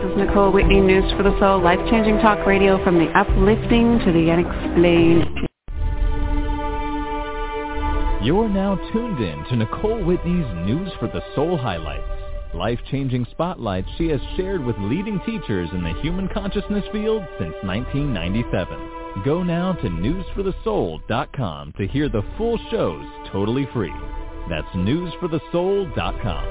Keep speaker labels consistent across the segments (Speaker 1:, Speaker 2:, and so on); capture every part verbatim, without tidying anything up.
Speaker 1: is Nicole Whitney, News for the Soul, life-changing talk radio from the uplifting to the unexplained.
Speaker 2: You're now tuned in to Nicole Whitney's News for the Soul highlights, life-changing spotlights she has shared with leading teachers in the human consciousness field since nineteen ninety-seven. Go now to news for the soul dot com to hear the full shows totally free. That's news for the soul dot com.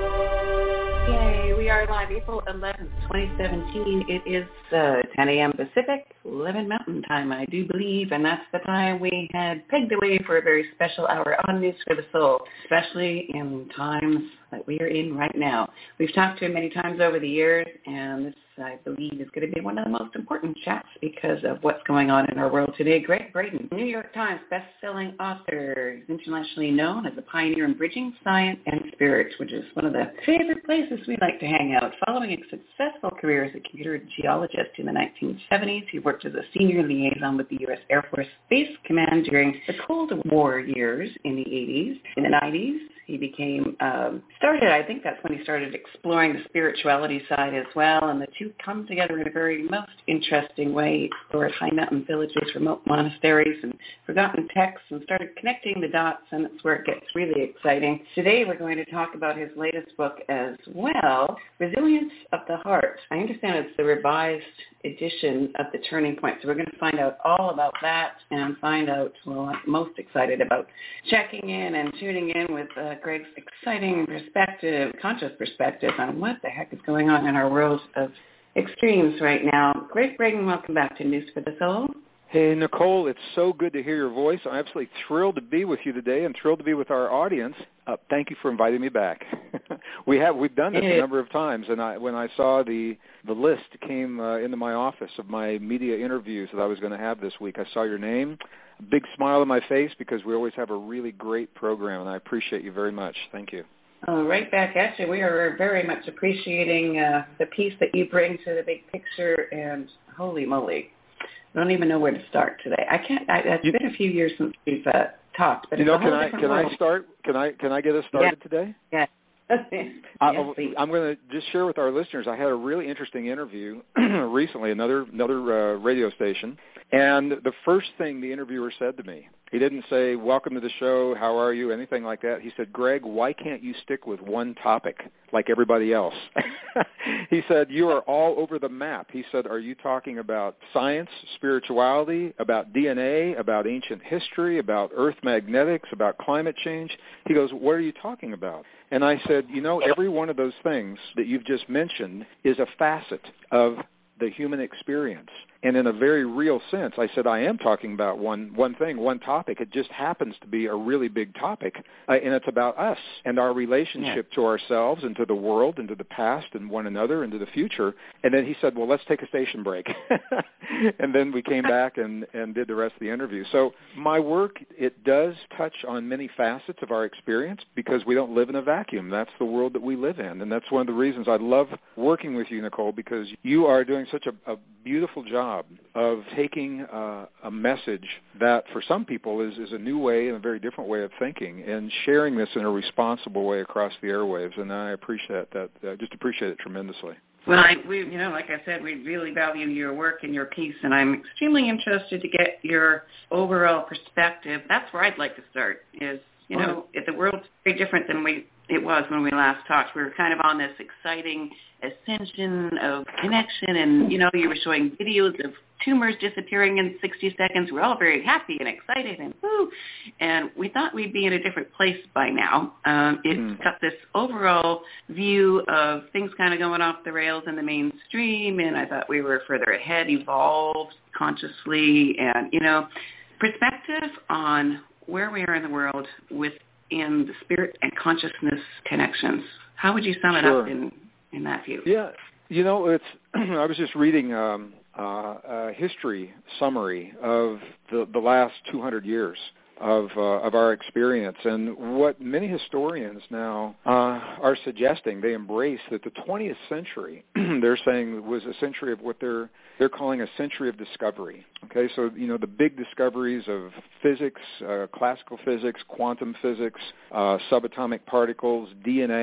Speaker 1: Yay, we are live April eleventh, twenty seventeen. It is uh, ten a.m. Pacific, eleven Mountain Time, I do believe, and that's the time we had pegged away for a very special hour on News for the Soul, especially in times that we are in right now. We've talked to him many times over the years, and this, I believe, is going to be one of the most important chats because of what's going on in our world today. Greg Braden, New York Times best-selling author, is internationally known as a pioneer in bridging science and spirit, which is one of the favorite places we like to hang out. Following a successful career as a computer geologist in the nineteen seventies, he worked as a senior liaison with the U S Air Force Space Command during the Cold War years in the eighties. In the nineties, he became, um, started, I think that's when he started exploring the spirituality side as well, and the two come together in a very most interesting way. He explored high mountain villages, remote monasteries, and forgotten texts, and started connecting the dots, and that's where it gets really exciting. Today we're going to talk about his latest book as well, Resilience of the Heart. I understand it's the revised edition of The Turning Point, so we're going to find out all about that and find out, well, I'm most excited about checking in and tuning in with uh, Greg's exciting perspective, conscious perspective on what the heck is going on in our world of extremes right now. Greg Braden, welcome back to News for the Soul.
Speaker 3: Hey, Nicole, it's so good to hear your voice. I'm absolutely thrilled to be with you today and thrilled to be with our audience. Uh, thank you for inviting me back. we have we've done this a number of times, and I, when I saw the the list came uh, into my office of my media interviews that I was going to have this week, I saw your name. A big smile on my face because we always have a really great program, and I appreciate you very much. Thank you.
Speaker 1: Oh, right back at you. We are very much appreciating uh, the piece that you bring to the big picture, and holy moly. I don't even know where to start today. I can't. I, it's you, been a few years since we've uh, talked, but
Speaker 3: you
Speaker 1: it's
Speaker 3: know,
Speaker 1: a whole
Speaker 3: can I
Speaker 1: different
Speaker 3: can
Speaker 1: world.
Speaker 3: I start? Can I can I get us started
Speaker 1: yeah.
Speaker 3: today?
Speaker 1: Yeah.
Speaker 3: yes, I, I'm going to just share with our listeners. I had a really interesting interview recently, another another uh, radio station, and the first thing the interviewer said to me, he didn't say, "Welcome to the show, how are you?" anything like that. He said, "Greg, why can't you stick with one topic like everybody else?" He said, "You are all over the map." He said, "Are you talking about science, spirituality, about D N A, about ancient history, about earth magnetics, about climate change?" He goes, "What are you talking about?" And I said, "You know, every one of those things that you've just mentioned is a facet of the human experience. And in a very real sense, I said, I am talking about one one thing, one topic. It just happens to be a really big topic, uh, and it's about us and our relationship yeah. to ourselves and to the world and to the past and one another and to the future." And then he said, "Well, let's take a station break." And then we came back and, and did the rest of the interview. So my work, it does touch on many facets of our experience because we don't live in a vacuum. That's the world that we live in, and that's one of the reasons I love working with you, Nicole, because you are doing such a, a beautiful job of taking uh, a message that for some people is, is a new way and a very different way of thinking and sharing this in a responsible way across the airwaves, and I appreciate that. I just appreciate it tremendously.
Speaker 1: Well, I, we, you know, like I said, we really value your work and your piece, and I'm extremely interested to get your overall perspective. That's where I'd like to start is, you know, right. if the world's very different than we it was when we last talked. We were kind of on this exciting ascension of connection, and, you know, you were showing videos of tumors disappearing in sixty seconds. We're all very happy and excited, and woo, and we thought we'd be in a different place by now. Um, it's mm. got this overall view of things kind of going off the rails in the mainstream, and I thought we were further ahead, evolved consciously, and, you know, perspective on where we are in the world within the spirit and consciousness connections. How would you sum it
Speaker 3: sure.
Speaker 1: up in, in that view?
Speaker 3: Yeah, you know, it's. I was just reading um, uh, a history summary of the, the last two hundred years of uh, of our experience, and what many historians now uh, are suggesting, they embrace that the twentieth century, they're saying, was a century of what they're they're calling a century of discovery. Okay, so, you know, the big discoveries of physics, uh, classical physics, quantum physics, uh, subatomic particles, D N A,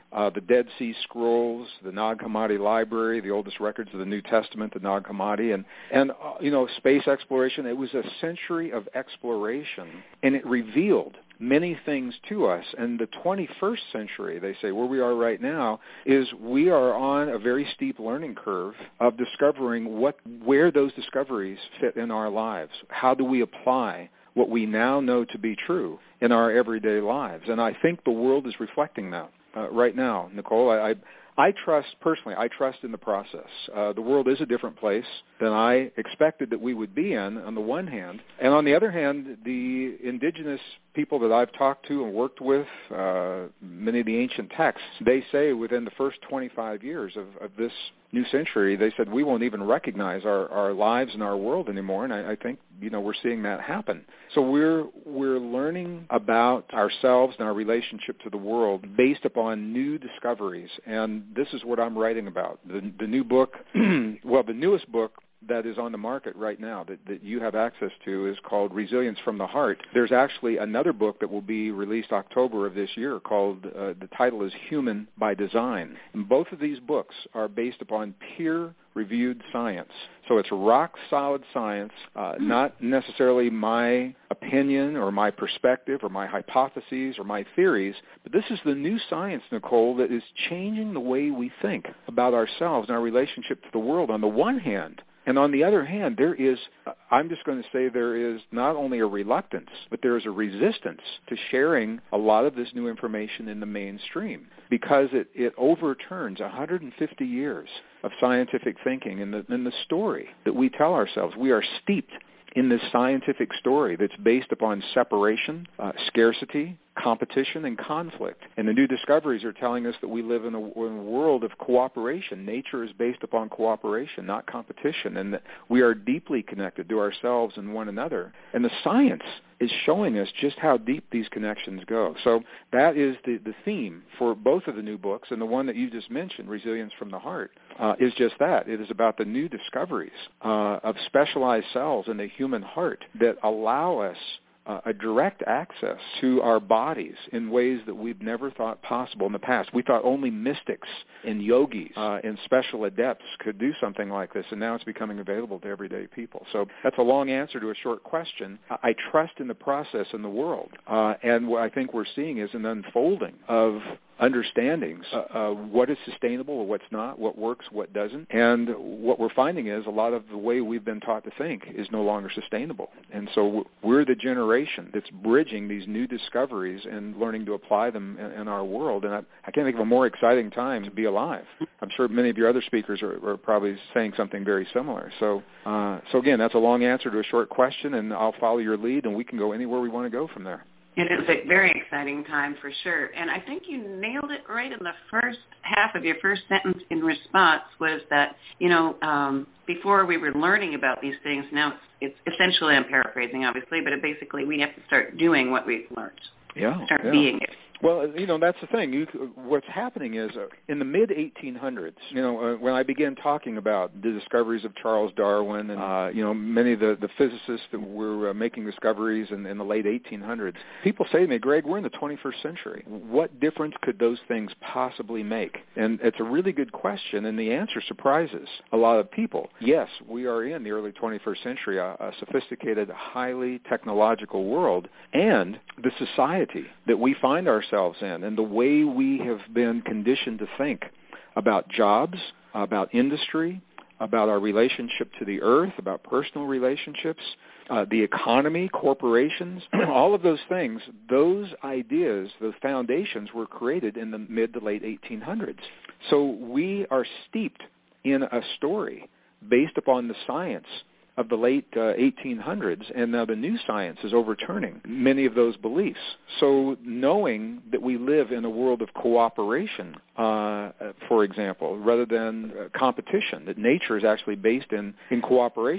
Speaker 3: uh, the Dead Sea Scrolls, the Nag Hammadi Library, the oldest records of the New Testament, the Nag Hammadi, and, and uh, you know, space exploration. It was a century of exploration, and it revealed many things to us. And the twenty-first century, they say, where we are right now, is we are on a very steep learning curve of discovering what, where those discoveries fit in our lives. How do we apply what we now know to be true in our everyday lives? And I think the world is reflecting that uh, right now, Nicole. I, I I trust, personally, I trust in the process. Uh, the world is a different place than I expected that we would be in, on the one hand. And on the other hand, the indigenous people that I've talked to and worked with, uh, many of the ancient texts, they say within the first twenty-five years of, of this new century, they said we won't even recognize our, our lives and our world anymore. And I, I think, you know, we're seeing that happen. So we're we're learning about ourselves and our relationship to the world based upon new discoveries. And this is what I'm writing about. The, the new book, well, the newest book that is on the market right now that, that you have access to is called Resilience from the Heart. There's actually another book that will be released October of this year called, uh, the title is Human by Design. And both of these books are based upon peer-reviewed science. So it's rock-solid science, uh, not necessarily my opinion or my perspective or my hypotheses or my theories, but this is the new science, Nicole, that is changing the way we think about ourselves and our relationship to the world on the one hand. And on the other hand, there is, I'm just going to say there is not only a reluctance, but there is a resistance to sharing a lot of this new information in the mainstream because it, it overturns one hundred fifty years of scientific thinking and the, and the story that we tell ourselves. We are steeped in this scientific story that's based upon separation, uh, scarcity, competition, and conflict. And the new discoveries are telling us that we live in a, in a world of cooperation. Nature is based upon cooperation, not competition, and that we are deeply connected to ourselves and one another. And the science is showing us just how deep these connections go. So that is the, the theme for both of the new books, and the one that you just mentioned, Resilience from the Heart, uh, is just that. It is about the new discoveries uh, of specialized cells in the human heart that allow us Uh, a direct access to our bodies in ways that we've never thought possible in the past. We thought only mystics and yogis uh, and special adepts could do something like this, and now it's becoming available to everyday people. So that's a long answer to a short question. I, I trust in the process in the world, uh, and what I think we're seeing is an unfolding of understandings, uh, uh, what is sustainable or what's not, what works, what doesn't. And what we're finding is a lot of the way we've been taught to think is no longer sustainable. And so we're the generation that's bridging these new discoveries and learning to apply them in, in our world. And I, I can't think of a more exciting time to be alive. I'm sure many of your other speakers are, are probably saying something very similar. So, uh, so again, that's a long answer to a short question, and I'll follow your lead, and we can go anywhere we want to go from there.
Speaker 1: It is a very exciting time for sure. And I think you nailed it right in the first half of your first sentence in response was that, you know, um, before we were learning about these things, now it's, it's essentially, I'm paraphrasing obviously, but it basically we have to start doing what we've learned.
Speaker 3: Yeah.
Speaker 1: Start
Speaker 3: yeah.
Speaker 1: being it.
Speaker 3: Well, you know, that's the thing. You, what's happening is uh, in the mid eighteen hundreds, you know, uh, when I began talking about the discoveries of Charles Darwin and, uh, you know, many of the, the physicists that were uh, making discoveries in, in the late eighteen hundreds, people say to me, Greg, we're in the twenty-first century. What difference could those things possibly make? And it's a really good question, and the answer surprises a lot of people. Yes, we are in the early twenty-first century, a, a sophisticated, highly technological world, and the society that we find ourselves ourselves in and the way we have been conditioned to think about jobs, about industry, about our relationship to the earth, about personal relationships, uh, the economy, corporations, all of those things, those ideas, those foundations were created in the mid to late eighteen hundreds. So we are steeped in a story based upon the science of the late uh, eighteen hundreds, and now the new science is overturning many of those beliefs. So knowing that we live in a world of cooperation, uh, for example, rather than uh, competition, that nature is actually based in, in cooperation.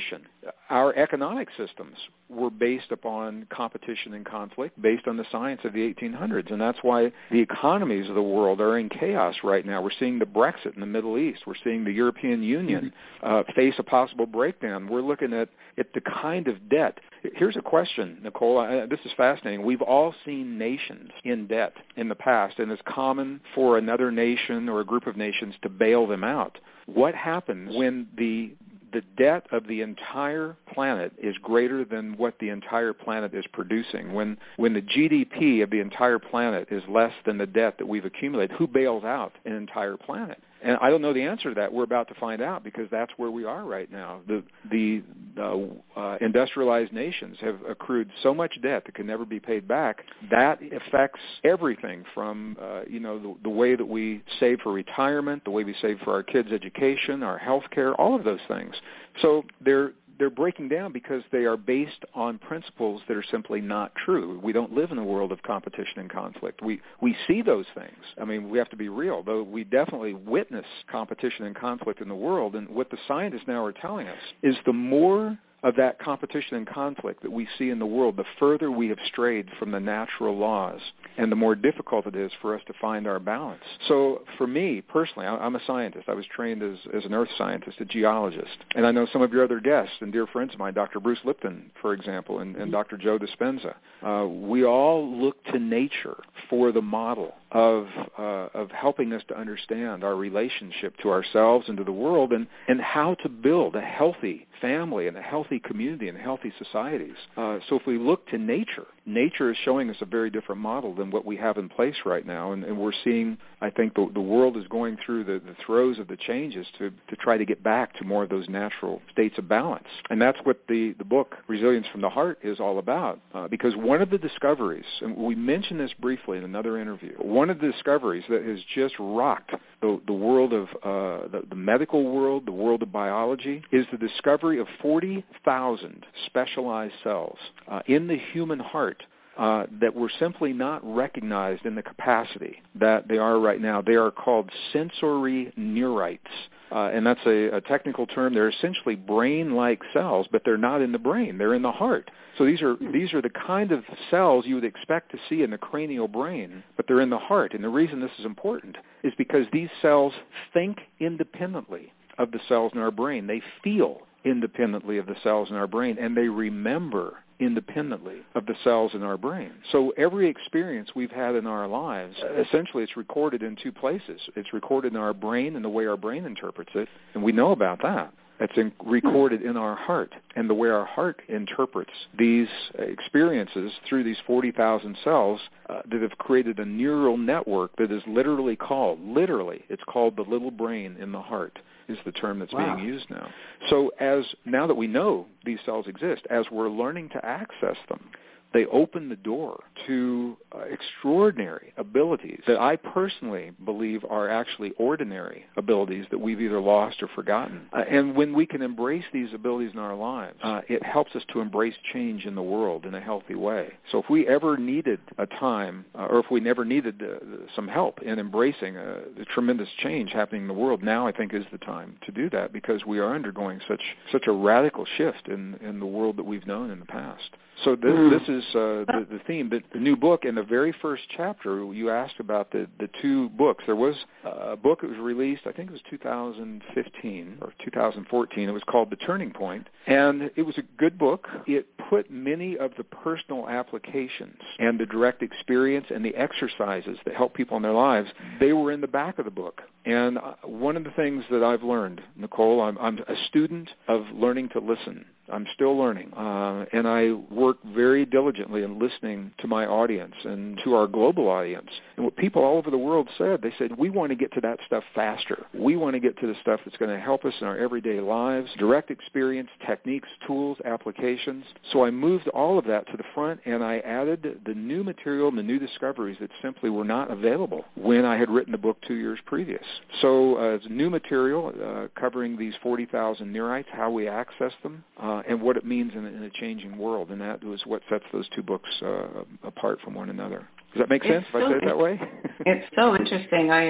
Speaker 3: our economic systems were based upon competition and conflict, based on the science of the eighteen hundreds. And that's why the economies of the world are in chaos right now. We're seeing the Brexit in the Middle East. We're seeing the European Union uh, face a possible breakdown. We're looking at, at the kind of debt. Here's a question, Nicole. I, this is fascinating. We've all seen nations in debt in the past, and it's common for another nation or a group of nations to bail them out. What happens when the the debt of the entire planet is greater than what the entire planet is producing? When when the G D P of the entire planet is less than the debt that we've accumulated, who bails out an entire planet? And I don't know the answer to that. We're about to find out, because that's where we are right now. The the uh, uh, industrialized nations have accrued so much debt that can never be paid back. That affects everything from uh, you know the, the way that we save for retirement, the way we save for our kids' education, our health care, all of those things. So they're they're breaking down because they are based on principles that are simply not true. We don't live in a world of competition and conflict. We we see those things. I mean, we have to be real, though we definitely witness competition and conflict in the world. And what the scientists now are telling us is the more of that competition and conflict that we see in the world, the further we have strayed from the natural laws, and the more difficult it is for us to find our balance. So for me, personally, I'm a scientist. I was trained as, as an earth scientist, a geologist. And I know some of your other guests and dear friends of mine, Doctor Bruce Lipton, for example, and, and Doctor Joe Dispenza. Uh, we all look to nature for the model of uh, of helping us to understand our relationship to ourselves and to the world, and, and how to build a healthy family and a healthy community and healthy societies. Uh, so if we look to nature, nature is showing us a very different model than what we have in place right now. And, and we're seeing, I think, the, the world is going through the, the throes of the changes to, to try to get back to more of those natural states of balance. And that's what the, the book, Resilience from the Heart, is all about. Uh, because one of the discoveries, and we mentioned this briefly in another interview, one of the discoveries that has just rocked the, the world of uh, the, the medical world, the world of biology, is the discovery of forty thousand specialized cells uh, in the human heart uh, that were simply not recognized in the capacity that they are right now. They are called sensory neurites. Uh, and that's a, a technical term. They're essentially brain-like cells, but they're not in the brain. They're in the heart. So these are these are the kind of cells you would expect to see in the cranial brain, but they're in the heart. And the reason this is important is because these cells think independently of the cells in our brain. They feel independently of the cells in our brain, and they remember independently of the cells in our brain. So every experience we've had in our lives, essentially it's recorded in two places. It's recorded in our brain and the way our brain interprets it, and we know about that. It's in, recorded in our heart, and the way our heart interprets these experiences through these forty thousand cells uh, that have created a neural network that is literally called, literally, it's called the little brain in the heart, is the term that's wow. being used now. So as now that we know these cells exist, as we're learning to access them, they open the door to uh, extraordinary abilities that I personally believe are actually ordinary abilities that we've either lost or forgotten. Uh, and when we can embrace these abilities in our lives, uh, it helps us to embrace change in the world in a healthy way. So if we ever needed a time, uh, or if we never needed uh, some help in embracing uh, the tremendous change happening in the world, now I think is the time to do that, because we are undergoing such such a radical shift in, in the world that we've known in the past. So this, mm. this is uh, the, the theme. The, the new book, in the very first chapter, you asked about the, the two books. There was a book that was released, I think it was two thousand fifteen or two thousand fourteen. It was called The Turning Point, and it was a good book. It put many of the personal applications and the direct experience and the exercises that help people in their lives, they were in the back of the book. And one of the things that I've learned, Nicole, I'm, I'm a student of learning to listen. I'm still learning, uh, and I work very diligently in listening to my audience and to our global audience. And what people all over the world said, they said, we want to get to that stuff faster. We want to get to the stuff that's going to help us in our everyday lives, direct experience, techniques, tools, applications. So I moved all of that to the front, and I added the new material and the new discoveries that simply were not available when I had written the book two years previous. So uh, it's new material uh, covering these forty thousand neurites, how we access them, uh, and what it means in, in a changing world, and that was what sets those two books uh, apart from one another. Does that make sense
Speaker 1: it's
Speaker 3: if
Speaker 1: so,
Speaker 3: I say it that way?
Speaker 1: It's so interesting. I um,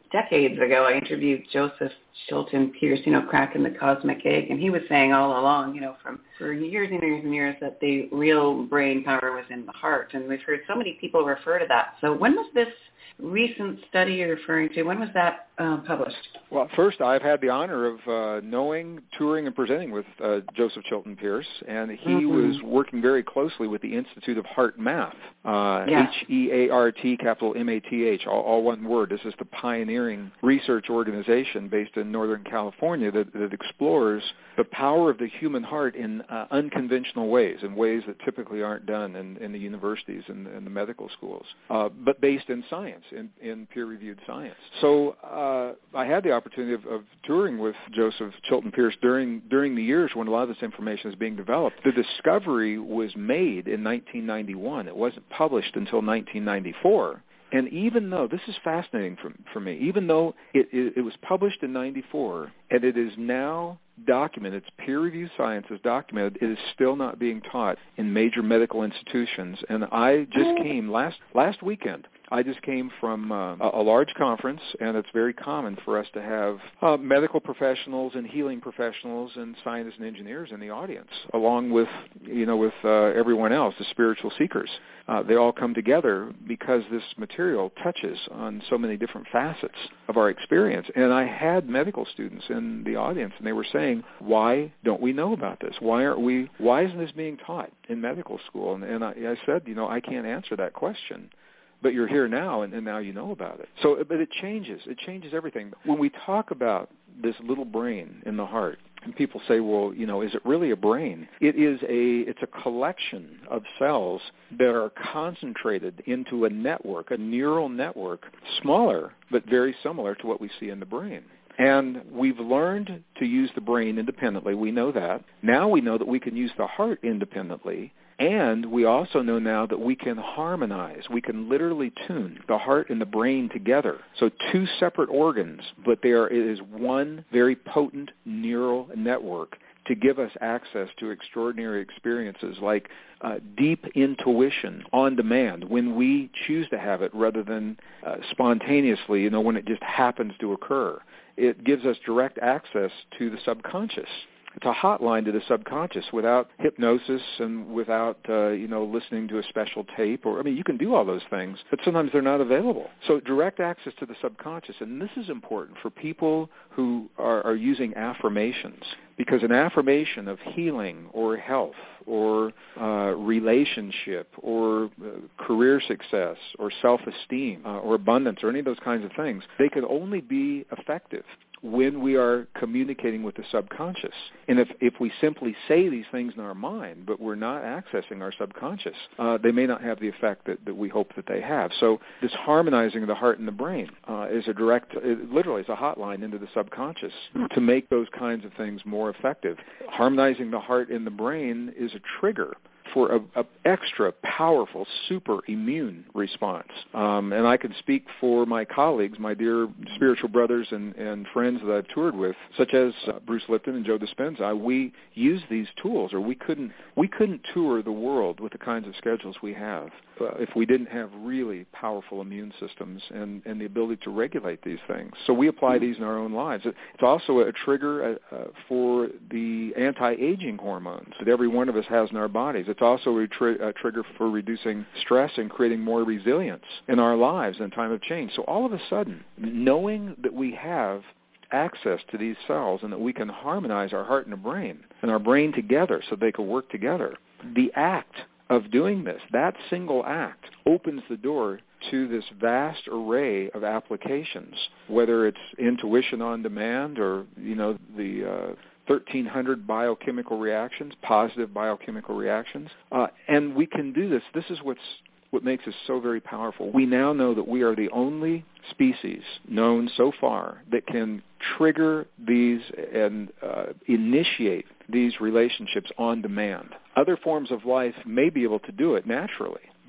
Speaker 1: decades ago, I interviewed Joseph Chilton Pierce, you know, cracking the cosmic egg, and he was saying all along, you know, from for years and years and years that the real brain power was in the heart, and we've heard so many people refer to that. So when was this recent study you're referring to, when was that uh, published?
Speaker 3: Well, first, I've had the honor of uh, knowing, touring, and presenting with uh, Joseph Chilton Pierce, and he mm-hmm. was working very closely with the Institute of Heart Math, uh, yeah. H E A R T, capital M A T H, all, all one word. This is the pioneering research organization based in Northern California that, that explores the power of the human heart in uh, unconventional ways, in ways that typically aren't done in, in the universities and, and the medical schools, uh, but based in science, in, in peer-reviewed science. So uh, I had the opportunity of, of touring with Joseph Chilton Pierce during during the years when a lot of this information is being developed. The discovery was made in nineteen ninety-one. It wasn't published until nineteen ninety-four. And even though, this is fascinating for, for me, even though it, it, it was published in ninety-four and it is now documented, it's peer-reviewed science is documented, it is still not being taught in major medical institutions. And I just came last last weekend. I just came from uh, a, a large conference, and it's very common for us to have uh, medical professionals and healing professionals and scientists and engineers in the audience, along with, you know, with uh, everyone else, the spiritual seekers. Uh, they all come together because this material touches on so many different facets of our experience. And I had medical students in the audience, and they were saying, "Why don't we know about this? Why aren't we? Why isn't this being taught in medical school?" And, and I, I said, you know, I can't answer that question. But you're here now, and, and now you know about it. So, but it changes. It changes everything. When we talk about this little brain in the heart, and people say, well, you know, is it really a brain? It is a, it's a collection of cells that are concentrated into a network, a neural network, smaller but very similar to what we see in the brain. And we've learned to use the brain independently. We know that. Now we know that we can use the heart independently. And we also know now that we can harmonize. We can literally tune the heart and the brain together. So two separate organs, but there is one very potent neural network to give us access to extraordinary experiences like uh, deep intuition on demand when we choose to have it rather than uh, spontaneously, you know, when it just happens to occur. It gives us direct access to the subconscious. It's a hotline to the subconscious without hypnosis and without, uh, you know, listening to a special tape. Or I mean, you can do all those things, but sometimes they're not available. So direct access to the subconscious, and this is important for people who are, are using affirmations, because an affirmation of healing or health or uh, relationship or uh, career success or self-esteem uh, or abundance or any of those kinds of things, they can only be effective when we are communicating with the subconscious. And if, if we simply say these things in our mind, but we're not accessing our subconscious, uh, they may not have the effect that, that we hope that they have. So this harmonizing of the heart and the brain uh, is a direct, it literally is a hotline into the subconscious to make those kinds of things more effective. Harmonizing the heart and the brain is a trigger for a, a extra powerful super immune response. Um, and I can speak for my colleagues, my dear spiritual brothers and, and friends that I've toured with, such as uh, Bruce Lipton and Joe Dispenza. We use these tools, or we couldn't we couldn't tour the world with the kinds of schedules we have uh, if we didn't have really powerful immune systems and, and the ability to regulate these things. So we apply these in our own lives. It's also a trigger uh, uh, for the anti-aging hormones that every one of us has in our bodies. It's also a, tri- a trigger for reducing stress and creating more resilience in our lives in time of change. So all of a sudden, knowing that we have access to these cells and that we can harmonize our heart and our brain and our brain together so they can work together, the act of doing this, that single act, opens the door to this vast array of applications, whether it's intuition on demand or, you know, the uh, thirteen hundred biochemical reactions, positive biochemical reactions. Uh, and we can do this. This is what's what makes us so very powerful. We now know that we are the only species known so far that can trigger these and uh, initiate these relationships on demand. Other forms of life may be able to do it naturally,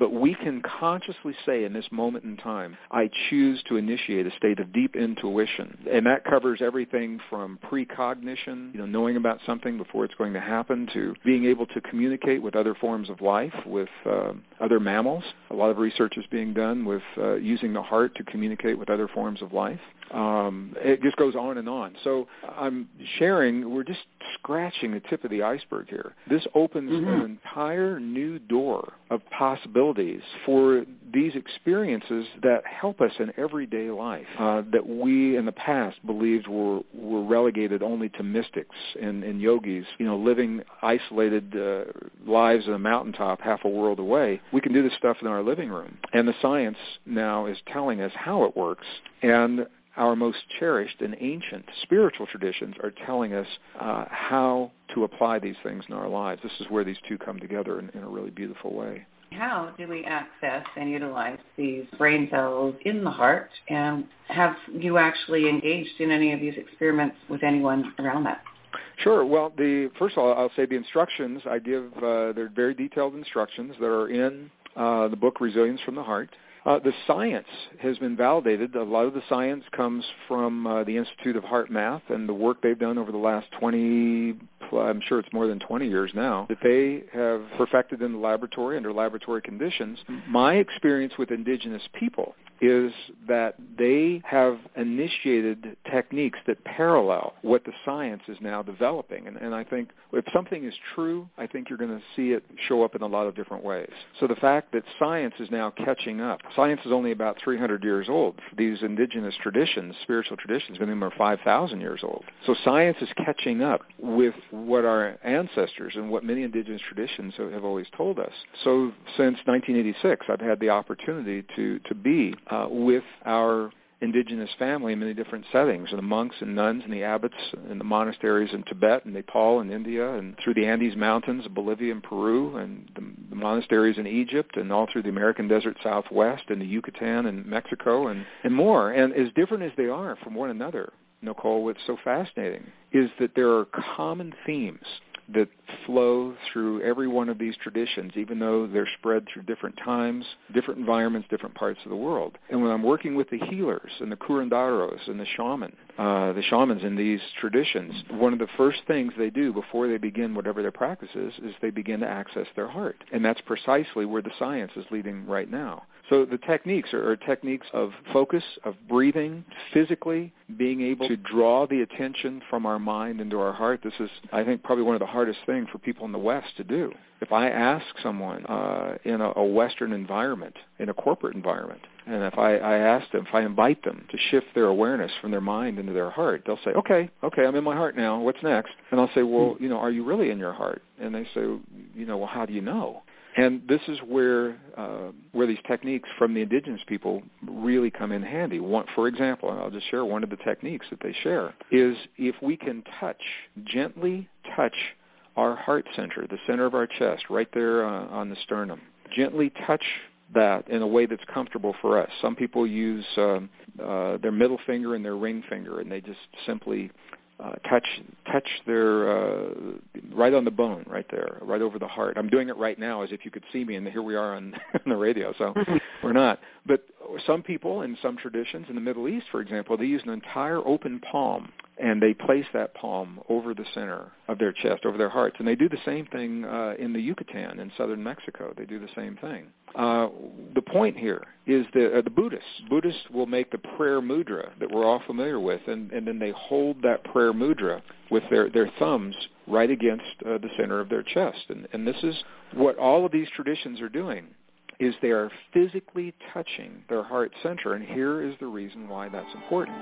Speaker 3: But we can consciously say in this moment in time, I choose to initiate a state of deep intuition. And that covers everything from precognition, you know, knowing about something before it's going to happen, to being able to communicate with other forms of life, with uh, other mammals. A lot of research is being done with uh, using the heart to communicate with other forms of life. Um, it just goes on and on. So I'm sharing, we're just scratching the tip of the iceberg here. This opens mm-hmm. an entire new door of possibilities for these experiences that help us in everyday life, uh, that we in the past believed were, were relegated only to mystics and, and yogis, you know, living isolated uh, lives in a mountaintop half a world away. We can do this stuff in our living room. And the science now is telling us how it works. And our most cherished and ancient spiritual traditions are telling us uh, how to apply these things in our lives. This is where these two come together in, in a really beautiful way.
Speaker 1: How do we access and utilize these brain cells in the heart? And have you actually engaged in any of these experiments with anyone around that?
Speaker 3: Sure. Well, the first of all, I'll say the instructions I give, uh, they're very detailed instructions that are in uh, the book Resilience from the Heart. Uh, the science has been validated. A lot of the science comes from uh, the Institute of Heart Math and the work they've done over the last twenty, I'm sure it's more than twenty years now, that they have perfected in the laboratory under laboratory conditions. My experience with indigenous people is that they have initiated techniques that parallel what the science is now developing. And, and I think if something is true, I think you're going to see it show up in a lot of different ways. So the fact that science is now catching up, science is only about three hundred years old. These indigenous traditions, spiritual traditions, many of them are five thousand years old. So science is catching up with what our ancestors and what many indigenous traditions have always told us. So since nineteen eighty-six, I've had the opportunity to, to be uh, with our indigenous family in many different settings, and the monks and nuns and the abbots and the monasteries in Tibet and Nepal and India and through the Andes Mountains of Bolivia and Peru, and the, the monasteries in Egypt, and all through the American Desert Southwest and the Yucatan and Mexico and, and more. And as different as they are from one another, Nicole, what's so fascinating is that there are common themes that flow through every one of these traditions, even though they're spread through different times, different environments, different parts of the world. And when I'm working with the healers and the curanderos and the shaman, uh, the shamans in these traditions, one of the first things they do before they begin whatever their practice is, is they begin to access their heart. And that's precisely where the science is leading right now. So the techniques are, are techniques of focus, of breathing, physically being able to draw the attention from our mind into our heart. This is, I think, probably one of the hardest things for people in the West to do. If I ask someone uh, in a, a Western environment, in a corporate environment, and if I, I ask them, if I invite them to shift their awareness from their mind into their heart, they'll say, okay, okay, I'm in my heart now. What's next? And I'll say, well, you know, are you really in your heart? And they say, you know, well, how do you know? And this is where uh, where these techniques from the indigenous people really come in handy. One, for example, and I'll just share one of the techniques that they share, is if we can touch, gently touch our heart center, the center of our chest, right there uh, on the sternum, gently touch that in a way that's comfortable for us. Some people use uh, uh, their middle finger and their ring finger, and they just simply Uh, touch touch their, uh, right on the bone, right there, right over the heart. I'm doing it right now as if you could see me, and here we are on, on the radio, so we're not. But some people in some traditions, in the Middle East, for example, they use an entire open palm, and they place that palm over the center of their chest, over their hearts. And they do the same thing uh, in the Yucatan in southern Mexico. They do the same thing. Uh, the point here is that uh, the Buddhists, Buddhists will make the prayer mudra that we're all familiar with, and, and then they hold that prayer mudra with their, their thumbs right against uh, the center of their chest. And, and this is what all of these traditions are doing, is they are physically touching their heart center, and here is the reason why that's important.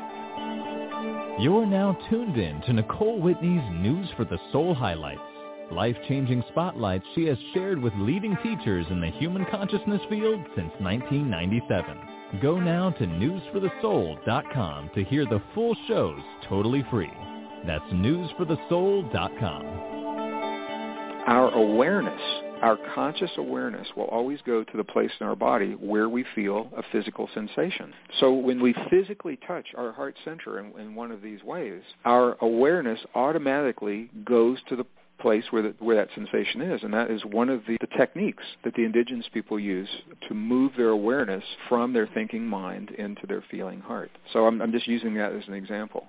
Speaker 2: You're now tuned in to Nicole Whitney's News for the Soul highlights. Life-changing spotlights she has shared with leading teachers in the human consciousness field since nineteen ninety-seven. Go now to news for the soul dot com to hear the full shows totally free. That's news for the soul dot com.
Speaker 3: Our awareness, our conscious awareness will always go to the place in our body where we feel a physical sensation. So when we physically touch our heart center in, in one of these ways, our awareness automatically goes to the place where, the, where that sensation is, and that is one of the, the techniques that the indigenous people use to move their awareness from their thinking mind into their feeling heart. So I'm, I'm just using that as an example.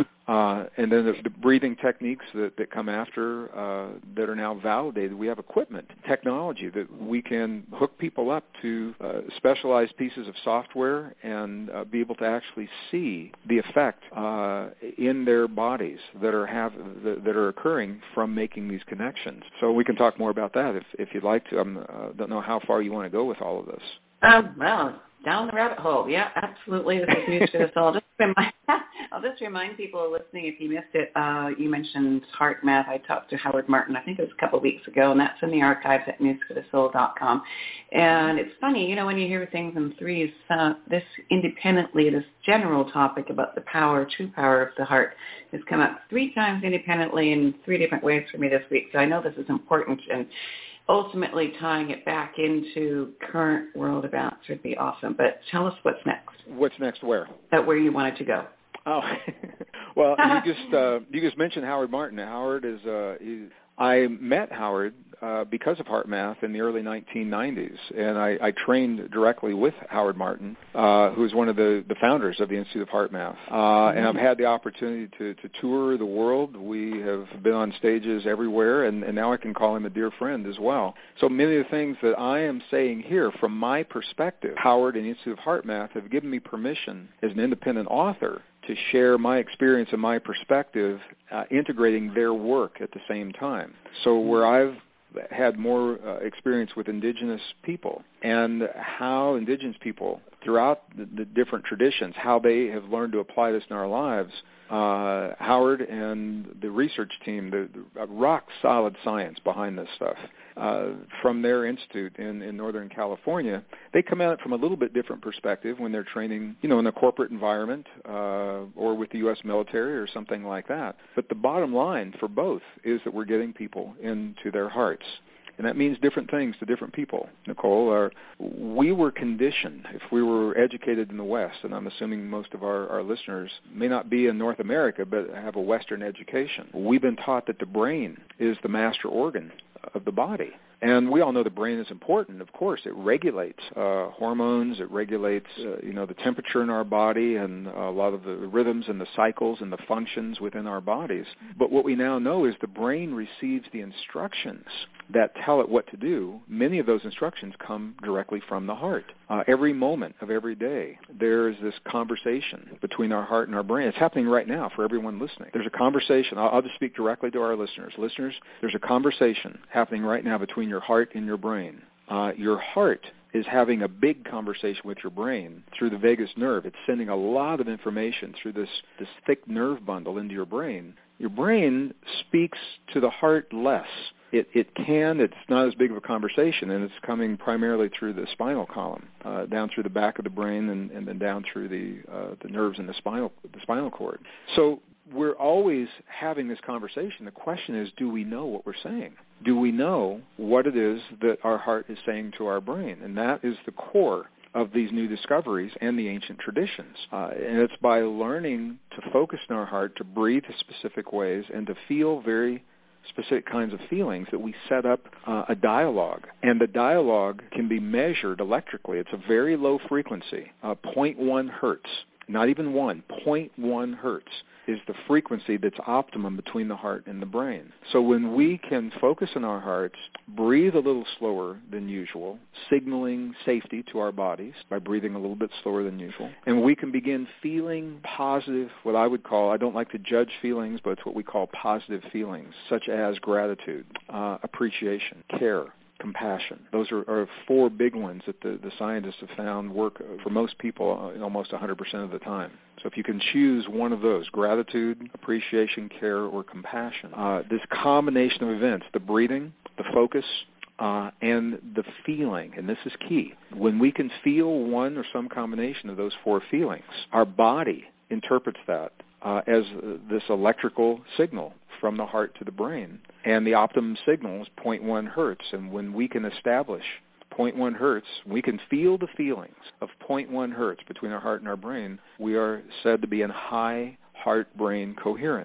Speaker 3: Uh, and then the, the breathing techniques that, that come after uh, that are now validated. We have equipment, technology that we can hook people up to uh, specialized pieces of software and uh, be able to actually see the effect uh, in their bodies that are have that, that are occurring from making these connections. So we can talk more about that if, if you'd like to. I uh, don't know how far you want to go with all of this.
Speaker 1: Um, well, down the rabbit hole. Yeah, absolutely. This is news to us all. Just remind, I'll just remind people listening, if you missed it, uh, you mentioned heart math. I talked to Howard Martin, I think it was a couple of weeks ago, and that's in the archives at news for the soul dot com. And it's funny, you know, when you hear things in threes, uh, this independently, this general topic about the power, true power of the heart has come up three times independently in three different ways for me this week. So I know this is important, and ultimately tying it back into current world events would be awesome. But tell us what's next.
Speaker 3: What's next where?
Speaker 1: At where you wanted to go.
Speaker 3: Oh, well, you just uh, you just mentioned Howard Martin. Howard is, uh, he, I met Howard uh, because of Heart Math in the early nineteen nineties, and I, I trained directly with Howard Martin, uh, who is one of the, the founders of the Institute of Heart Math. Uh, mm-hmm. And I've had the opportunity to, to tour the world. We have been on stages everywhere, and, and now I can call him a dear friend as well. So many of the things that I am saying here, from my perspective, Howard and the Institute of Heart Math have given me permission as an independent author to share my experience and my perspective, uh, integrating their work at the same time. So where I've had more uh, experience with indigenous people and how indigenous people throughout the, the different traditions, how they have learned to apply this in our lives, uh, Howard and the research team, the, the rock-solid science behind this stuff, uh, from their institute in, in Northern California, they come at it from a little bit different perspective when they're training, you know, in a corporate environment uh, or with the U S military or something like that. But the bottom line for both is that we're getting people into their hearts. And that means different things to different people, Nicole. Our, we were conditioned, if we were educated in the West, and I'm assuming most of our, our listeners may not be in North America but have a Western education. We've been taught that the brain is the master organ of the body. And we all know the brain is important. Of course, it regulates uh, hormones. It regulates, uh, you know, the temperature in our body and a lot of the rhythms and the cycles and the functions within our bodies. But what we now know is the brain receives the instructions that tell it what to do. Many of those instructions come directly from the heart. Uh, every moment of every day, there is this conversation between our heart and our brain. It's happening right now for everyone listening. There's a conversation. I'll, I'll just speak directly to our listeners. Listeners, there's a conversation happening right now between your heart and your brain. Uh, your heart is having a big conversation with your brain through the vagus nerve. It's sending a lot of information through this, this thick nerve bundle into your brain. Your brain speaks to the heart less. It, it can, it's not as big of a conversation, and it's coming primarily through the spinal column, uh, down through the back of the brain and, and then down through the uh, the nerves in the spinal the spinal cord. So we're always having this conversation. The question is, do we know what we're saying? Do we know what it is that our heart is saying to our brain? And that is the core of these new discoveries and the ancient traditions. Uh, and it's by learning to focus in our heart, to breathe in specific ways, and to feel very specific kinds of feelings that we set up uh, a dialogue. And the dialogue can be measured electrically. It's a very low frequency, uh, zero point one hertz, not even one, zero point one hertz is the frequency that's optimum between the heart and the brain. So when we can focus on our hearts, breathe a little slower than usual, signaling safety to our bodies by breathing a little bit slower than usual, and we can begin feeling positive, what I would call, I don't like to judge feelings, but it's what we call positive feelings, such as gratitude, uh, appreciation, care, compassion. Those are, are four big ones that the, the scientists have found work for most people uh, almost one hundred percent of the time. So if you can choose one of those, gratitude, appreciation, care, or compassion, uh, this combination of events, the breathing, the focus, uh, and the feeling, and this is key. When we can feel one or some combination of those four feelings, our body interprets that uh, as uh, this electrical signal from the heart to the brain. And the optimum signal is zero point one hertz. And when we can establish zero point one hertz, we can feel the feelings of zero point one hertz between our heart and our brain, we are said to be in high heart-brain coherence.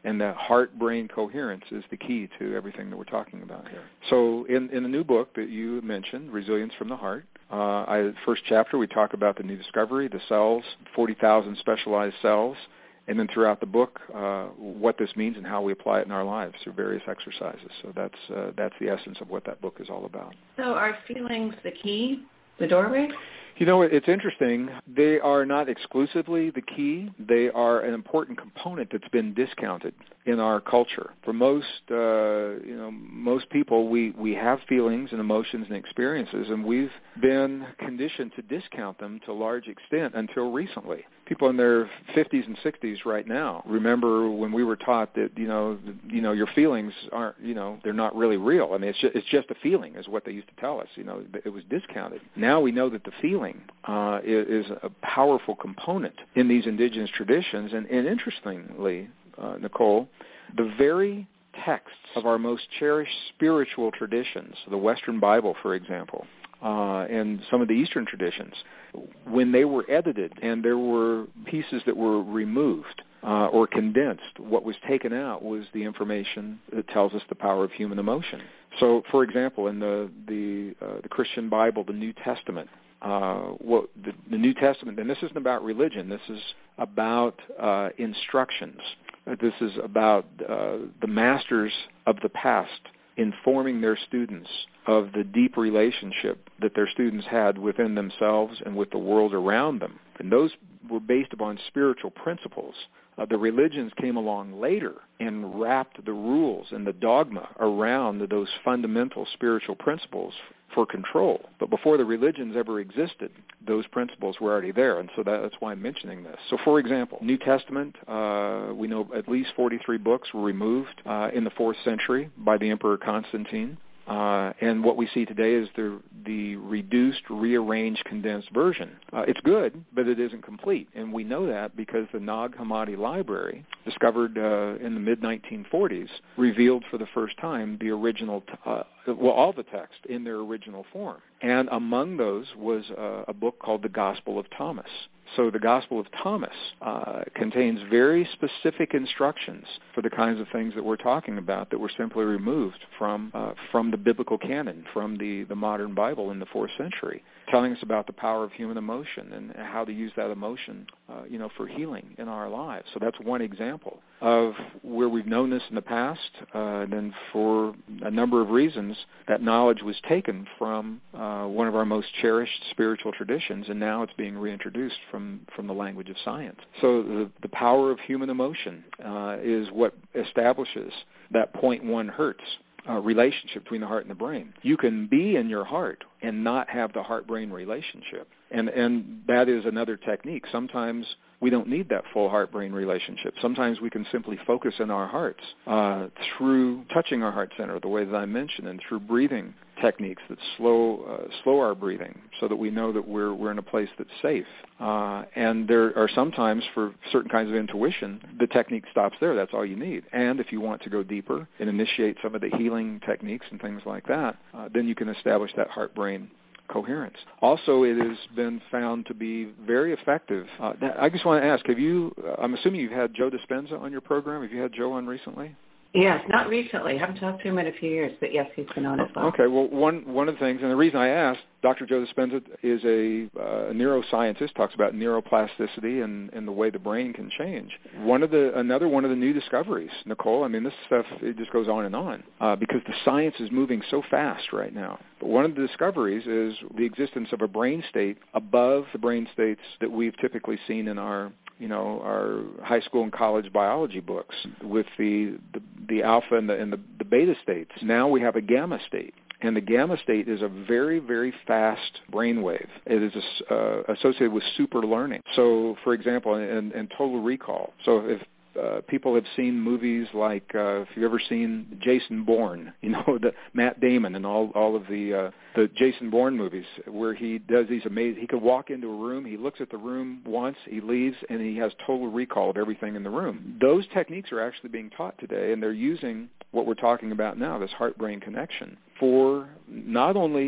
Speaker 3: And that heart-brain coherence is the key to everything that we're talking about here. So in, in the new book that you mentioned, Resilience from the Heart, uh, I, first chapter we talk about the new discovery, the cells, forty thousand specialized cells, and then throughout the book, uh, what this means and how we apply it in our lives through various exercises. So that's uh, that's the essence of what that book is all about.
Speaker 1: So are feelings the key, the doorway?
Speaker 3: You know, it's interesting. They are not exclusively the key. They are an important component that's been discounted in our culture. For most, uh, you know, most people, we, we have feelings and emotions and experiences, and we've been conditioned to discount them to a large extent until recently. People in their fifties and sixties right now remember when we were taught that, you know, you know, your feelings aren't, you know, they're not really real. I mean, it's just, it's just a feeling is what they used to tell us. You know, it was discounted. Now we know that the feeling uh, is, is a powerful component in these indigenous traditions. And, and interestingly, uh, Nicole, the very texts of our most cherished spiritual traditions, the Western Bible, for example, Uh, and some of the Eastern traditions, when they were edited and there were pieces that were removed uh, or condensed, what was taken out was the information that tells us the power of human emotion. So, for example, in the the, uh, the Christian Bible, the New Testament, uh, what the, the New Testament, and this isn't about religion, this is about uh, instructions. This is about uh, the masters of the past informing their students of the deep relationship that their students had within themselves and with the world around them. And those were based upon spiritual principles. Uh, the religions came along later and wrapped the rules and the dogma around those fundamental spiritual principles for control. But before the religions ever existed, those principles were already there, and so that, that's why I'm mentioning this. So, for example, New Testament, uh, we know at least forty-three books were removed uh, in the fourth century by the Emperor Constantine. Uh, and what we see today is the the reduced, rearranged, condensed version. Uh, it's good, but it isn't complete. And we know that because the Nag Hammadi Library, discovered uh, in the mid nineteen forties, revealed for the first time the original, t- uh, well, all the text in their original form. And among those was uh, a book called the Gospel of Thomas. So the Gospel of Thomas uh, contains very specific instructions for the kinds of things that we're talking about that were simply removed from uh, from the biblical canon, from the, the modern Bible in the fourth century, telling us about the power of human emotion and how to use that emotion, uh, you know, for healing in our lives. So that's one example of where we've known this in the past, uh, and then for a number of reasons, that knowledge was taken from uh, one of our most cherished spiritual traditions, and now it's being reintroduced from, from the language of science. So the, the power of human emotion uh, is what establishes that zero point one hertz uh, relationship between the heart and the brain. You can be in your heart and not have the heart-brain relationship. And and that is another technique. Sometimes we don't need that full heart-brain relationship. Sometimes we can simply focus in our hearts uh, through touching our heart center, the way that I mentioned, and through breathing techniques that slow uh, slow our breathing so that we know that we're we're in a place that's safe. Uh, and there are sometimes, for certain kinds of intuition, the technique stops there. That's all you need. And if you want to go deeper and initiate some of the healing techniques and things like that, uh, then you can establish that heart-brain coherence. Also, it has been found to be very effective. Uh, I just want to ask, have you, uh, I'm assuming you've had Joe Dispenza on your program. Have you had Joe on recently?
Speaker 1: Yes, not recently. I haven't talked to him in a few years, but yes, he's been on as well.
Speaker 3: Okay, well, one one of the things, and the reason I asked, Doctor Joe Dispenza is a, uh, a neuroscientist, talks about neuroplasticity and, and the way the brain can change. One of the another one of the new discoveries, Nicole, I mean, this stuff, it just goes on and on, uh, because the science is moving so fast right now. But one of the discoveries is the existence of a brain state above the brain states that we've typically seen in our you know, our high school and college biology books with the the, the alpha and the, and the, the beta states. Now we have a gamma state. And the gamma state is a very, very fast brainwave. It is uh, associated with super learning. So, for example, in, in total recall. So if Uh, people have seen movies like, uh, if you've ever seen Jason Bourne, you know, the Matt Damon and all all of the uh, the Jason Bourne movies, where he does these amazing, he could walk into a room, he looks at the room once, he leaves, and he has total recall of everything in the room. Those techniques are actually being taught today, and they're using what we're talking about now, this heart-brain connection, for not only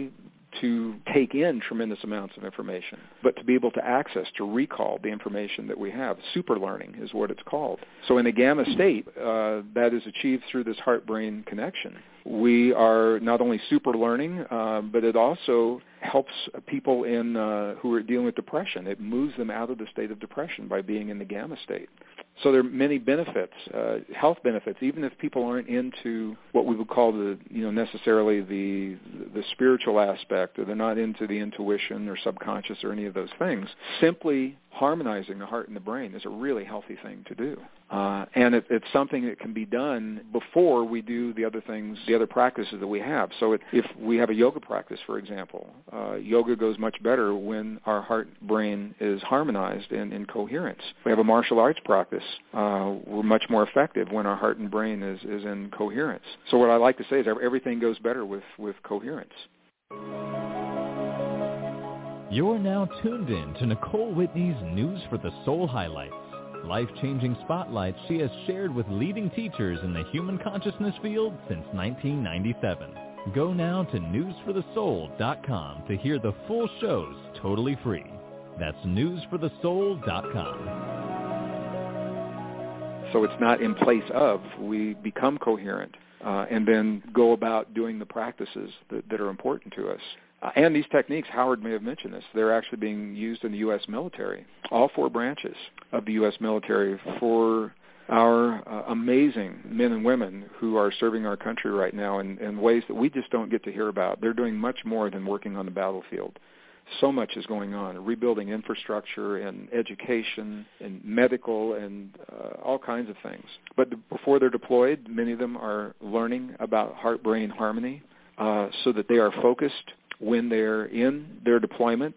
Speaker 3: to take in tremendous amounts of information, but to be able to access, to recall the information that we have. Super learning is what it's called. So in a gamma state, uh, that is achieved through this heart-brain connection. We are not only super learning, uh, but it also helps people in uh, who are dealing with depression. It moves them out of the state of depression by being in the gamma state. So there are many benefits, uh, health benefits, even if people aren't into what we would call the, you know, necessarily the the spiritual aspect, or they're not into the intuition or subconscious or any of those things. Simply harmonizing the heart and the brain is a really healthy thing to do. Uh, and it, it's something that can be done before we do the other things, the other practices that we have. So it, if we have a yoga practice, for example, uh, yoga goes much better when our heart-brain is harmonized and in coherence. If we have a martial arts practice, uh, we're much more effective when our heart and brain is, is in coherence. So what I like to say is everything goes better with, with coherence.
Speaker 2: You're now tuned in to Nicole Whitney's News for the Soul highlights. Life-changing spotlights she has shared with leading teachers in the human consciousness field since nineteen ninety-seven. Go now to news for the soul dot com to hear the full shows totally free. That's news for the soul dot com.
Speaker 3: So it's not in place of. We become coherent uh, and then go about doing the practices that, that are important to us. Uh, and these techniques, Howard may have mentioned this, they're actually being used in the U S military, all four branches of the U S military, for our uh, amazing men and women who are serving our country right now in, in ways that we just don't get to hear about. They're doing much more than working on the battlefield. So much is going on, rebuilding infrastructure and education and medical and uh, all kinds of things. But before they're deployed, many of them are learning about heart-brain harmony uh, so that they are focused when they're in their deployment.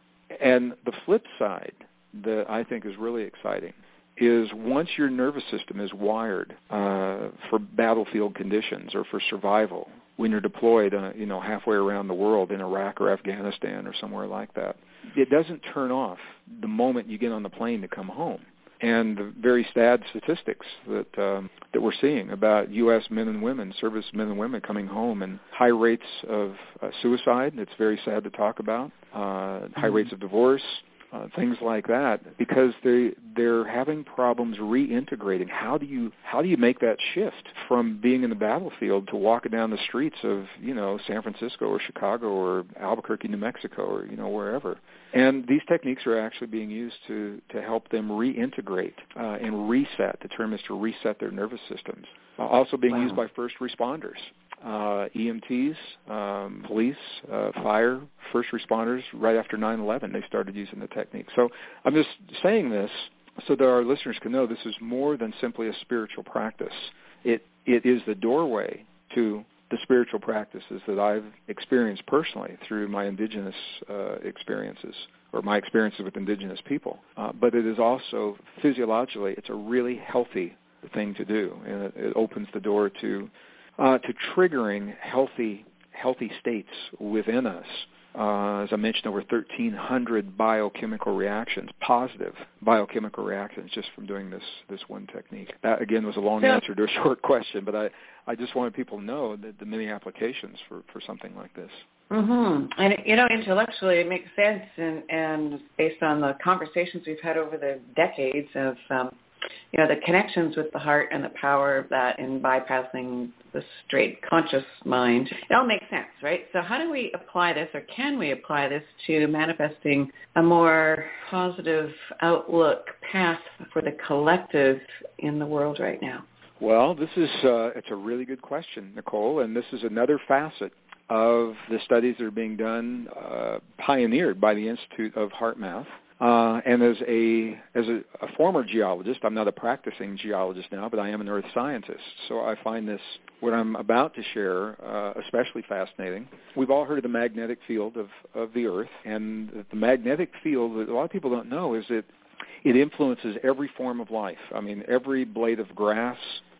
Speaker 3: And the flip side that I think is really exciting is once your nervous system is wired uh, for battlefield conditions or for survival, when you're deployed uh, you know, halfway around the world in Iraq or Afghanistan or somewhere like that, it doesn't turn off the moment you get on the plane to come home. And the very sad statistics that um, that we're seeing about U S men and women, service men and women coming home, and high rates of uh, suicide. It's very sad to talk about. Uh, mm-hmm. High rates of divorce, uh, things like that, because they they're having problems reintegrating. How do you how do you make that shift from being in the battlefield to walking down the streets of, you know, San Francisco or Chicago or Albuquerque, New Mexico, or, you know, wherever? And these techniques are actually being used to, to help them reintegrate uh, and reset. The term is to reset their nervous systems. Uh, also being wow. used by first responders, uh, E M Ts, um, police, uh, fire, first responders. Right after nine eleven, they started using the technique. So I'm just saying this so that our listeners can know this is more than simply a spiritual practice. It it is the doorway to the spiritual practices that I've experienced personally through my indigenous uh, experiences, or my experiences with indigenous people. Uh, but it is also, physiologically, it's a really healthy thing to do, and it, it opens the door to uh, to triggering healthy healthy states within us. Uh, as I mentioned, over thirteen hundred biochemical reactions, positive biochemical reactions, just from doing this this one technique. That, again, was a long yeah. answer to a short question, but I, I just wanted people to know that the many applications for, for something like this.
Speaker 1: Mm-hmm. And, you know, intellectually it makes sense, and, and based on the conversations we've had over the decades of, um, you know, the connections with the heart and the power of that in bypassing the straight conscious mind, it all makes sense, right? So how do we apply this, or can we apply this to manifesting a more positive outlook path for the collective in the world right now?
Speaker 3: Well, this is uh, it's a really good question, Nicole, and this is another facet of the studies that are being done, uh, pioneered by the Institute of HeartMath. Uh, and as a as a, a former geologist, I'm not a practicing geologist now, but I am an earth scientist. So I find this, what I'm about to share, uh, especially fascinating. We've all heard of the magnetic field of, of the earth, and the magnetic field, that a lot of people don't know, is that it influences every form of life. I mean, every blade of grass,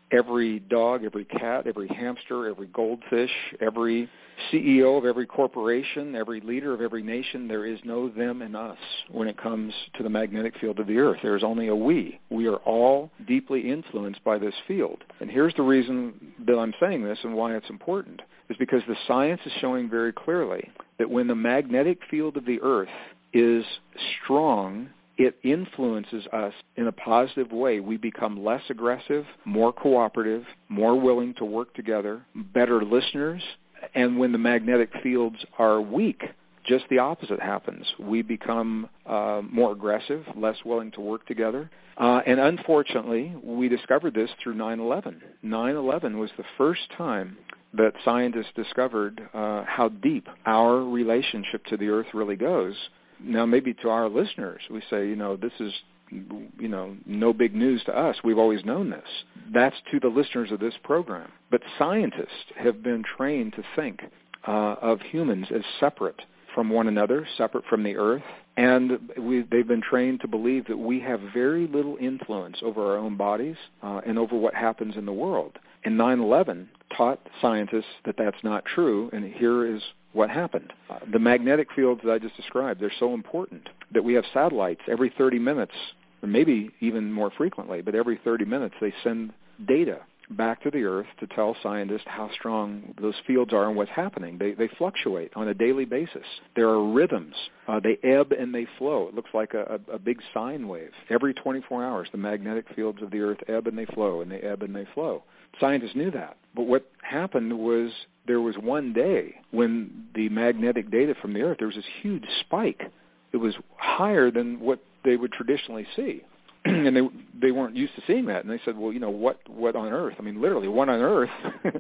Speaker 3: every dog, every cat, every hamster, every goldfish, every C E O of every corporation, every leader of every nation. There is no them and us when it comes to the magnetic field of the earth. There is only a we. We are all deeply influenced by this field. And here's the reason that I'm saying this and why it's important, is because the science is showing very clearly that when the magnetic field of the earth is strong, it influences us in a positive way. We become less aggressive, more cooperative, more willing to work together, better listeners. And when the magnetic fields are weak, just the opposite happens. We become uh, more aggressive, less willing to work together. Uh, and unfortunately, we discovered this through nine eleven. nine eleven was the first time that scientists discovered uh, how deep our relationship to the earth really goes. Now, maybe to our listeners, we say, you know, this is, you know, no big news to us. We've always known this. That's to the listeners of this program. But scientists have been trained to think uh, of humans as separate from one another, separate from the earth, and we, they've been trained to believe that we have very little influence over our own bodies uh, and over what happens in the world. And nine eleven taught scientists that that's not true, and here is what happened. Uh, the magnetic fields that I just described, they're so important that we have satellites every thirty minutes, or maybe even more frequently, but every thirty minutes they send data back to the earth to tell scientists how strong those fields are and what's happening. They they fluctuate on a daily basis. There are rhythms. Uh, they ebb and they flow. It looks like a, a, a big sine wave. Every twenty-four hours, the magnetic fields of the earth ebb and they flow, and they ebb and they flow. Scientists knew that. But what happened was there was one day when the magnetic data from the earth, there was this huge spike. It was higher than what they would traditionally see. And they they weren't used to seeing that. And they said, well, you know, what, what on earth? I mean, literally, what on earth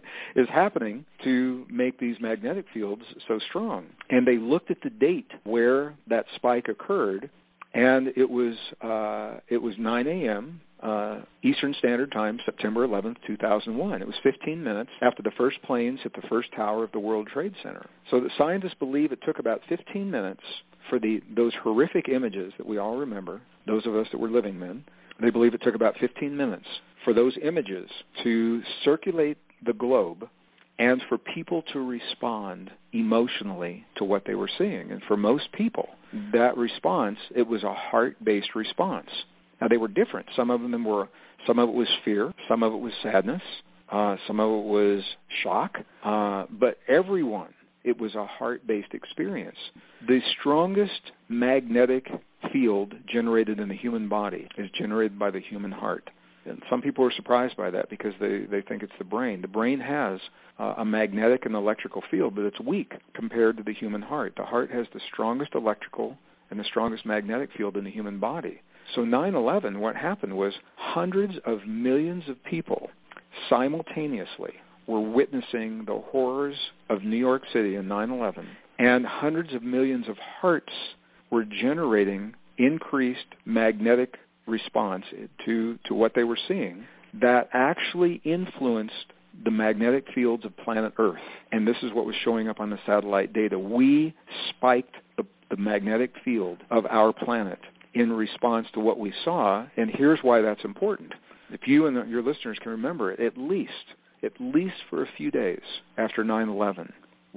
Speaker 3: is happening to make these magnetic fields so strong? And they looked at the date where that spike occurred, and it was uh, it was nine a.m., Uh, Eastern Standard Time, September eleventh, two thousand one. It was fifteen minutes after the first planes hit the first tower of the World Trade Center. So the scientists believe it took about fifteen minutes for the those horrific images that we all remember, those of us that were living then, they believe it took about fifteen minutes for those images to circulate the globe and for people to respond emotionally to what they were seeing. And for most people, that response, it was a heart-based response. Now, they were different. Some of them were, some of it was fear, some of it was sadness, uh, some of it was shock, uh, but everyone, it was a heart-based experience. The strongest magnetic field generated in the human body is generated by the human heart. And some people are surprised by that because they, they think it's the brain. The brain has uh, a magnetic and electrical field, but it's weak compared to the human heart. The heart has the strongest electrical and the strongest magnetic field in the human body. So nine eleven, what happened was hundreds of millions of people simultaneously were witnessing the horrors of New York City in nine eleven, and hundreds of millions of hearts were generating increased magnetic response to, to what they were seeing that actually influenced the magnetic fields of planet Earth. And this is what was showing up on the satellite data. We spiked the, the magnetic field of our planet in response to what we saw, and here's why that's important. If you and your listeners can remember it, at least, at least for a few days after nine eleven,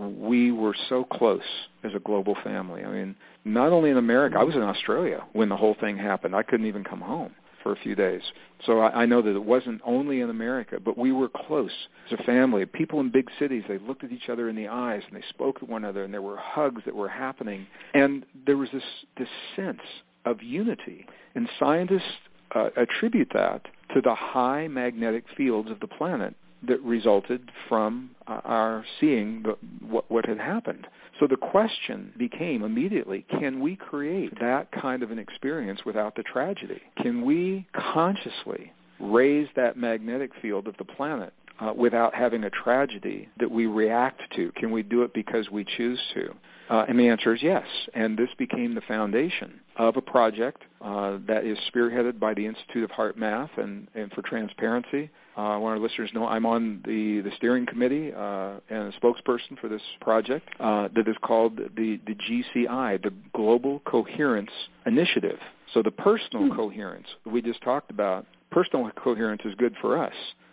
Speaker 3: we were so close as a global family. I mean, not only in America, I was in Australia when the whole thing happened. I couldn't even come home for a few days. So I, I know that it wasn't only in America, but we were close as a family. People in big cities, they looked at each other in the eyes and they spoke to one another, and there were hugs that were happening. And there was this, this sense of unity. And scientists uh, attribute that to the high magnetic fields of the planet that resulted from uh, our seeing the, what, what had happened. So the question became immediately, can we create that kind of an experience without the tragedy? Can we consciously raise that magnetic field of the planet uh, without having a tragedy that we react to? Can we do it because we choose to? Uh, and the answer is yes. And this became the foundation of a project uh, that is spearheaded by the Institute of Heart Math. And, and for transparency, uh, I want our listeners to know I'm on the, the steering committee uh, and a spokesperson for this project uh, that is called the, the G C I, the Global Coherence Initiative. So the personal hmm. coherence we just talked about, personal coherence is good for us.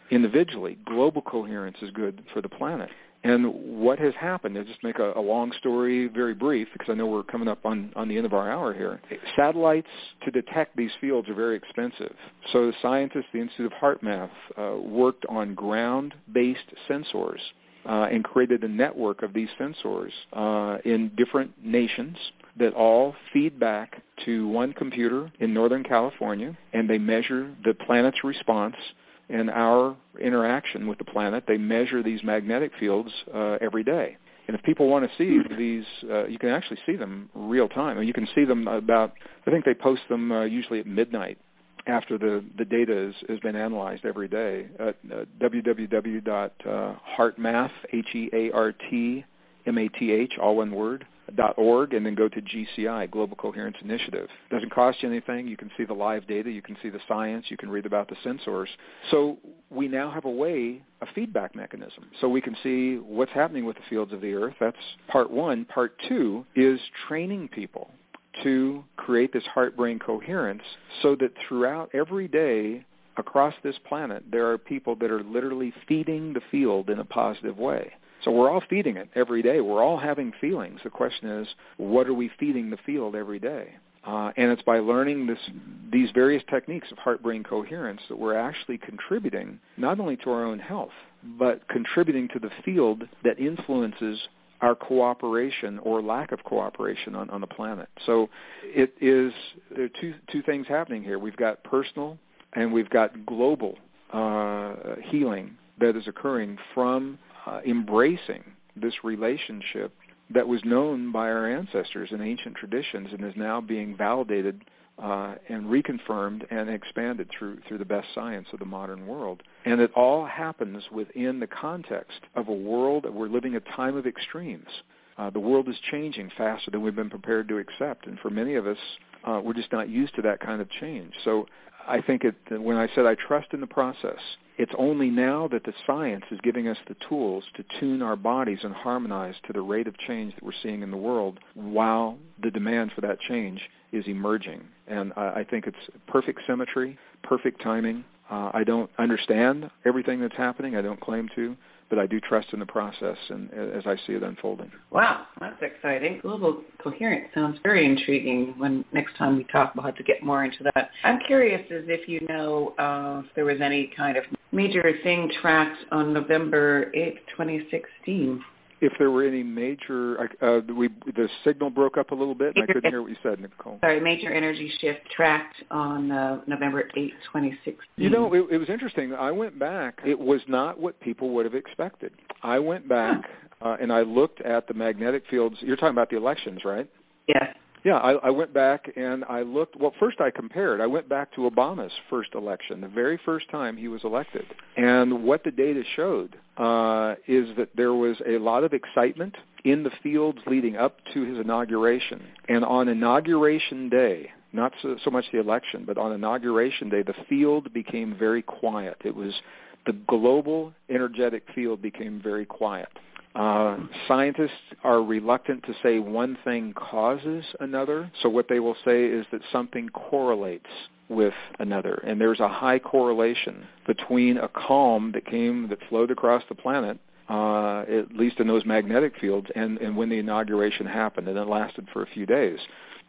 Speaker 3: individually, global coherence is good for the planet. And what has happened, I'll just make a, a long story very brief because I know we're coming up on, on the end of our hour here. Satellites to detect these fields are very expensive. So the scientists, the Institute of HeartMath, uh, worked on ground-based sensors uh, and created a network of these sensors uh, in different nations that all feed back to one computer in Northern California, and they measure the planet's response and our interaction with the planet. They measure these magnetic fields uh, every day. And if people want to see these, uh, you can actually see them real time. And you can see them about, I think they post them uh, usually at midnight after the, the data is, has been analyzed every day at uh, w w w dot heartmath, H E A R T M A T H, all one word, .org, and then go to G C I, Global Coherence Initiative. It doesn't cost you anything. You can see the live data. You can see the science. You can read about the sensors. So we now have a way, a feedback mechanism. So we can see what's happening with the fields of the Earth. That's part one. Part two is training people to create this heart-brain coherence so that throughout every day across this planet, there are people that are literally feeding the field in a positive way. So we're all feeding it every day. We're all having feelings. The question is, what are we feeding the field every day? Uh, and it's by learning this, these various techniques of heart-brain coherence that we're actually contributing not only to our own health, but contributing to the field that influences our cooperation or lack of cooperation on, on the planet. So it is, there are two, two things happening here. We've got personal and we've got global uh, healing that is occurring from Uh, embracing this relationship that was known by our ancestors in ancient traditions and is now being validated uh, and reconfirmed and expanded through through the best science of the modern world. And it all happens within the context of a world that we're living a time of extremes. Uh, the world is changing faster than we've been prepared to accept, and for many of us, uh, we're just not used to that kind of change. So I think it, when I said I trust in the process, it's only now that the science is giving us the tools to tune our bodies and harmonize to the rate of change that we're seeing in the world while the demand for that change is emerging. And I, I think it's perfect symmetry, perfect timing. Uh, I don't understand everything that's happening. I don't claim to. But I do trust in the process and as I see it unfolding.
Speaker 1: Wow, that's exciting. Global coherence sounds very intriguing. When next time we talk, we'll have to get more into that. I'm curious as if you know uh, if there was any kind of major thing tracked on November eighth, twenty sixteen.
Speaker 3: If there were any major, uh, we the signal broke up a little bit, and I couldn't hear what you said, Nicole.
Speaker 1: Sorry, major energy shift tracked on uh, November eighth, twenty sixteen.
Speaker 3: You know, it, it was interesting. I went back. It was not what people would have expected. I went back uh, and I looked at the magnetic fields. You're talking about the elections, right?
Speaker 1: Yes.
Speaker 3: Yeah, I, I went back and I looked. Well, first I compared. I went back to Obama's first election, the very first time he was elected. And what the data showed uh, is that there was a lot of excitement in the fields leading up to his inauguration. And on Inauguration Day, not so, so much the election, but on Inauguration Day, the field became very quiet. It was the global energetic field became very quiet. Uh, scientists are reluctant to say one thing causes another, so what they will say is that something correlates with another, and there's a high correlation between a calm that came, that flowed across the planet, uh, at least in those magnetic fields, and, and when the inauguration happened, and it lasted for a few days.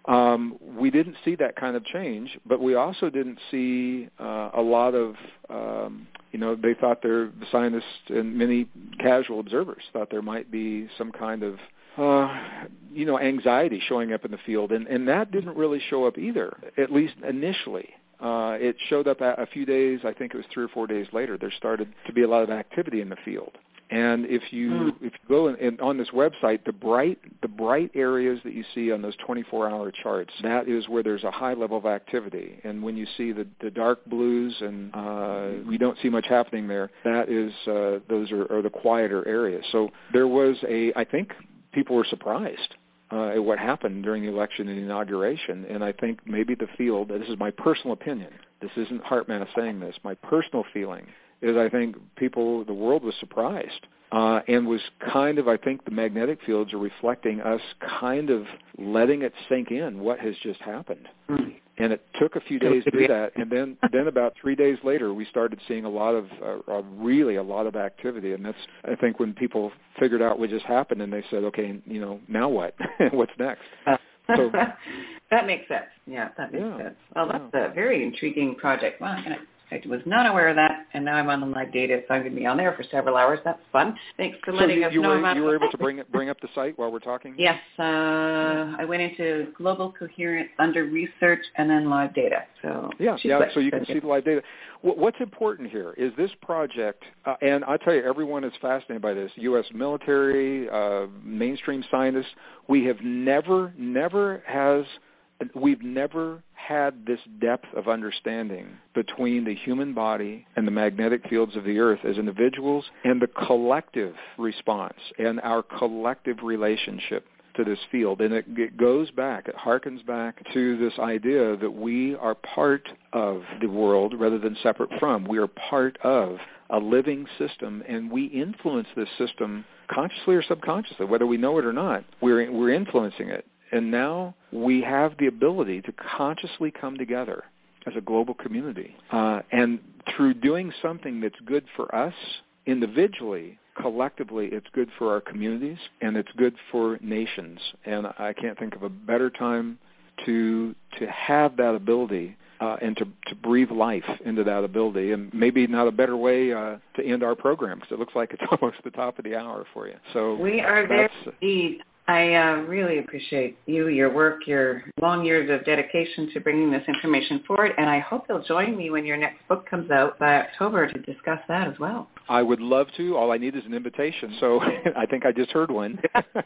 Speaker 3: Um, we didn't see that kind of change, but we also didn't see uh, a lot of, um, you know, they thought there, the scientists and many casual observers thought there might be some kind of, uh, you know, anxiety showing up in the field, and, and that didn't really show up either, at least initially. Uh, it showed up a, a few days, I think it was three or four days later, there started to be a lot of activity in the field. And if you mm. if you go in, in, on this website, the bright the bright areas that you see on those twenty-four hour charts, that is where there's a high level of activity. And when you see the, the dark blues and uh, we don't see much happening there, that is uh, those are, are the quieter areas. So there was a I think people were surprised uh, at what happened during the election and the inauguration. And I think maybe the field. This is my personal opinion. This isn't HeartMath saying this. My personal feeling is I think people, the world was surprised uh, and was kind of, I think the magnetic fields are reflecting us kind of letting it sink in what has just happened. Mm. And it took a few days to do that, and then then about three days later, we started seeing a lot of, uh, uh, really a lot of activity. And that's, I think, when people figured out what just happened, and they said, okay, you know, now what? What's next?
Speaker 1: So, that makes sense. Yeah, that makes
Speaker 3: yeah,
Speaker 1: sense. Well, that's
Speaker 3: yeah.
Speaker 1: a very intriguing project. Wow, and I, I was not aware of that, and now I'm on the live data, so I'm going to be on there for several hours. That's fun. Thanks for letting
Speaker 3: so you,
Speaker 1: us
Speaker 3: you
Speaker 1: know
Speaker 3: were,
Speaker 1: about
Speaker 3: you were able to bring bring up the site while we're talking?
Speaker 1: Yes. Uh, I went into Global Coherence under research and then live data. So
Speaker 3: yeah, yeah. So you can see the live data. What's important here is this project, uh, and I tell you, everyone is fascinated by this. U S military, uh, mainstream scientists. We have never, never has. We've never had this depth of understanding between the human body and the magnetic fields of the earth as individuals and the collective response and our collective relationship to this field. And it, it goes back, it harkens back to this idea that we are part of the world rather than separate from. We are part of a living system, and we influence this system consciously or subconsciously, whether we know it or not. We're, we're influencing it. And now we have the ability to consciously come together as a global community. Uh, and through doing something that's good for us individually, collectively, it's good for our communities, and it's good for nations. And I can't think of a better time to to have that ability uh, and to, to breathe life into that ability. And maybe not a better way uh, to end our program, because it looks like it's almost the top of the hour for you. So
Speaker 1: we are there indeed. I uh, really appreciate you, your work, your long years of dedication to bringing this information forward, and I hope you'll join me when your next book comes out by October to discuss that as well.
Speaker 3: I would love to. All I need is an invitation, so I think I just heard one.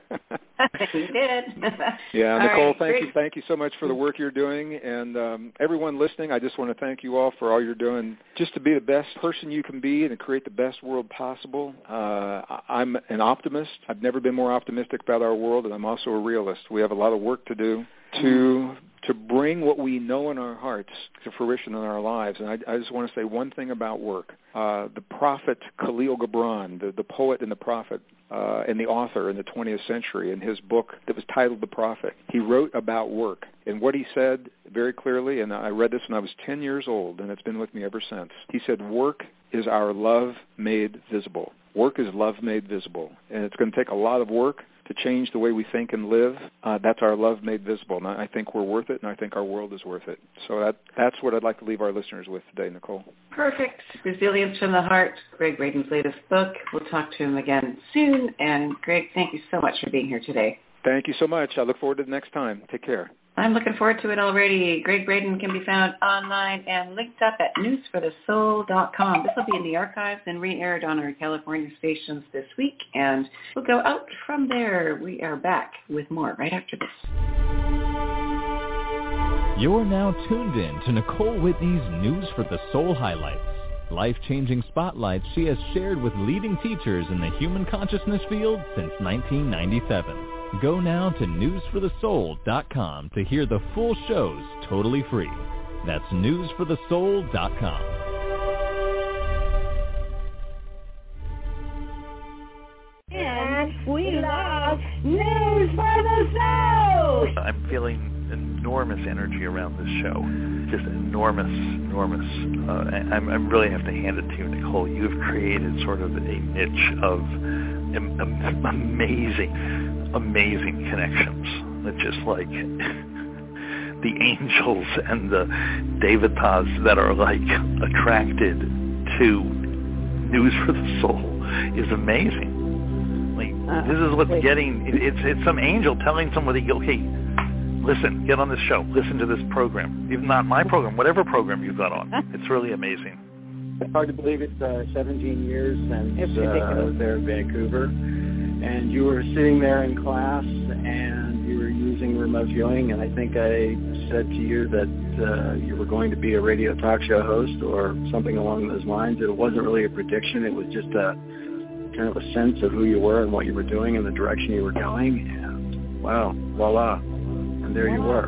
Speaker 1: You did.
Speaker 3: Yeah,
Speaker 1: all
Speaker 3: Nicole,
Speaker 1: right,
Speaker 3: thank
Speaker 1: great.
Speaker 3: you. Thank you so much for the work you're doing, and um, everyone listening, I just want to thank you all for all you're doing just to be the best person you can be and to create the best world possible. Uh, I'm an optimist. I've never been more optimistic about our world, and I'm also a realist. We have a lot of work to do to to bring what we know in our hearts to fruition in our lives. And I, I just want to say one thing about work. Uh, the prophet Khalil Gibran, the, the poet and the prophet, uh, and the author in the twentieth century, in his book that was titled The Prophet, he wrote about work. And what he said very clearly, and I read this when I was ten years old, and it's been with me ever since. He said, work is our love made visible. Work is love made visible. And it's going to take a lot of work to change the way we think and live. Uh, that's our love made visible. And I think we're worth it, and I think our world is worth it. So that that's what I'd like to leave our listeners with today, Nicole.
Speaker 1: Perfect. Resilience from the Heart, Gregg Braden's latest book. We'll talk to him again soon. And Gregg, thank you so much for being here today.
Speaker 3: Thank you so much. I look forward to the next time. Take care.
Speaker 1: I'm looking forward to it already. Gregg Braden can be found online and linked up at news for the soul dot com. This will be in the archives and re-aired on our California stations this week, and we'll go out from there. We are back with more right after this.
Speaker 2: You're now tuned in to Nicole Whitney's News for the Soul highlights. Life-changing spotlights she has shared with leading teachers in the human consciousness field since nineteen ninety-seven. Go now to news for the soul dot com to hear the full shows totally free. That's news for the soul dot com.
Speaker 4: And we love News for the Soul!
Speaker 5: I'm feeling enormous energy around this show. Just enormous, enormous. Uh, I'm, I really have to hand it to you, Nicole. You've created sort of a niche of am- am- amazing amazing connections. It's just like the angels and the devatas that are like attracted to News for the Soul is amazing. Like uh, this is what's wait. getting. It, it's it's some angel telling somebody, okay, listen, get on this show, listen to this program. Even not my program, whatever program you've got on. It's really amazing.
Speaker 6: It's hard to believe it's uh, seventeen years since
Speaker 1: it's
Speaker 6: uh, there in Vancouver. And you were sitting there in class, and you were using remote viewing, and I think I said to you that uh, you were going to be a radio talk show host or something along those lines. It wasn't really a prediction. It was just a kind of a sense of who you were and what you were doing and the direction you were going. And, wow, voila, and there you were.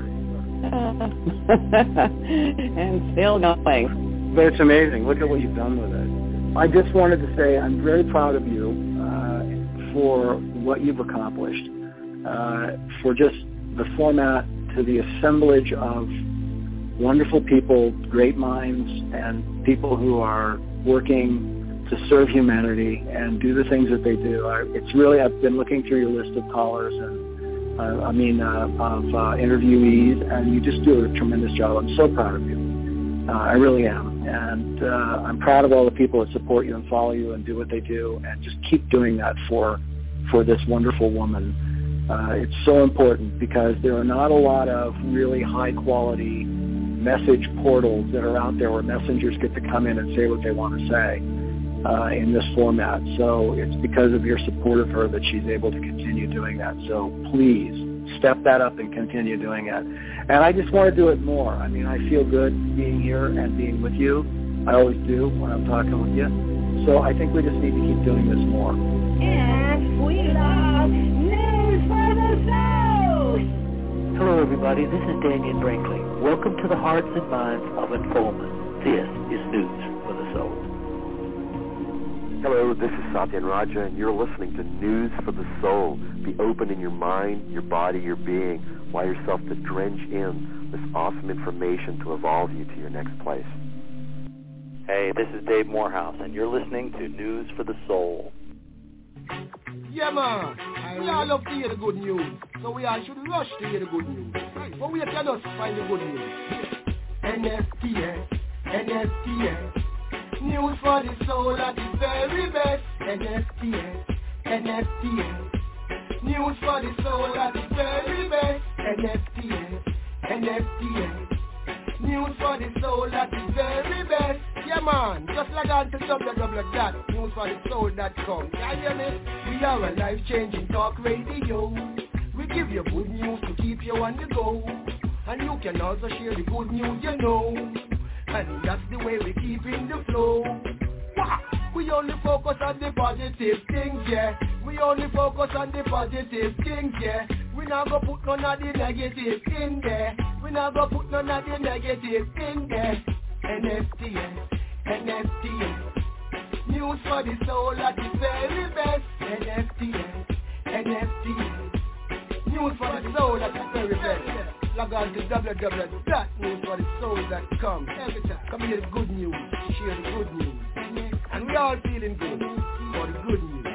Speaker 1: And still going.
Speaker 6: But it's amazing. Look at what you've done with it. I just wanted to say I'm very proud of you for what you've accomplished, uh, for just the format to the assemblage of wonderful people, great minds, and people who are working to serve humanity and do the things that they do. I, it's really, I've been looking through your list of callers and, uh, I mean, uh, of uh, interviewees, and you just do a tremendous job. I'm so proud of you. Uh, I really am. And uh, I'm proud of all the people that support you and follow you and do what they do, and just keep doing that for for this wonderful woman. Uh, it's so important because there are not a lot of really high-quality message portals that are out there where messengers get to come in and say what they want to say uh, in this format. So it's because of your support of her that she's able to continue doing that. So please step that up and continue doing it. And I just want to do it more. I mean, I feel good being here and being with you. I always do when I'm talking with you. So I think we just need to keep doing this more.
Speaker 4: And we love News for the Soul.
Speaker 7: Hello, everybody. This is Daniel Brinkley. Welcome to the hearts and minds of Informants. This is News for the Soul.
Speaker 8: Hello, this is Satyan Raja, and you're listening to News for the Soul. Be open in your mind, your body, your being. Allow yourself to drench in this awesome information to evolve you to your next place.
Speaker 9: Hey, this is Dave Morehouse, and you're listening to News for the Soul.
Speaker 10: Yeah, man. We all love to hear the good news, so we all should rush to hear the good news. But we can just find the good news. N S T S, N S T S. News for the soul at the very best. N S T S, N S T S. News for the soul at the very best. N S T S, N S T S. News for the soul at the very best. Yeah, man, just log on to w w w dot news for the soul dot com. Can you hear me? We are a life-changing talk radio. We give you good news to keep you on the go. And you can also share the good news you know. And that's the way we keep in the flow. Wow. We only focus on the positive things, yeah. We only focus on the positive things, yeah. We not go put none of the negative in there. We not go put none of the negative in there. N S T S, N S T S. News for the soul at the very best. N S T S, N S T S. News for the soul at the very best. Log on to w w w dot news for the soul dot com. Every time, come hear the good news, share the good news. And we all feeling good for the good news.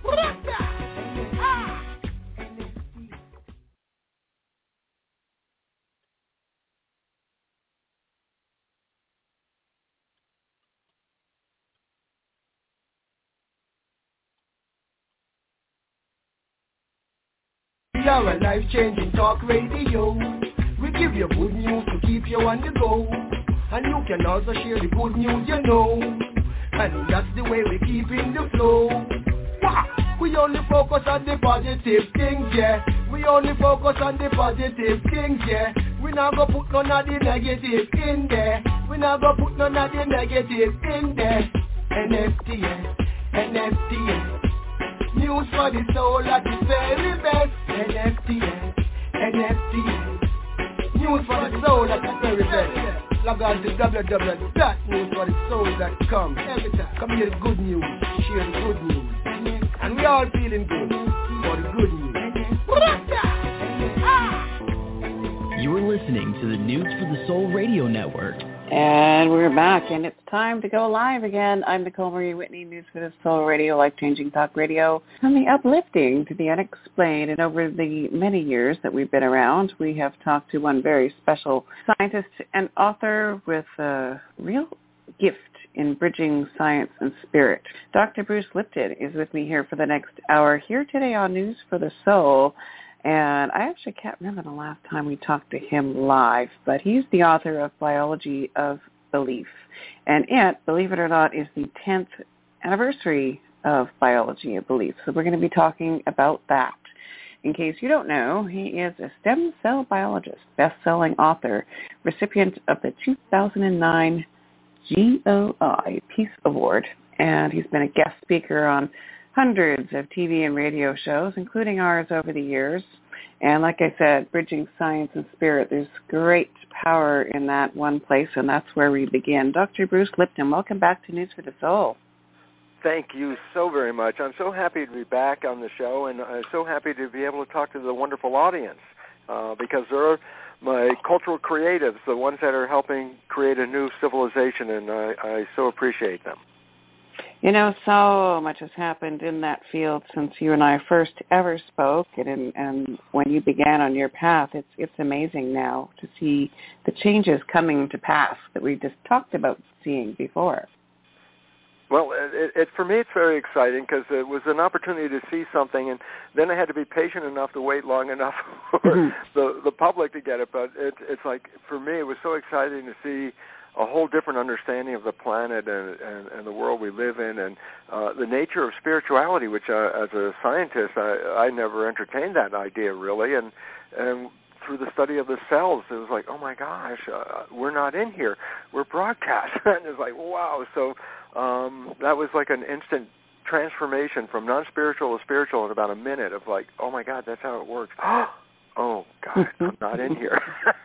Speaker 10: We are a life-changing talk radio. We give you good news to keep you on the go. And you can also share the good news you know. And that's the way we keep in the flow. Wow. We only focus on the positive things, yeah. We only focus on the positive things, yeah. We not go put none of the negative in there. We not go put none of the negative in there. N S T S, N S T S. News for the soul at the very best. N S T S, N S T S. News for the soul at the very best. Log on to w w w dot news for the soul dot com. Every time, come hear the good news, share the good news. And we all feeling good for the good news.
Speaker 11: You're listening to the News for the Soul Radio Network.
Speaker 1: And we're back, and it's time to go live again. I'm Nicole Marie Whitney, News for the Soul Radio, life-changing talk radio, from the uplifting to the unexplained. And over the many years that we've been around, we have talked to one very special scientist and author with a real gift in bridging science and spirit. Doctor Bruce Lipton is with me here for the next hour, here today on News for the Soul. And I actually can't remember the last time we talked to him live, but he's the author of Biology of Belief. And it, believe it or not, is the tenth anniversary of Biology of Belief. So we're going to be talking about that. In case you don't know, he is a stem cell biologist, best-selling author, recipient of the two thousand nine G O I Peace Award, and he's been a guest speaker on hundreds of T V and radio shows, including ours over the years. And like I said, bridging science and spirit, there's great power in that one place, and that's where we begin. Doctor Bruce Lipton, welcome back to News for the Soul.
Speaker 8: Thank you so very much. I'm so happy to be back on the show, and I'm so happy to be able to talk to the wonderful audience, uh, because there are my cultural creatives, the ones that are helping create a new civilization, and I, I so appreciate them.
Speaker 1: You know, so much has happened in that field since you and I first ever spoke, and, and when you began on your path. It's it's amazing now to see the changes coming to pass that we just talked about seeing before.
Speaker 8: Well, it, it, for me, it's very exciting because it was an opportunity to see something, and then I had to be patient enough to wait long enough for mm-hmm. the the public to get it. But it, it's like, for me, it was so exciting to see a whole different understanding of the planet and, and, and the world we live in, and uh, the nature of spirituality, which uh, as a scientist, I, I never entertained that idea really. And, and through the study of the cells, it was like, oh my gosh, uh, we're not in here. We're broadcast. And it's like, wow. So um, that was like an instant transformation from non-spiritual to spiritual in about a minute of like, oh my God, that's how it works. Oh God, I'm not in here.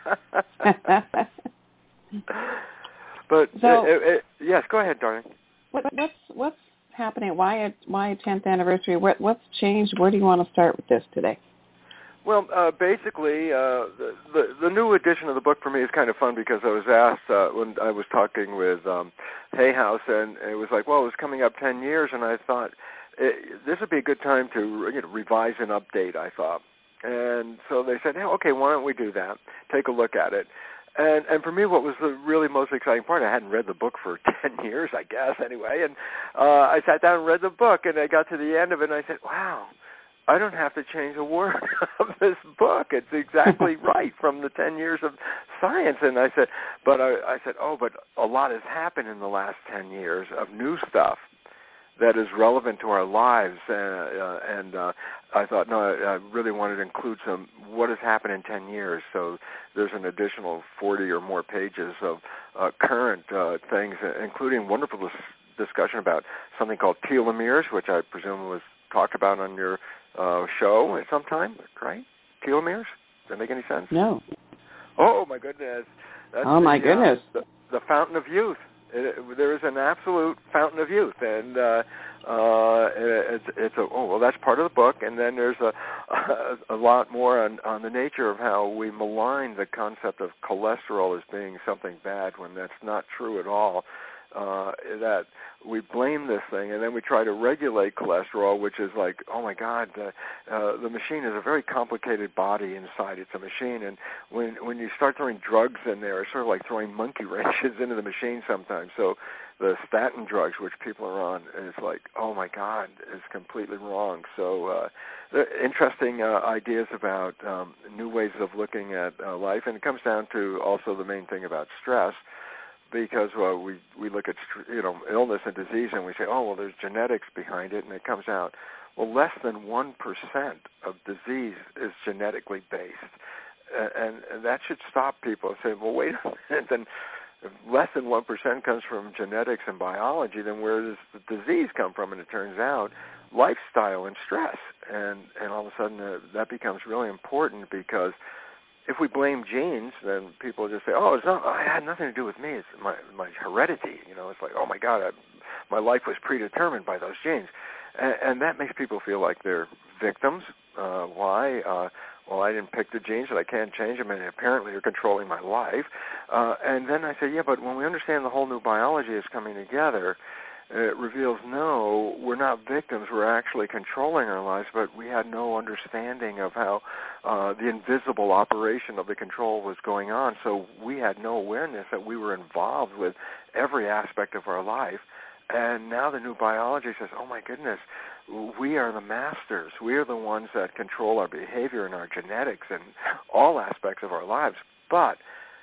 Speaker 8: But
Speaker 1: so,
Speaker 8: it, it, yes, go ahead, darling.
Speaker 1: What, what's what's happening? Why a why a tenth anniversary? What what's changed? Where do you want to start with this today?
Speaker 8: Well, uh, basically, uh, the, the the new edition of the book for me is kind of fun because I was asked uh, when I was talking with um, Hay House, and it was like, well, it was coming up ten years, and I thought it, this would be a good time to you know, revise and update. I thought, and so they said, hey, okay, why don't we do that? Take a look at it. And and for me, what was the really most exciting part, I hadn't read the book for ten years, I guess, anyway. And uh, I sat down and read the book, and I got to the end of it, and I said, wow, I don't have to change a word of this book. It's exactly right from the ten years of science. And I said, but I, I said, oh, but a lot has happened in the last ten years of new stuff that is relevant to our lives, uh, uh, and uh, I thought, no, I, I really wanted to include some what has happened in ten years. So there's an additional forty or more pages of uh, current uh, things, including wonderful dis- discussion about something called telomeres, which I presume was talked about on your uh, show at some time, right? Telomeres? Does that make any sense?
Speaker 1: No.
Speaker 8: Oh, my goodness. That's
Speaker 1: oh, my
Speaker 8: the,
Speaker 1: goodness.
Speaker 8: Uh, the, the fountain of youth. It, it, there is an absolute fountain of youth, and uh, uh, it, it's, it's a oh well, that's part of the book, and then there's a a, a lot more on, on the nature of how we malign the concept of cholesterol as being something bad when that's not true at all. Uh, that we blame this thing, and then we try to regulate cholesterol, which is like, oh my God, uh, uh, the machine is a very complicated body inside. It's a machine, and when when you start throwing drugs in there, it's sort of like throwing monkey wrenches into the machine sometimes. So the statin drugs, which people are on, is like, oh my God, is completely wrong. So uh, interesting uh, ideas about um, new ways of looking at uh, life, and it comes down to also the main thing about stress. Because well, we we look at you know illness and disease and we say, oh well, there's genetics behind it, and it comes out, well, less than one percent of disease is genetically based, and, and that should stop people and say, well, wait a minute, then if less than one percent comes from genetics and biology, then where does the disease come from? And it turns out lifestyle and stress, and and all of a sudden uh, that becomes really important because. If we blame genes, then people just say, "Oh, it's not. It had nothing to do with me. It's my my heredity." You know, it's like, "Oh my God, I, my life was predetermined by those genes," and, and that makes people feel like they're victims. Uh, why? Uh, well, I didn't pick the genes, and I can't change them, and apparently you're controlling my life. Uh, and then I say, "Yeah, but when we understand the whole new biology is coming together." It reveals, no, we're not victims. We're actually controlling our lives, but we had no understanding of how uh, the invisible operation of the control was going on. So we had no awareness that we were involved with every aspect of our life. And now the new biology says, oh, my goodness, we are the masters. We are the ones that control our behavior and our genetics and all aspects of our lives. But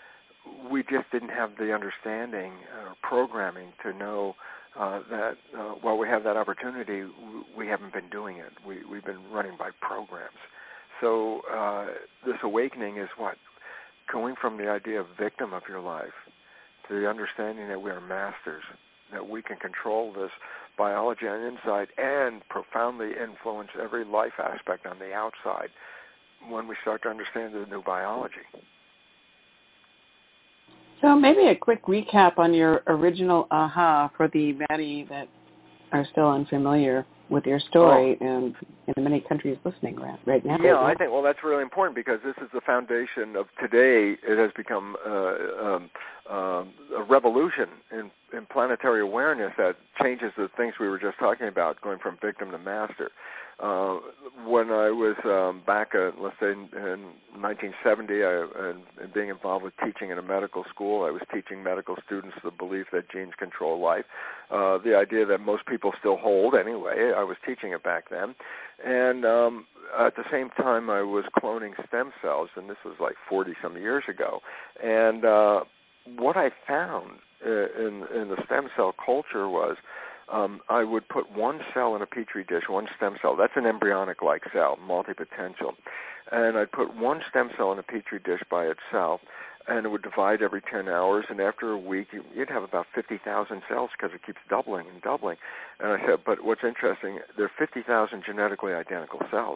Speaker 8: we just didn't have the understanding or programming to know Uh, that uh, while we have that opportunity, we haven't been doing it. We, we've been running by programs. So uh, this awakening is what? Going from the idea of victim of your life to the understanding that we are masters, that we can control this biology on the inside and profoundly influence every life aspect on the outside when we start to understand the new biology.
Speaker 1: So maybe a quick recap on your original aha for the many that are still unfamiliar with your story oh. and in many countries listening right, right now.
Speaker 12: Yeah, I think, well, that's really important because this is the foundation of today. It has become uh, um, um, a revolution in, in planetary awareness that changes the things we were just talking about, going from victim to master. Uh, when I was um, back, uh, let's say in, in nineteen seventy, I, and, and being involved with teaching in a medical school, I was teaching medical students the belief that genes control life, uh, the idea that most people still hold anyway. I was teaching it back then. And um, at the same time, I was cloning stem cells, and this was like forty-some years ago. And uh, what I found uh, in, in the stem cell culture was Um, I would put one cell in a petri dish, one stem cell. That's an embryonic-like cell, multipotential. And I'd put one stem cell in a petri dish by itself, and it would divide every ten hours. And after a week, you'd have about fifty thousand cells because it keeps doubling and doubling. And I said, but what's interesting, there are fifty thousand genetically identical cells.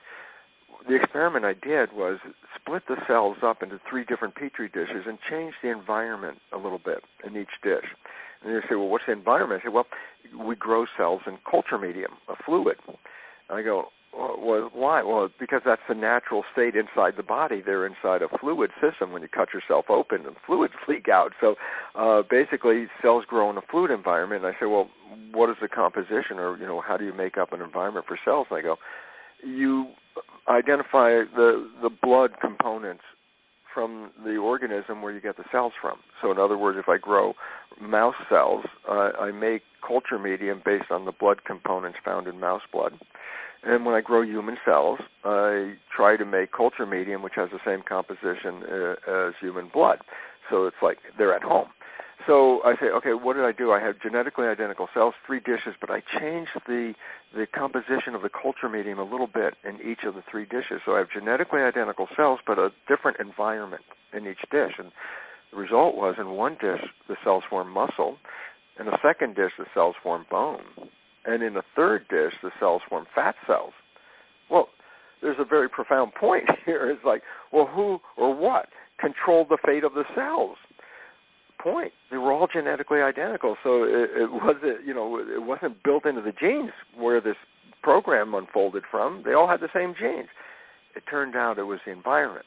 Speaker 12: The experiment I did was split the cells up into three different petri dishes and change the environment a little bit in each dish. And you say, well, what's the environment? I say, well, we grow cells in culture medium, a fluid. And I go, well, why? Well, because that's the natural state inside the body. They're inside a fluid system. When you cut yourself open, the fluids leak out. So uh, basically, cells grow in a fluid environment. And I say, well, what is the composition, or you know, how do you make up an environment for cells? And I go, you identify the the blood components from the organism where you get the cells from. So in other words, if I grow mouse cells, uh, I make culture medium based on the blood components found in mouse blood. And when I grow human cells, I try to make culture medium, which has the same composition uh, as human blood. So it's like they're at home. So I say, okay, what did I do? I have genetically identical cells, three dishes, but I changed the the composition of the culture medium a little bit in each of the three dishes. So I have genetically identical cells, but a different environment in each dish. And the result was, in one dish, the cells form muscle. In the second dish, the cells form bone. And in the third dish, the cells form fat cells. Well, there's a very profound point here. It's like, well, who or what controlled the fate of the cells? Point. They were all genetically identical, so it, it wasn't, you know, it wasn't built into the genes where this program unfolded from. They all had the same genes. It turned out it was the environment.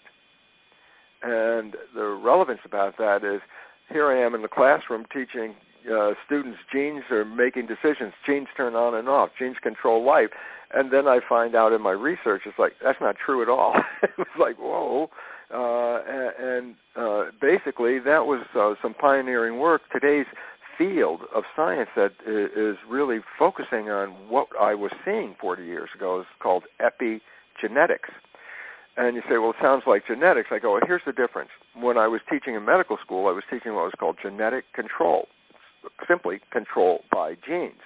Speaker 12: And the relevance about that is, here I am in the classroom teaching uh, students genes are making decisions. Genes turn on and off. Genes control life. And then I find out in my research, it's like, that's not true at all. It was like, whoa. Uh, and uh, basically, that was uh, some pioneering work. Today's field of science that is really focusing on what I was seeing forty years ago is called epigenetics. And you say, well, it sounds like genetics. I go, well, here's the difference. When I was teaching in medical school, I was teaching what was called genetic control, simply control by genes.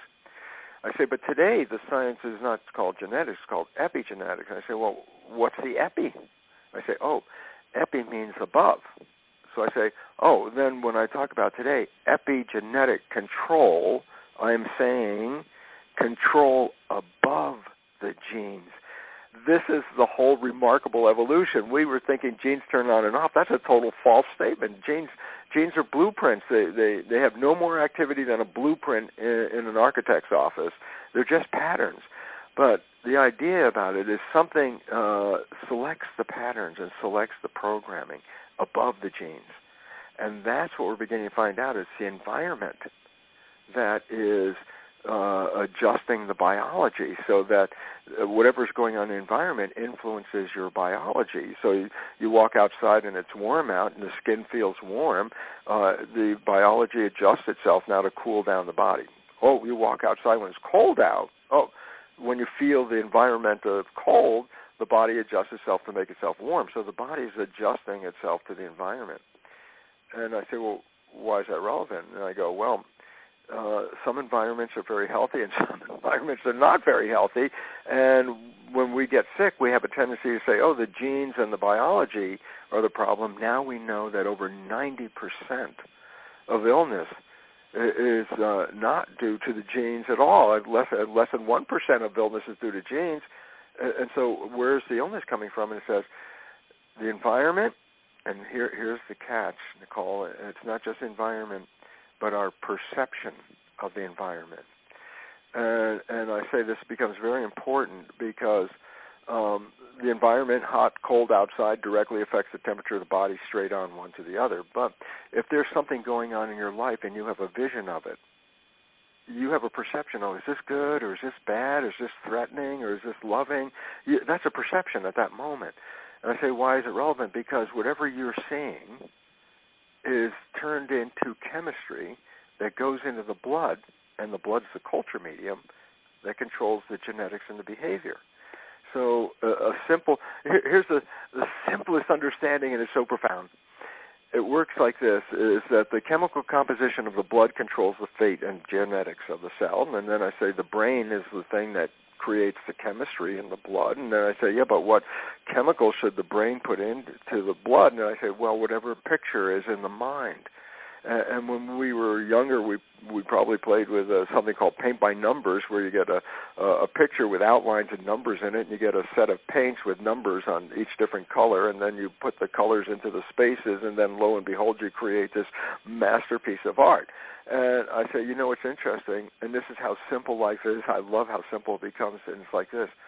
Speaker 12: I say, but today the science is not called genetics, it's called epigenetics. And I say, well, what's the epi? I say, oh, epi means above. So I say, oh, then when I talk about today, epigenetic control, I'm saying control above the genes. This is the whole remarkable evolution. We were thinking genes turn on and off. That's a total false statement. Genes genes are blueprints. They they, they have no more activity than a blueprint in, in an architect's office. They're just patterns. But the idea about it is something uh, selects the patterns and selects the programming above the genes. And that's what we're beginning to find out is the environment that is uh, adjusting the biology so that whatever's going on in the environment influences your biology. So you, you walk outside and it's warm out and the skin feels warm. Uh, the biology adjusts itself now to cool down the body. Oh, you walk outside when it's cold out. Oh, when you feel the environment of cold, the body adjusts itself to make itself warm. So the body is adjusting itself to the environment. And I say, well, why is that relevant? And I go, well, uh, some environments are very healthy and some environments are not very healthy. And when we get sick, we have a tendency to say, oh, the genes and the biology are the problem. Now we know that over ninety percent of illness is uh, not due to the genes at all. Less, less than one percent of illness is due to genes. And so where's the illness coming from? And it says the environment, and here, here's the catch, Nicole. It's not just environment, but our perception of the environment. And, and I say this becomes very important because um, the environment, hot, cold outside, directly affects the temperature of the body straight on one to the other. But if there's something going on in your life and you have a vision of it, you have a perception, oh, is this good or is this bad? Is this threatening or is this loving? You, that's a perception at that moment. And I say, why is it relevant? Because whatever you're seeing is turned into chemistry that goes into the blood, and the blood's the culture medium that controls the genetics and the behavior. So uh, a simple, here, here's the, the simplest understanding, and it's so profound. It works like this, is that the chemical composition of the blood controls the fate and genetics of the cell, and then I say the brain is the thing that creates the chemistry in the blood, and then I say, yeah, but what chemical should the brain put into the blood? And I say, well, whatever picture is in the mind. Uh, and when we were younger, we we probably played with uh, something called paint by numbers, where you get a a picture with outlines and numbers in it, and you get a set of paints with numbers on each different color, and then you put the colors into the spaces, and then lo and behold, you create this masterpiece of art. And I say, you know, it's interesting, and this is how simple life is. I love how simple it becomes, and it's like this.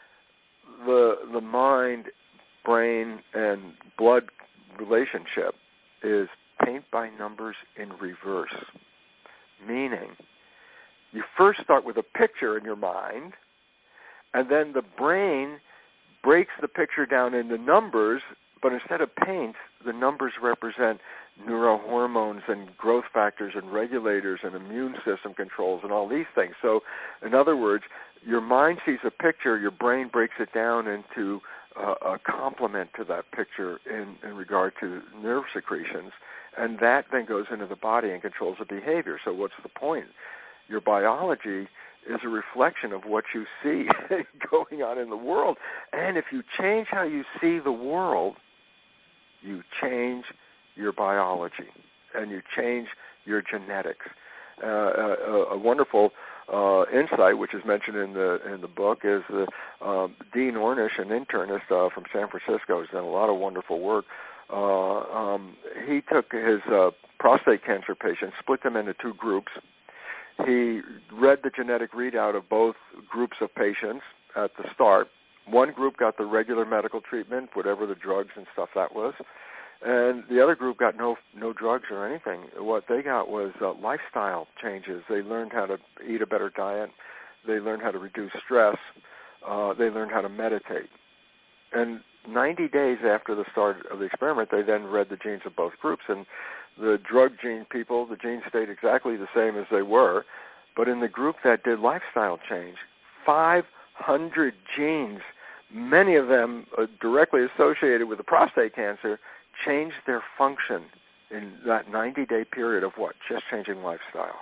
Speaker 12: The the mind, brain, and blood relationship is paint by numbers in reverse, meaning you first start with a picture in your mind, and then the brain breaks the picture down into numbers, but instead of paints, the numbers represent neurohormones and growth factors and regulators and immune system controls and all these things. So, in other words, your mind sees a picture, your brain breaks it down into uh, a complement to that picture in, in regard to nerve secretions, and that then goes into the body and controls the behavior. So what's the point? Your biology is a reflection of what you see going on in the world. And if you change how you see the world, you change your biology and you change your genetics. Uh, a, a wonderful uh, insight, which is mentioned in the in the book, is the, uh, Dean Ornish, an internist uh, from San Francisco, has done a lot of wonderful work. Uh, um, he took his uh, prostate cancer patients, split them into two groups. He read the genetic readout of both groups of patients at the start. One group got the regular medical treatment, whatever the drugs and stuff that was, and the other group got no no drugs or anything. What they got was uh, lifestyle changes. They learned how to eat a better diet. They learned how to reduce stress. Uh, they learned how to meditate. And ninety days after the start of the experiment, they then read the genes of both groups, and the drug gene people, the genes stayed exactly the same as they were, but in the group that did lifestyle change, five hundred genes, many of them uh, directly associated with the prostate cancer, changed their function in that ninety-day period of what? Just changing lifestyle.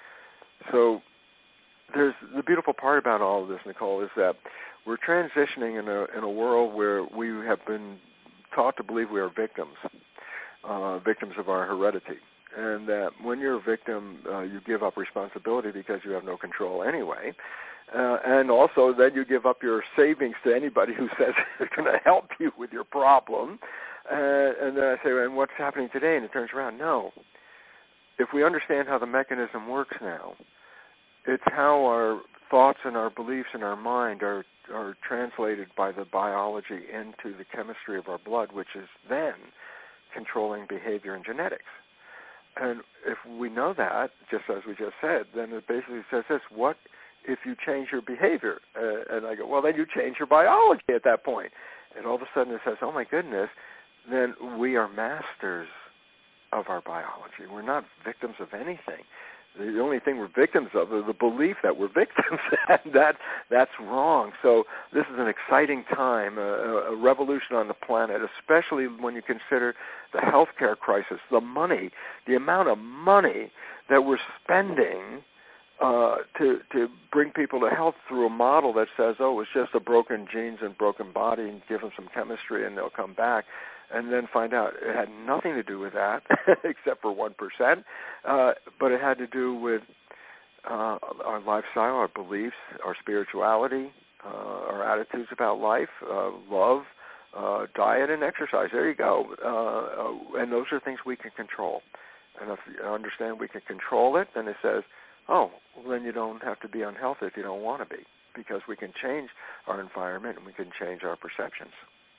Speaker 12: So there's the beautiful part about all of this, Nicole, is that we're transitioning in a in a world where we have been taught to believe we are victims, uh, victims of our heredity, and that when you're a victim, uh, you give up responsibility because you have no control anyway, uh, and also then you give up your savings to anybody who says they're going to help you with your problem, uh, and then I say, and what's happening today? And it turns around, no. If we understand how the mechanism works now, it's how our thoughts and our beliefs in our mind are are translated by the biology into the chemistry of our blood, which is then controlling behavior and genetics. And if we know that, just as we just said, then it basically says this: what if you change your behavior? Uh, and I go, well, then you change your biology at that point. And all of a sudden it says, oh my goodness, then we are masters of our biology. We're not victims of anything. The only thing we're victims of is the belief that we're victims, and that that's wrong. So this is an exciting time, a, a revolution on the planet, especially when you consider the healthcare crisis, the money, the amount of money that we're spending uh, to to bring people to health through a model that says, oh, it's just a broken genes and broken body, and give them some chemistry and they'll come back. And then find out it had nothing to do with that, except for one percent, uh, but it had to do with uh, our lifestyle, our beliefs, our spirituality, uh, our attitudes about life, uh, love, uh, diet, and exercise. There you go. Uh, and those are things we can control. And if you understand we can control it, then it says, oh, well, then you don't have to be unhealthy if you don't want to be, because we can change our environment and we can change our perceptions.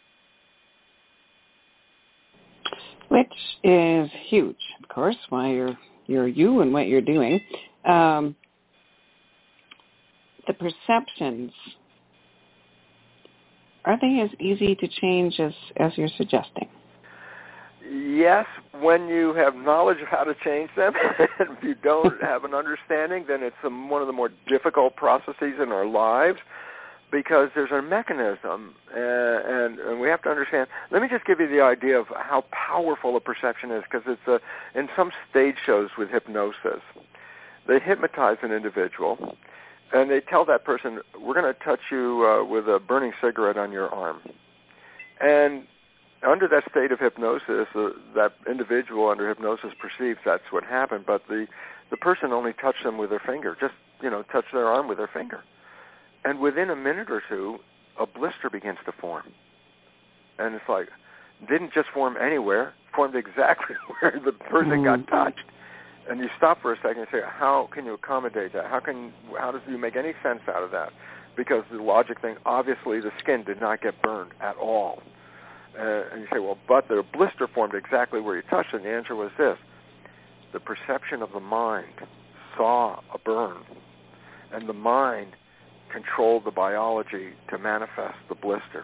Speaker 1: Which is huge, of course, why you're, you're you and what you're doing. Um, the perceptions, are they as easy to change as, as you're suggesting?
Speaker 12: Yes, when you have knowledge of how to change them. If you don't have an understanding, then it's um, one of the more difficult processes in our lives, because there's a mechanism, uh, and, and we have to understand. Let me just give you the idea of how powerful a perception is, because it's a, in some stage shows with hypnosis, they hypnotize an individual, and they tell that person, we're going to touch you uh, with a burning cigarette on your arm. And under that state of hypnosis, uh, that individual under hypnosis perceives that's what happened, but the, the person only touched them with their finger, just, you know, touched their arm with their finger. And within a minute or two, a blister begins to form. And it's like, didn't just form anywhere, formed exactly where the person mm-hmm. got touched. And you stop for a second and say, how can you accommodate that? How can, how does you make any sense out of that? Because the logic thing, obviously the skin did not get burned at all. Uh, and you say, well, but the blister formed exactly where you touched it. And the answer was this. The perception of the mind saw a burn, and the mind controlled the biology to manifest the blister.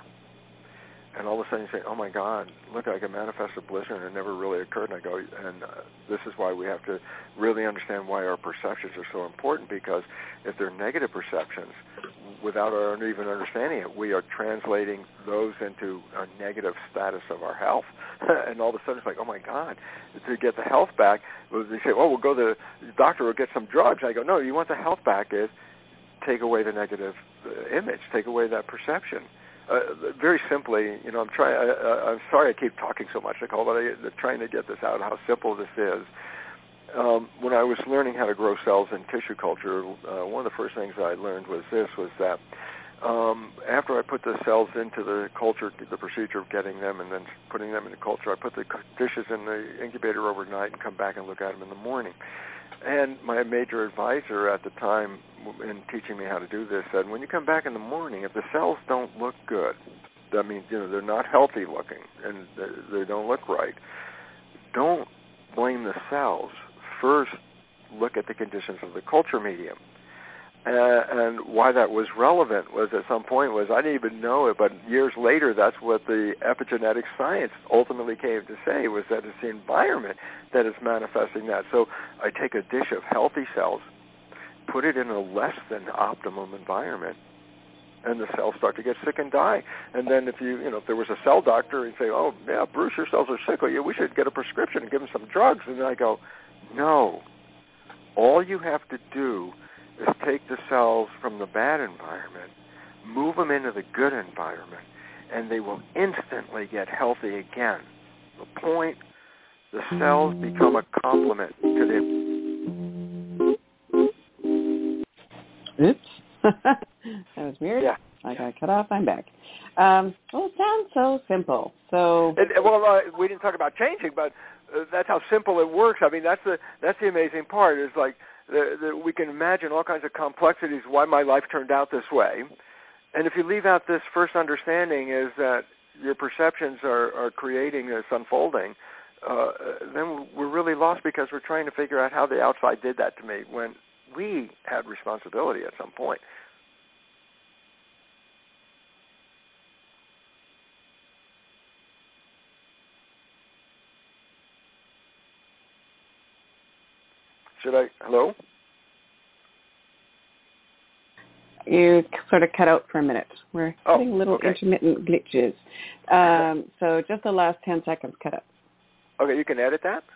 Speaker 12: And all of a sudden you say, oh, my God, look, I can manifest a blister, and it never really occurred. And I go, and uh, this is why we have to really understand why our perceptions are so important, because if they're negative perceptions, without our even understanding it, we are translating those into a negative status of our health. And all of a sudden it's like, oh, my God, to get the health back, they say, oh, we'll go to the doctor, we'll get some drugs. I go, no, you want the health back is take away the negative uh, image, take away that perception. Uh, very simply, you know, I'm trying. I, I, I'm sorry I keep talking so much, Nicole, but I, I'm trying to get this out, how simple this is. Um, when I was learning how to grow cells in tissue culture, uh, one of the first things I learned was this, was that um, after I put the cells into the culture, the procedure of getting them and then putting them into culture, I put the dishes in the incubator overnight and come back and look at them in the morning. And my major advisor at the time in teaching me how to do this said, when you come back in the morning, if the cells don't look good, that means, you know, they're not healthy looking and they don't look right, don't blame the cells. First, look at the conditions of the culture medium. Uh, and why that was relevant was at some point was, I didn't even know it, but years later, that's what the epigenetic science ultimately came to say, was that it's the environment that is manifesting that. So I take a dish of healthy cells, put it in a less than optimum environment, and the cells start to get sick and die. And then if you, you know, if there was a cell doctor and say, oh, yeah, Bruce, your cells are sick, well, yeah, we should get a prescription and give them some drugs. And I go, no. All you have to do is take the cells from the bad environment, move them into the good environment, and they will instantly get healthy again. The point, the cells become a complement to the...
Speaker 1: Oops. That was weird.
Speaker 12: Yeah.
Speaker 1: I got cut off. I'm back. Um, well, it sounds so simple. So,
Speaker 12: it, well, uh, we didn't talk about changing, but uh, that's how simple it works. I mean, that's the that's the amazing part. Is like the, the, we can imagine all kinds of complexities why my life turned out this way, and if you leave out this first understanding, is that your perceptions are, are creating this unfolding, uh, then we're really lost, because we're trying to figure out how the outside did that to me when we had responsibility at some point. Should I, hello?
Speaker 1: You sort of cut out for a minute. We're
Speaker 12: oh,
Speaker 1: getting little
Speaker 12: okay.
Speaker 1: intermittent glitches. Um, so just the last ten seconds cut out.
Speaker 12: Okay, you can edit that?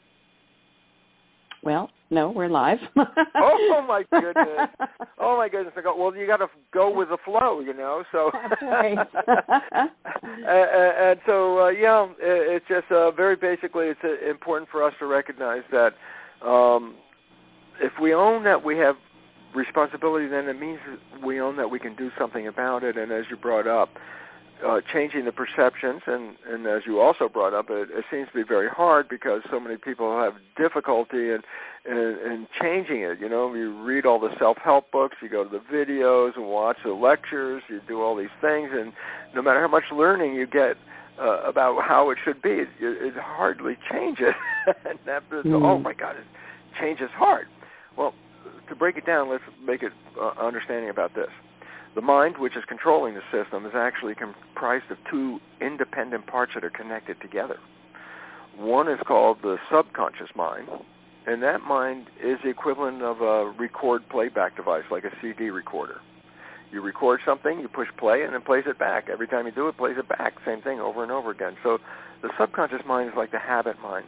Speaker 1: Well, no, we're live.
Speaker 12: oh, oh, my goodness. Oh, my goodness. Well, you got to go with the flow, you know. So,
Speaker 1: That's right.
Speaker 12: and, and so, uh, yeah, it's just uh, very basically, it's uh, important for us to recognize that um, if we own that we have responsibility, then it means we own that we can do something about it. And as you brought up, uh, changing the perceptions, and, and as you also brought up, it, it seems to be very hard because so many people have difficulty in, in, in changing it. You know, you read all the self-help books, you go to the videos and watch the lectures, you do all these things, and no matter how much learning you get uh, about how it should be, it, it hardly changes. And after, mm. oh my God, it, change is hard. Well, to break it down, let's make it uh, understanding about this. The mind, which is controlling the system, is actually comprised of two independent parts that are connected together. One is called the subconscious mind, and that mind is the equivalent of a record playback device, like a C D recorder. You record something, you push play, and it plays it back. Every time you do it, it plays it back. Same thing over and over again. So the subconscious mind is like the habit mind.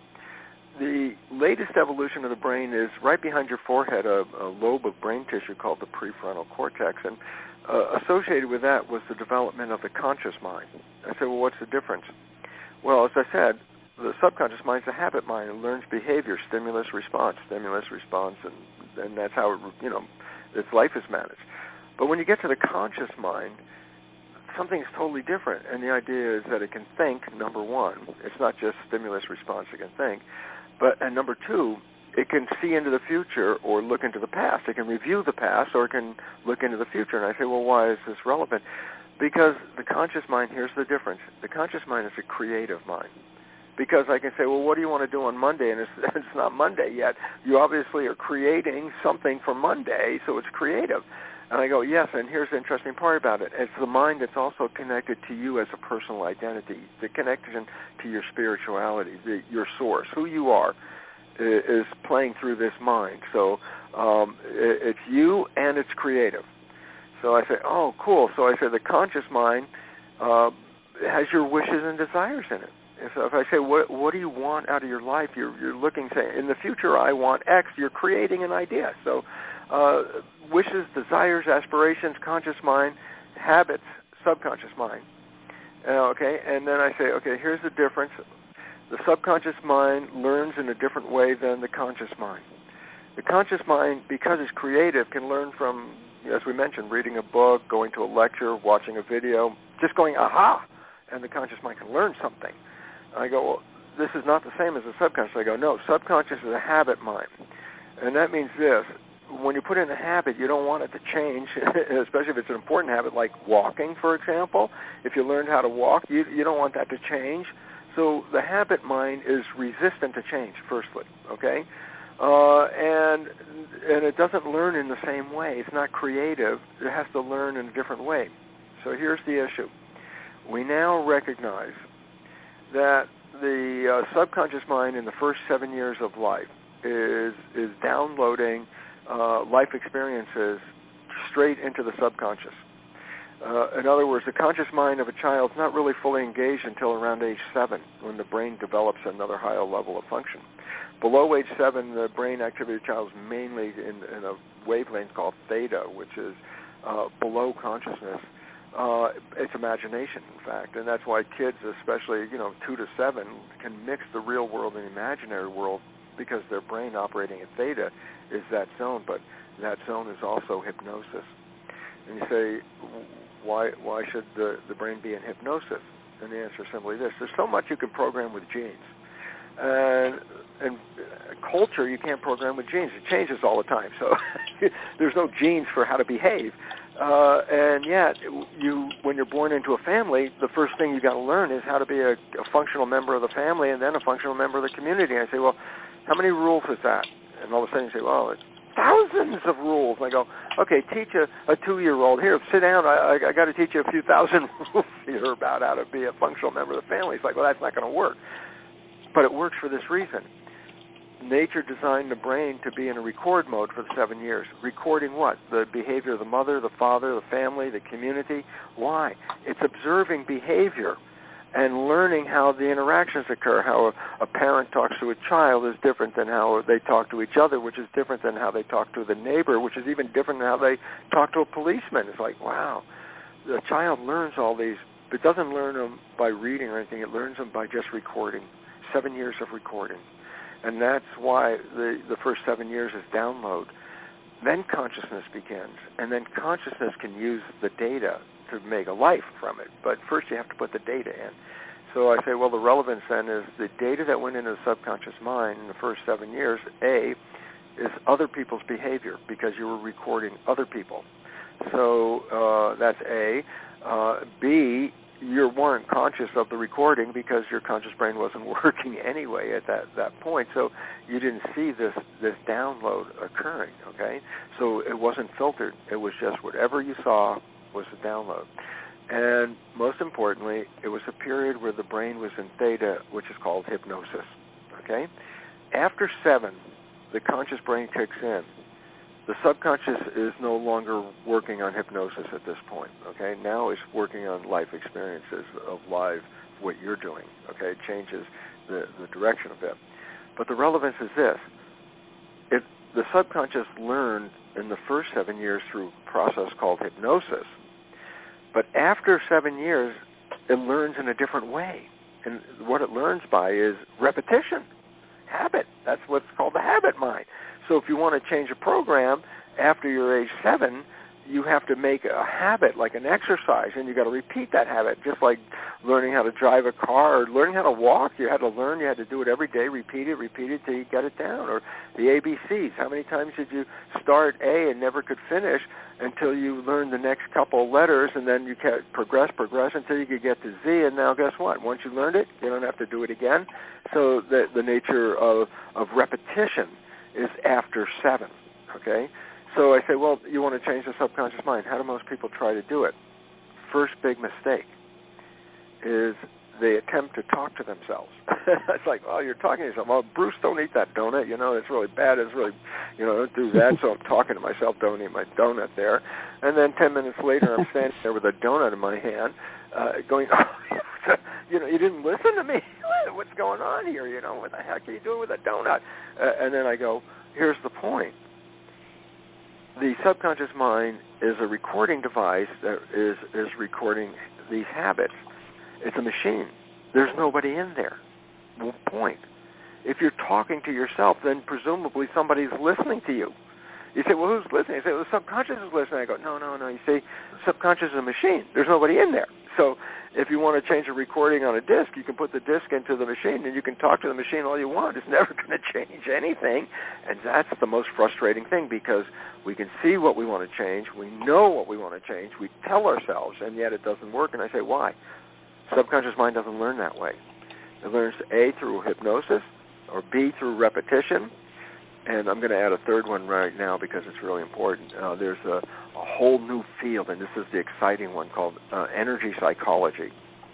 Speaker 12: The latest evolution of the brain is right behind your forehead, a, a lobe of brain tissue called the prefrontal cortex, and uh, associated with that was the development of the conscious mind. I said, well, what's the difference? Well, as I said, the subconscious mind is a habit mind. It learns behavior, stimulus, response, stimulus, response, and, and that's how it, you know, its life is managed. But when you get to the conscious mind, something's totally different, and the idea is that it can think, number one. It's not just stimulus, response, it can think. But, and number two, it can see into the future or look into the past. It can review the past or it can look into the future. And I say, well, why is this relevant? Because the conscious mind, here's the difference. The conscious mind is a creative mind. Because I can say, well, what do you want to do on Monday? And it's, it's not Monday yet. You obviously are creating something for Monday, so it's creative. And I go, yes, and here's the interesting part about it. It's the mind that's also connected to you as a personal identity, the connection to your spirituality, the, your source, who you are, is playing through this mind. So um, it, it's you and it's creative. So I say, oh, cool. So I say the conscious mind uh, has your wishes and desires in it. And so if I say, what, what do you want out of your life? You're, you're looking, say, in the future I want X. You're creating an idea. So Uh, wishes, desires, aspirations, conscious mind, habits, subconscious mind. Uh, okay, and then I say, okay, here's the difference. The subconscious mind learns in a different way than the conscious mind. The conscious mind, because it's creative, can learn from, as we mentioned, reading a book, going to a lecture, watching a video, just going, aha, and the conscious mind can learn something. I go, well, this is not the same as the subconscious. I go, no, subconscious is a habit mind. And that means this. When you put in a habit, you don't want it to change, especially if it's an important habit like walking, for example. If you learned how to walk, you, you don't want that to change. So the habit mind is resistant to change, firstly, okay? Uh, and and it doesn't learn in the same way. It's not creative. It has to learn in a different way. So here's the issue. We now recognize that the uh, subconscious mind in the first seven years of life is is downloading Uh, life experiences straight into the subconscious. Uh, in other words, the conscious mind of a child is not really fully engaged until around age seven, when the brain develops another higher level of function. Below age seven, the brain activity of the child is mainly in, in a wavelength called theta, which is uh, below consciousness. Uh, it's imagination, in fact, and that's why kids, especially you know two to seven, can mix the real world and the imaginary world, because their brain operating at theta is that zone, but that zone is also hypnosis. And you say, why why should the, the brain be in hypnosis? And the answer is simply this. There's so much you can program with genes. And, and culture, you can't program with genes. It changes all the time. So there's no genes for how to behave. Uh, and yet, you when you're born into a family, the first thing you got to learn is how to be a, a functional member of the family and then a functional member of the community. And I say, well, how many rules is that? And all of a sudden you say, well, it's thousands of rules. And I go, okay, teach a, a two-year-old. Here, sit down. I, I, I got to teach you a few thousand rules here about how to be a functional member of the family. It's like, well, that's not going to work. But it works for this reason. Nature designed the brain to be in a record mode for the seven years. Recording what? The behavior of the mother, the father, the family, the community. Why? It's observing behavior and learning how the interactions occur, how a, a parent talks to a child is different than how they talk to each other, which is different than how they talk to the neighbor, which is even different than how they talk to a policeman. It's like, wow, the child learns all these. It doesn't learn them by reading or anything. It learns them by just recording, seven years of recording. And that's why the, the first seven years is download. Then consciousness begins, and then consciousness can use the data to to make a life from it. But first you have to put the data in. So I say, well, the relevance then is the data that went into the subconscious mind in the first seven years, A, is other people's behavior because you were recording other people. So uh, that's A. Uh, B, you weren't conscious of the recording because your conscious brain wasn't working anyway at that, that point. So you didn't see this, this download occurring, okay? So it wasn't filtered. It was just whatever you saw was the download. And most importantly, it was a period where the brain was in theta, which is called hypnosis, okay? After seven, the conscious brain kicks in. The subconscious is no longer working on hypnosis at this point, okay? Now it's working on life experiences of live, what you're doing, okay? It changes the, the direction a bit. But the relevance is this. It, the subconscious learned in the first seven years through a process called hypnosis. But after seven years, it learns in a different way. And what it learns by is repetition, habit. That's what's called the habit mind. So if you want to change a program after you're age seven, you have to make a habit, like an exercise, and you've got to repeat that habit, just like learning how to drive a car or learning how to walk. You had to learn. You had to do it every day, repeat it, repeat it till you get it down. Or the A B Cs. How many times did you start A and never could finish until you learned the next couple of letters, and then you kept progress, progress until you could get to Z, and now guess what? Once you learned it, you don't have to do it again. So the, the nature of, of repetition is after seven, okay? So I say, well, you want to change the subconscious mind. How do most people try to do it? First big mistake is they attempt to talk to themselves. It's like, oh, you're talking to yourself. Oh, Bruce, don't eat that donut. You know, it's really bad. It's really, you know, don't do that. So I'm talking to myself, don't eat my donut there. And then ten minutes later, I'm standing there with a donut in my hand uh, going, oh, you know, you didn't listen to me. What's going on here? You know, what the heck are you doing with a donut? Uh, and then I go, here's the point. The subconscious mind is a recording device that is, is recording these habits. It's a machine. There's nobody in there. Well, point. If you're talking to yourself, then presumably somebody's listening to you. You say, well, who's listening? You say, well, the subconscious is listening. I go, no, no, no. You see, subconscious is a machine. There's nobody in there. So if you want to change a recording on a disc, you can put the disc into the machine, and you can talk to the machine all you want. It's never going to change anything. And that's the most frustrating thing, because we can see what we want to change. We know what we want to change. We tell ourselves, and yet it doesn't work. And I say, why? Subconscious mind doesn't learn that way. It learns A, through hypnosis, or B, through repetition. And I'm going to add a third one right now because it's really important. Uh, there's a, a whole new field, and this is the exciting one, called uh, energy psychology.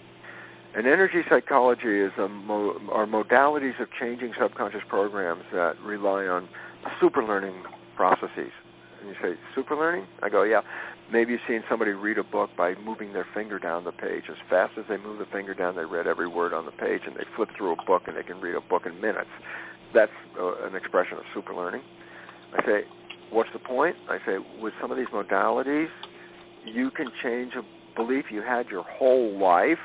Speaker 12: And energy psychology is a mo- are modalities of changing subconscious programs that rely on super learning processes. And you say, super learning? I go, yeah. Maybe you've seen somebody read a book by moving their finger down the page. As fast as they move the finger down, they read every word on the page, and they flip through a book, and they can read a book in minutes. That's uh, an expression of super learning. I say, what's the point? I say, with some of these modalities, you can change a belief you had your whole life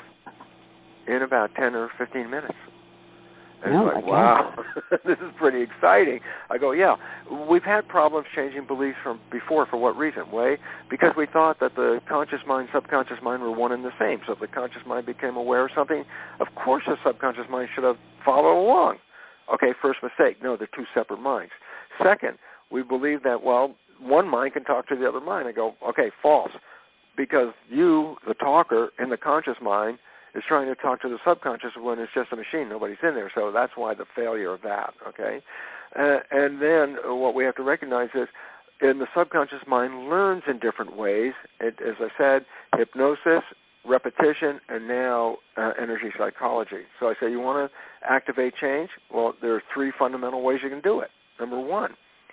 Speaker 12: in about ten or fifteen minutes. And
Speaker 1: no,
Speaker 12: it's like, wow, this is pretty exciting. I go, yeah, we've had problems changing beliefs from before. For what reason? Way because we thought that the conscious mind, subconscious mind were one and the same. So if the conscious mind became aware of something, of course the subconscious mind should have followed along. Okay, first mistake. No, they're two separate minds. Second, we believe that, well, one mind can talk to the other mind. I go, okay, false. Because you, the talker, in the conscious mind, is trying to talk to the subconscious when it's just a machine. Nobody's in there. So that's why the failure of that, okay? Uh, and then what we have to recognize is, in the subconscious mind learns in different ways. It, as I said, hypnosis, repetition, and now uh, energy psychology. So I say, you want to activate change? Well, there are three fundamental ways you can do it. Number one,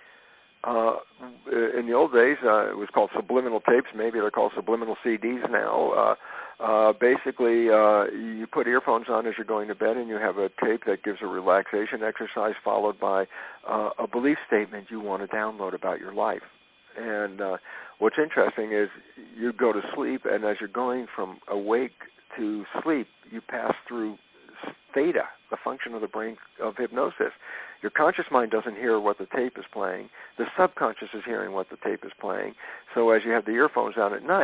Speaker 12: uh, in the old days, uh, it was called subliminal tapes. Maybe they're called subliminal C Ds now. Uh, uh, basically, uh, you put earphones on as you're going to bed, and you have a tape that gives a relaxation exercise followed by uh, a belief statement you want to download about your life. And uh, what's interesting is you go to sleep, and as you're going from awake to sleep, you pass through theta, the function of the brain of hypnosis. Your conscious mind doesn't hear what the tape is playing. The subconscious is hearing what the tape is playing. So as you have the earphones on at night,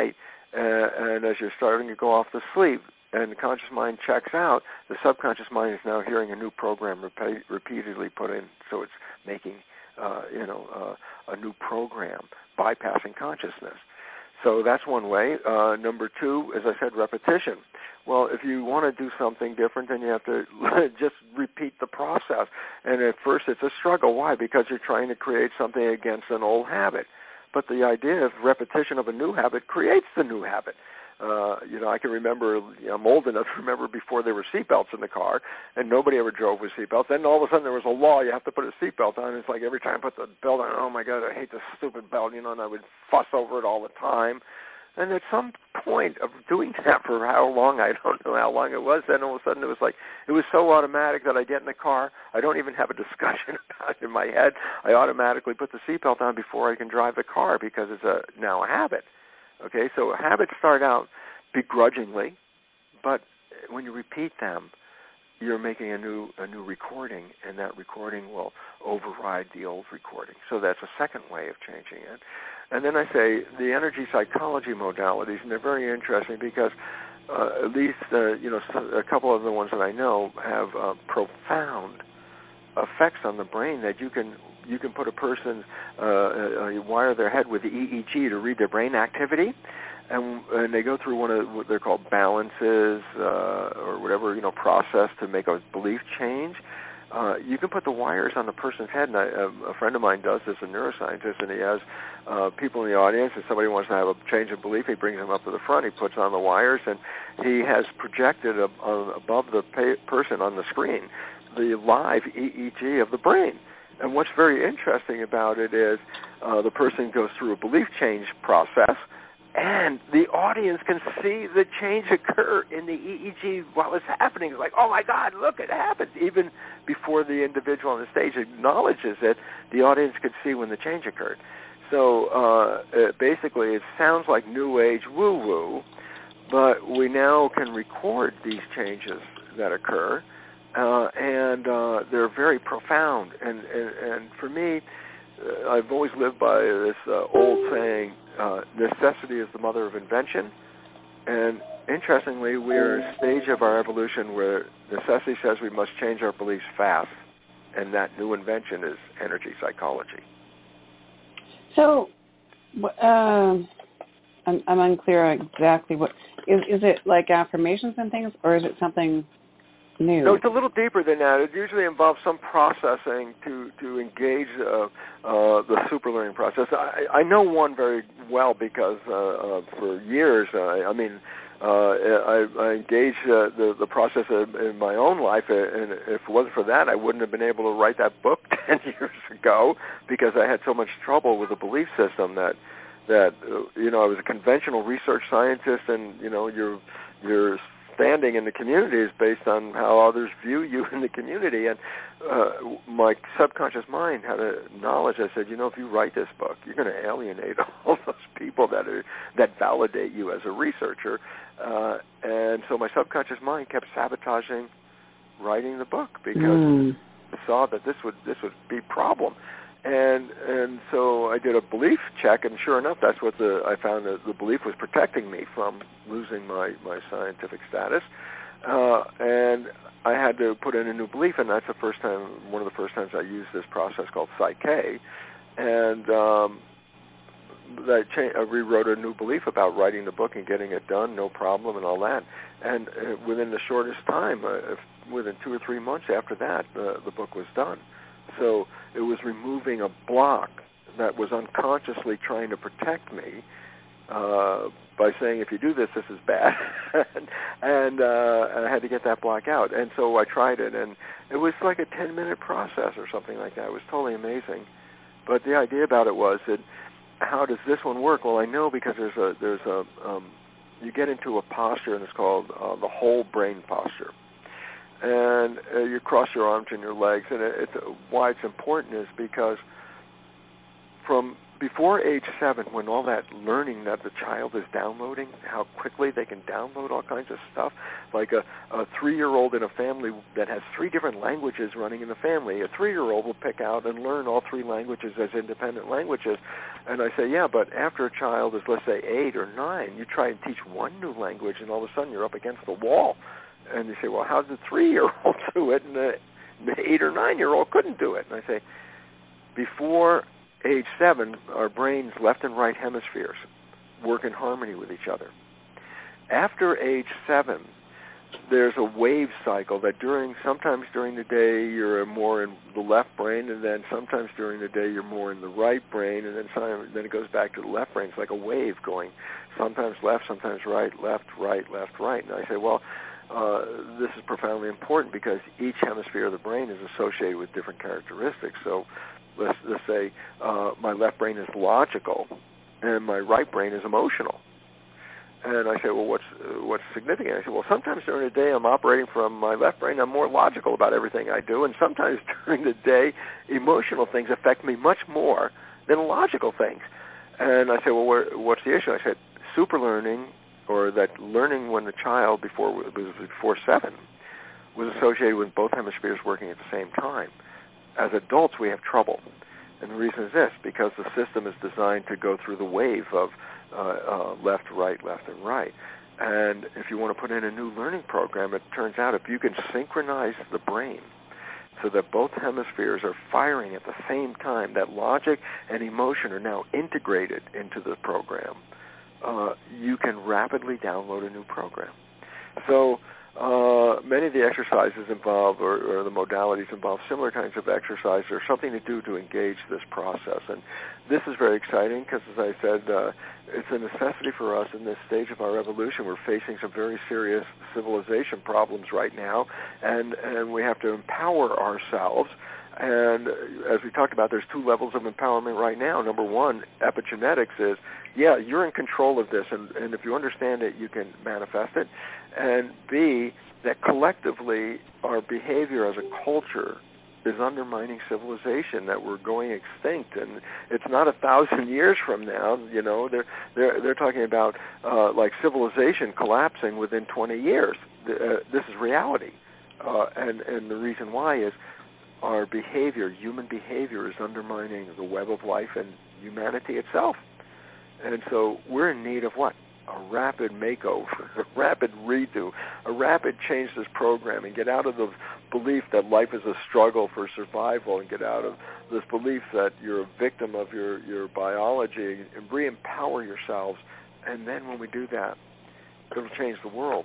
Speaker 12: Uh, and as you're starting to go off to sleep and the conscious mind checks out, the subconscious mind is now hearing a new program repeat, repeatedly put in, so it's making uh, you know uh, a new program, bypassing consciousness. So that's one way. Uh, number two, as I said, repetition. Well, if you want to do something different, then you have to just repeat the process. And at first it's a struggle. Why? Because you're trying to create something against an old habit. But the idea of repetition of a new habit creates the new habit. Uh, you know, I can remember, you know, I'm old enough to remember before there were seatbelts in the car, and nobody ever drove with seatbelts. Then all of a sudden there was a law, you have to put a seatbelt on. It's like every time I put the belt on, oh, my God, I hate this stupid belt, you know, and I would fuss over it all the time. And at some point of doing that for how long, I don't know how long it was, then all of a sudden it was like, it was so automatic that I get in the car, I don't even have a discussion about it in my head. I automatically put the seatbelt on before I can drive the car because it's a now a habit. Okay, so habits start out begrudgingly, but when you repeat them, you're making a new a new recording, and that recording will override the old recording. So that's a second way of changing it. And then I say the energy psychology modalities, and they're very interesting because uh, at least uh, you know a couple of the ones that I know have uh, profound effects on the brain that you can you can put a person uh, uh, you wire their head with the E E G to read their brain activity. And, and they go through one of what they're called balances uh, or whatever, you know, process to make a belief change. Uh, you can put the wires on the person's head, and I, a friend of mine does this, a neuroscientist, and he has uh, people in the audience, and somebody wants to have a change of belief, he brings them up to the front, he puts on the wires, and he has projected a, a, above the pa- person on the screen the live E E G of the brain. And what's very interesting about it is uh, the person goes through a belief change process, and the audience can see the change occur in the E E G while it's happening. It's like, oh, my God, look, it happened. Even before the individual on the stage acknowledges it, the audience could see when the change occurred. So uh, it basically, it sounds like New Age woo-woo, but we now can record these changes that occur, uh, and uh, they're very profound. And, and, and for me, uh, I've always lived by this uh, old saying, Uh, necessity is the mother of invention, and interestingly, we're at a stage of our evolution where necessity says we must change our beliefs fast, and that new invention is energy psychology.
Speaker 1: So, uh, I'm, I'm unclear exactly what is. Is it like affirmations and things, or is it something new?
Speaker 12: No, it's a little deeper than that. It usually involves some processing to, to engage uh, uh, the super learning process. I, I know one very well because uh, uh, for years, uh, I mean, uh, I, I engaged uh, the, the process in, in my own life, and if it wasn't for that, I wouldn't have been able to write that book ten years ago because I had so much trouble with the belief system that, that uh, you know, I was a conventional research scientist, and, you know, you're you're standing in the community is based on how others view you in the community. And uh, my subconscious mind had a knowledge. I said, you know, if you write this book, you're going to alienate all those people that are that validate you as a researcher. Uh, and so my subconscious mind kept sabotaging writing the book because mm. I saw that this would this would be a problem. And and so I did a belief check, and sure enough, that's what the I found that the belief was protecting me from losing my, my scientific status. Uh, and I had to put in a new belief, and that's the first time, one of the first times I used this process called Psyche. And um, I, cha- I rewrote a new belief about writing the book and getting it done, no problem, and all that. And uh, within the shortest time, uh, if, within two or three months after that, uh, the book was done. So it was removing a block that was unconsciously trying to protect me uh, by saying, if you do this, this is bad. and and uh, I had to get that block out. And so I tried it, and it was like a ten-minute process or something like that. It was totally amazing. But the idea about it was that, how does this one work? Well, I know because there's a, there's a um, you get into a posture, and it's called uh, the whole brain posture. And uh, you cross your arms and your legs, and it, it's, why it's important is because from before age seven, when all that learning that the child is downloading, how quickly they can download all kinds of stuff, like a, a three-year-old in a family that has three different languages running in the family, a three-year-old will pick out and learn all three languages as independent languages. And I say, yeah, but after a child is, let's say, eight or nine, you try and teach one new language, and all of a sudden you're up against the wall. And you say, well, how did the three-year-old do it, and the, the eight or nine-year-old couldn't do it? And I say, before age seven, our brain's left and right hemispheres work in harmony with each other. After age seven, there's a wave cycle that during sometimes during the day you're more in the left brain, and then sometimes during the day you're more in the right brain, and then sometimes, then it goes back to the left brain. It's like a wave going sometimes left, sometimes right, left, right, left, right. And I say, well, uh, this is profoundly important because each hemisphere of the brain is associated with different characteristics. So let's, let's say uh, my left brain is logical and my right brain is emotional. And I say, well, what's uh, what's significant? I say, well, sometimes during the day I'm operating from my left brain. I'm more logical about everything I do. And sometimes during the day, emotional things affect me much more than logical things. And I say, well, where, what's the issue? I said, super learning, or that learning when the child before was before seven, was associated with both hemispheres working at the same time. As adults, we have trouble. And the reason is this, because the system is designed to go through the wave of uh, uh, left, right, left, and right. And if you want to put in a new learning program, it turns out if you can synchronize the brain so that both hemispheres are firing at the same time, that logic and emotion are now integrated into the program, uh, you can rapidly download a new program. So Uh, many of the exercises involve, or, or the modalities involve similar kinds of exercise or something to do to engage this process. And this is very exciting because, as I said, uh, it's a necessity for us in this stage of our evolution. We're facing some very serious civilization problems right now, and, and we have to empower ourselves. And as we talked about, there's two levels of empowerment right now. Number one, epigenetics is, yeah, you're in control of this, and, and if you understand it, you can manifest it. And B, that collectively our behavior as a culture is undermining civilization, that we're going extinct, and it's not a thousand years from now. You know, they're they're they're talking about uh, like civilization collapsing within twenty years. Uh, this is reality, uh, and and the reason why is our behavior, human behavior, is undermining the web of life and humanity itself. And so we're in need of what? A rapid makeover, a rapid redo, a rapid change this program and get out of the belief that life is a struggle for survival and get out of this belief that you're a victim of your, your biology and re-empower yourselves. And then when we do that, it'll change the world.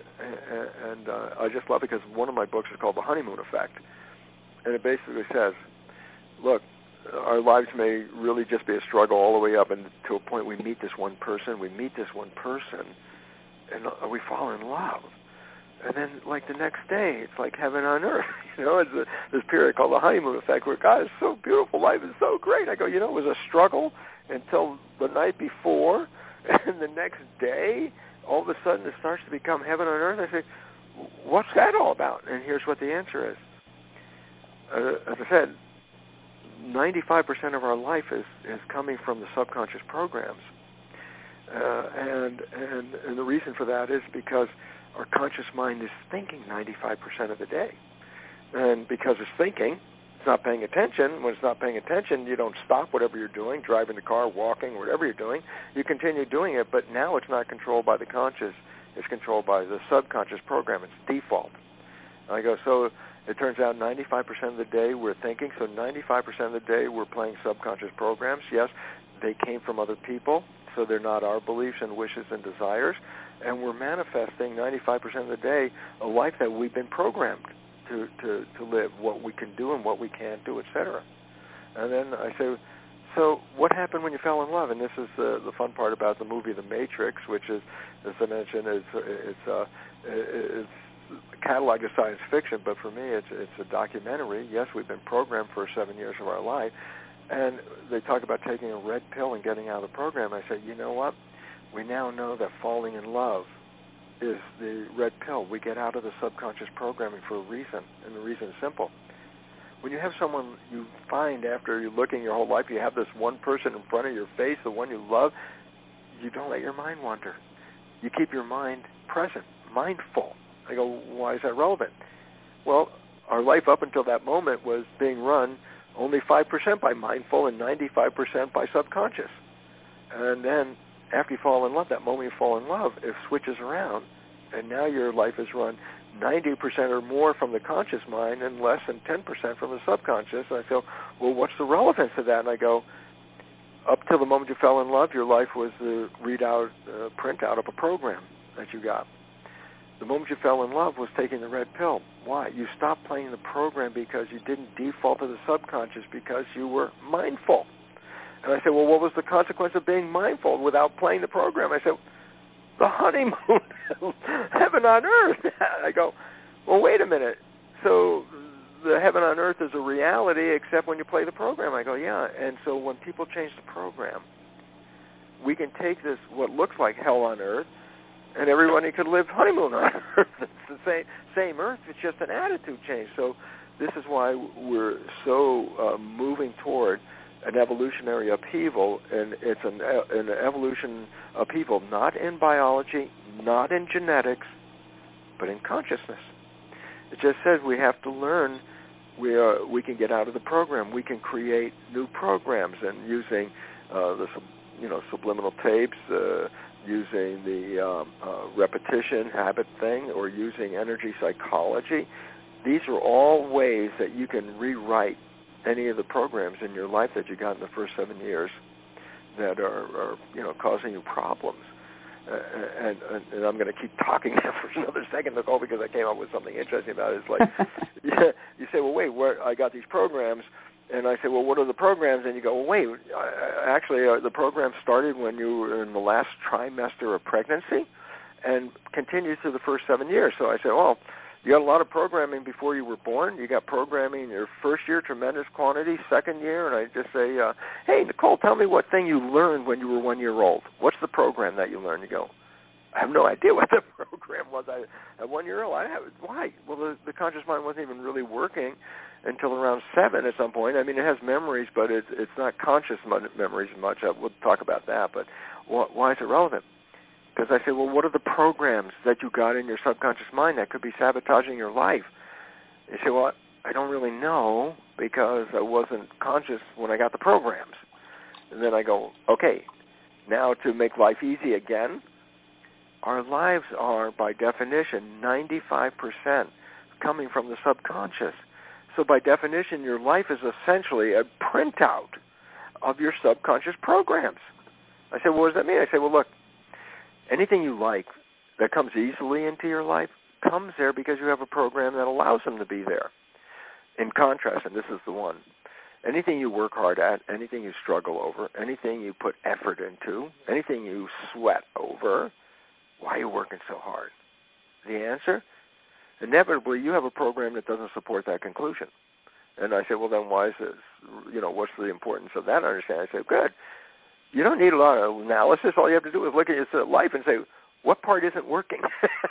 Speaker 12: And, and uh, I just love it because one of my books is called The Honeymoon Effect. And it basically says, look, our lives may really just be a struggle all the way up and to a point we meet this one person, we meet this one person, and we fall in love. And then, like, the next day, it's like heaven on earth. You know, it's a, this period called the honeymoon effect where, God, it's so beautiful, life is so great. I go, you know, it was a struggle until the night before, and the next day, all of a sudden, it starts to become heaven on earth. I say, what's that all about? And here's what the answer is. Uh, as I said, ninety-five percent of our life is, is coming from the subconscious programs. Uh, and, and and the reason for that is because our conscious mind is thinking ninety-five percent of the day. And because it's thinking, it's not paying attention. When it's not paying attention, you don't stop whatever you're doing, driving the car, walking, whatever you're doing. You continue doing it, but now it's not controlled by the conscious. It's controlled by the subconscious program. It's default. And I go, so it turns out ninety-five percent of the day we're thinking, so ninety-five percent of the day we're playing subconscious programs. Yes, they came from other people, so they're not our beliefs and wishes and desires, and we're manifesting ninety-five percent of the day a life that we've been programmed to, to, to live, what we can do and what we can't do, et cetera. And then I say, so what happened when you fell in love? And this is the, the fun part about the movie The Matrix, which is, as I mentioned, is it's uh, it's catalog of science fiction, but for me it's it's a documentary. Yes, we've been programmed for seven years of our life, and they talk about taking a red pill and getting out of the program. I say, you know what? We now know that falling in love is the red pill. We get out of the subconscious programming for a reason, and the reason is simple. When you have someone you find after you're looking your whole life, you have this one person in front of your face, the one you love, you don't let your mind wander. You keep your mind present, mindful. I go, why is that relevant? Well, our life up until that moment was being run only five percent by mindful and ninety-five percent by subconscious. And then after you fall in love, that moment you fall in love, it switches around, and now your life is run ninety percent or more from the conscious mind and less than ten percent from the subconscious. And I feel, well, what's the relevance of that? And I go, up till the moment you fell in love, your life was the readout, uh, printout of a program that you got. The moment you fell in love was taking the red pill. Why? You stopped playing the program because you didn't default to the subconscious because you were mindful. And I said, well, what was the consequence of being mindful without playing the program? I said, the honeymoon, heaven on earth. I go, well, wait a minute. So the heaven on earth is a reality except when you play the program. I go, yeah. And so when people change the program, we can take this, what looks like hell on earth, and everybody could live honeymoon on earth. It's the same, same earth. It's just an attitude change. So this is why we're so uh, moving toward an evolutionary upheaval, and it's an, an evolution upheaval not in biology, not in genetics, but in consciousness. It just says we have to learn. We are, we can get out of the program. We can create new programs, and using uh, the you know subliminal tapes, uh, using the um, uh, repetition habit thing, or using energy psychology. These are all ways that you can rewrite any of the programs in your life that you got in the first seven years that are, are you know, causing you problems. Uh, and, and, and I'm going to keep talking now for another second, Nicole, because I came up with something interesting about it. It's like, you, you say, well, wait, where, I got these programs, and I say, well, what are the programs? And you go, well, wait, I, actually, uh, the program started when you were in the last trimester of pregnancy and continues through the first seven years. So I say, well, you got a lot of programming before you were born. You got programming in your first year, tremendous quantity, second year, and I just say, uh, hey, Nicole, tell me what thing you learned when you were one year old. What's the program that you learned? You go, I have no idea what the program was. I, at one year old, I have, why? Well, the, the conscious mind wasn't even really working until around seven at some point. I mean, it has memories, but it's, it's not conscious memories much. We'll talk about that, but wh- why is it relevant? Because I say, well, what are the programs that you got in your subconscious mind that could be sabotaging your life? You say, well, I don't really know because I wasn't conscious when I got the programs. And then I go, okay, now to make life easy again, our lives are, by definition, ninety-five percent coming from the subconscious. So by definition, your life is essentially a printout of your subconscious programs. I say, well, what does that mean? I say, well, look, anything you like that comes easily into your life comes there because you have a program that allows them to be there. In contrast, and this is the one, anything you work hard at, anything you struggle over, anything you put effort into, anything you sweat over, why are you working so hard? The answer? Inevitably, you have a program that doesn't support that conclusion. And I say, well, then why is this? You know, what's the importance of that? I understand. I say, good. You don't need a lot of analysis. All you have to do is look at your life and say, what part isn't working?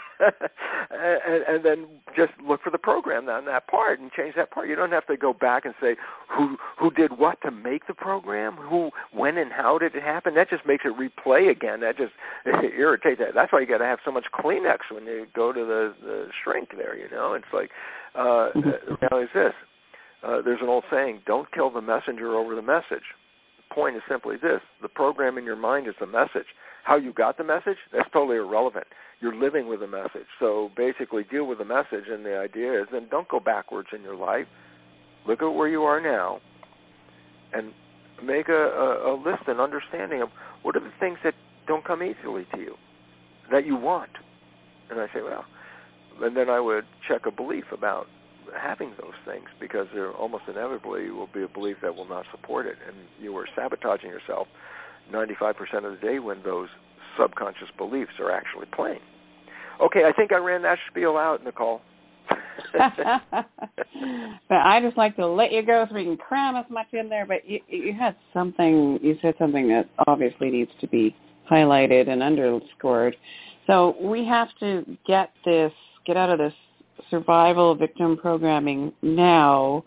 Speaker 12: and, and then just look for the program on that part and change that part. You don't have to go back and say who who did what to make the program, who, when and how did it happen. That just makes it replay again. That just irritates that. That's why you got to have so much Kleenex when you go to the, the shrink there, you know. It's like, uh, the reality is this. Uh, there's an old saying, don't kill the messenger over the message. The point is simply this. The program in your mind is the message. How you got the message, that's totally irrelevant. You're living with the message. So basically deal with the message, and the idea is then don't go backwards in your life. Look at where you are now and make a, a, a list and understanding of what are the things that don't come easily to you, that you want. And I say, well, and then I would check a belief about having those things, because there almost inevitably will be a belief that will not support it, and you are sabotaging yourself ninety-five percent of the day when those subconscious beliefs are actually playing. Okay, I think I ran that spiel out, Nicole.
Speaker 1: But I just like to let you go so we can cram as much in there, but you, you had something, you said something that obviously needs to be highlighted and underscored. So we have to get this, get out of this survival victim programming now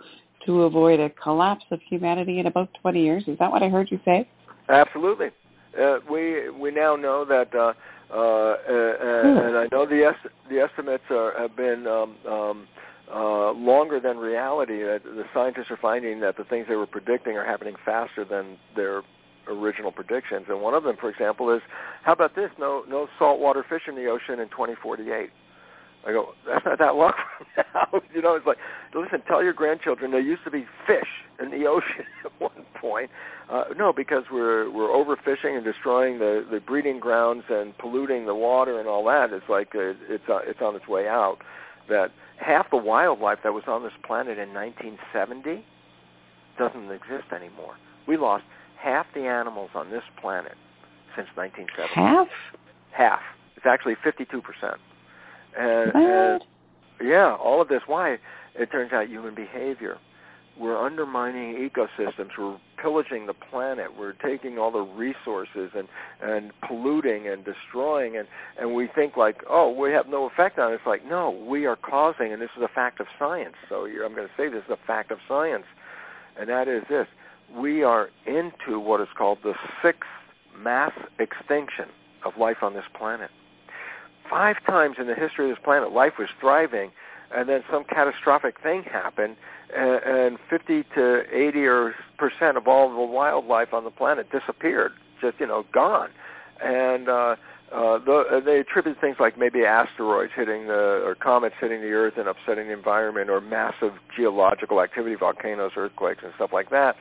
Speaker 1: to avoid a collapse of humanity in about twenty years. Is that what I heard you say?
Speaker 12: Absolutely. Uh, we we now know that, uh, uh, uh, and I know the est- the estimates are, have been um, um, uh, longer than reality. That the scientists are finding that the things they were predicting are happening faster than their original predictions. And one of them, for example, is, how about this? No no saltwater fish in the ocean in twenty forty-eight. I go, that's not that long from now. You know, it's like, listen, tell your grandchildren there used to be fish in the ocean at one point. Uh, no, because we're we're overfishing and destroying the, the breeding grounds and polluting the water and all that. It's like uh, it's uh, it's on its way out. That half the wildlife that was on this planet in nineteen seventy doesn't exist anymore. We lost half the animals on this planet since nineteen seventy.
Speaker 1: Half?
Speaker 12: Half. It's actually fifty-two percent. And, and yeah, all of this. Why? It turns out human behavior. We're undermining ecosystems. We're pillaging the planet. We're taking all the resources and, and polluting and destroying. And, and we think like, oh, we have no effect on it. It's like, no, we are causing, and this is a fact of science. So I'm going to say this is a fact of science. And that is this. We are into what is called the sixth mass extinction of life on this planet. Five times in the history of this planet, life was thriving, and then some catastrophic thing happened, and, and fifty to eighty or percent of all the wildlife on the planet disappeared, just, you know, gone. And uh, uh, the, they attribute things like maybe asteroids hitting the, or comets hitting the Earth and upsetting the environment, or massive geological activity, volcanoes, earthquakes, and stuff like that.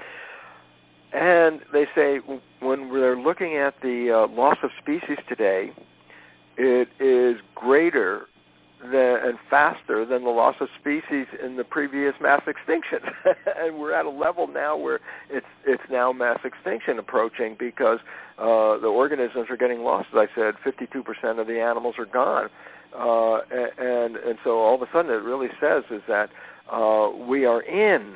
Speaker 12: And they say when they're looking at the uh, loss of species today, it is greater than, and faster than the loss of species in the previous mass extinction. And we're at a level now where it's it's now mass extinction approaching, because uh, the organisms are getting lost. As I said, fifty-two percent of the animals are gone. Uh, and, and so all of a sudden it really says is that uh, we are in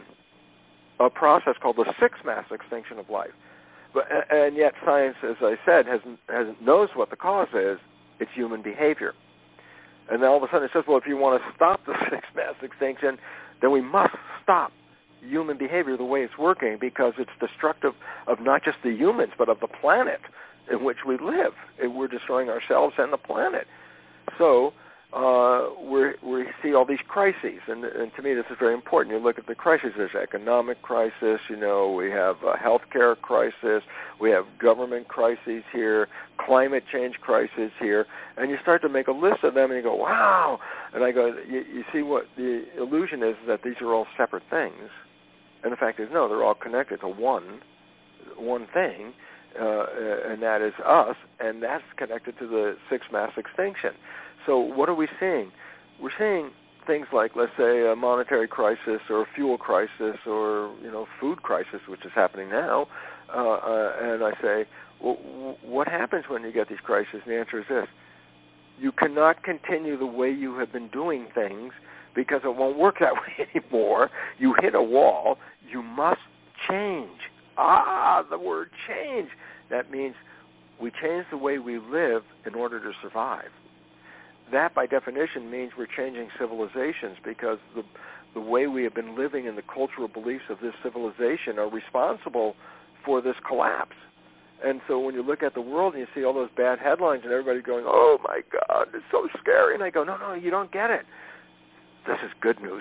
Speaker 12: a process called the sixth mass extinction of life. But, and yet science, as I said, has, has knows what the cause is. It's human behavior. And then all of a sudden it says, well, if you want to stop the sixth mass extinction, then we must stop human behavior the way it's working, because it's destructive of not just the humans, but of the planet in which we live. And we're destroying ourselves and the planet. So uh, we're, we see all these crises, and, and to me this is very important. You look at the crises. There's economic crisis, you know, we have a healthcare crisis, we have government crises here, climate change crisis here, and you start to make a list of them, and you go, wow. And I go, you, you see what the illusion is, that these are all separate things, and the fact is, no, they're all connected to one, one thing, uh, and that is us, and that's connected to the sixth mass extinction. So what are we seeing? We're seeing things like, let's say, a monetary crisis or a fuel crisis or, you know, food crisis, which is happening now. Uh, uh, and I say, well, what happens when you get these crises? And the answer is this. You cannot continue the way you have been doing things, because it won't work that way anymore. You hit a wall. You must change. Ah, the word change. That means we change the way we live in order to survive. That, by definition, means we're changing civilizations, because the the way we have been living and the cultural beliefs of this civilization are responsible for this collapse. And so when you look at the world and you see all those bad headlines and everybody going, oh, my God, it's so scary. And I go, no, no, you don't get it. This is good news.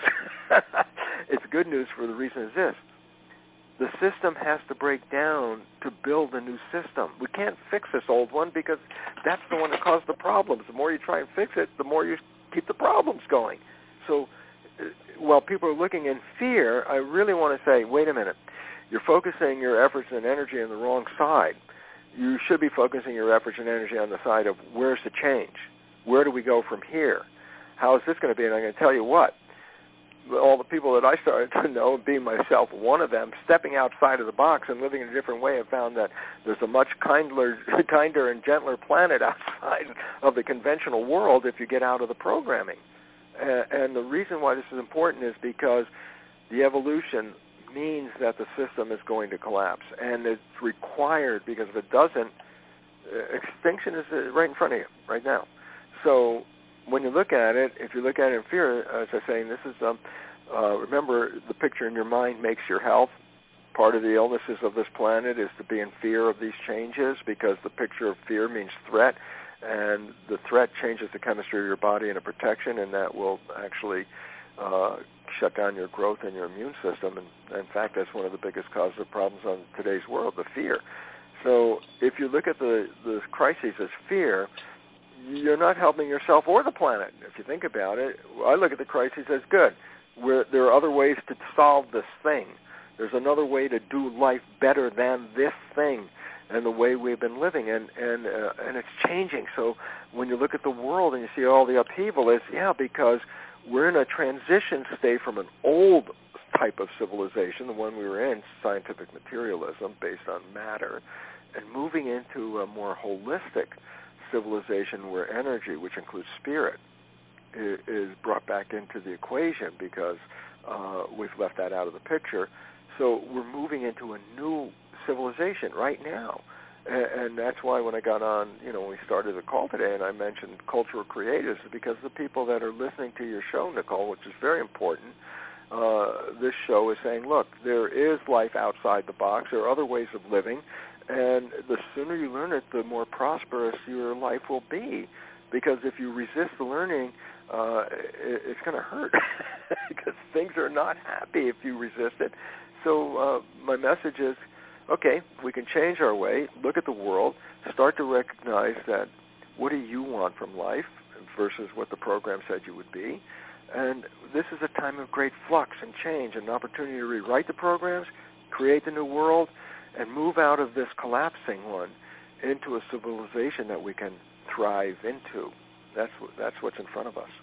Speaker 12: It's good news for the reason is this. The system has to break down to build a new system. We can't fix this old one, because that's the one that caused the problems. The more you try and fix it, the more you keep the problems going. So uh, while people are looking in fear, I really want to say, wait a minute. You're focusing your efforts and energy on the wrong side. You should be focusing your efforts and energy on the side of, where's the change? Where do we go from here? How is this going to be? And I'm going to tell you what. All the people that I started to know, being myself one of them, stepping outside of the box and living in a different way, have found that there's a much kinder, kinder and gentler planet outside of the conventional world if you get out of the programming. Uh, and the reason why this is important is because the evolution means that the system is going to collapse, and it's required, because if it doesn't, uh, extinction is uh, right in front of you right now. So when you look at it, if you look at it in fear, as I was saying, this is um, Uh, remember, the picture in your mind makes your health. Part of the illnesses of this planet is to be in fear of these changes because the picture of fear means threat, and the threat changes the chemistry of your body into protection, and that will actually uh, shut down your growth and your immune system. And in fact, that's one of the biggest causes of problems on today's world, the fear. So if you look at the, the crises as fear, you're not helping yourself or the planet. If you think about it, I look at the crises as good. We're, there are other ways to solve this thing. There's another way to do life better than this thing and the way we've been living, and and uh, and it's changing. So when you look at the world and you see all the upheaval, it's, yeah, because we're in a transition state from an old type of civilization, the one we were in, scientific materialism based on matter, and moving into a more holistic civilization where energy, which includes spirit, is, is brought back into the equation because uh, we've left that out of the picture. So we're moving into a new civilization right now. And, and that's why when I got on, you know, when we started the call today and I mentioned cultural creatives, because the people that are listening to your show, Nicole, which is very important, uh, this show is saying, look, there is life outside the box. There are other ways of living. And the sooner you learn it, the more prosperous your life will be. Because if you resist the learning, uh, it, it's going to hurt because things are not happy if you resist it. So uh, my message is, okay, we can change our way, look at the world, start to recognize that what do you want from life versus what the program said you would be. And this is a time of great flux and change, an opportunity to rewrite the programs, create the new world, and move out of this collapsing one into a civilization that we can thrive into. That's that's what's in front of us.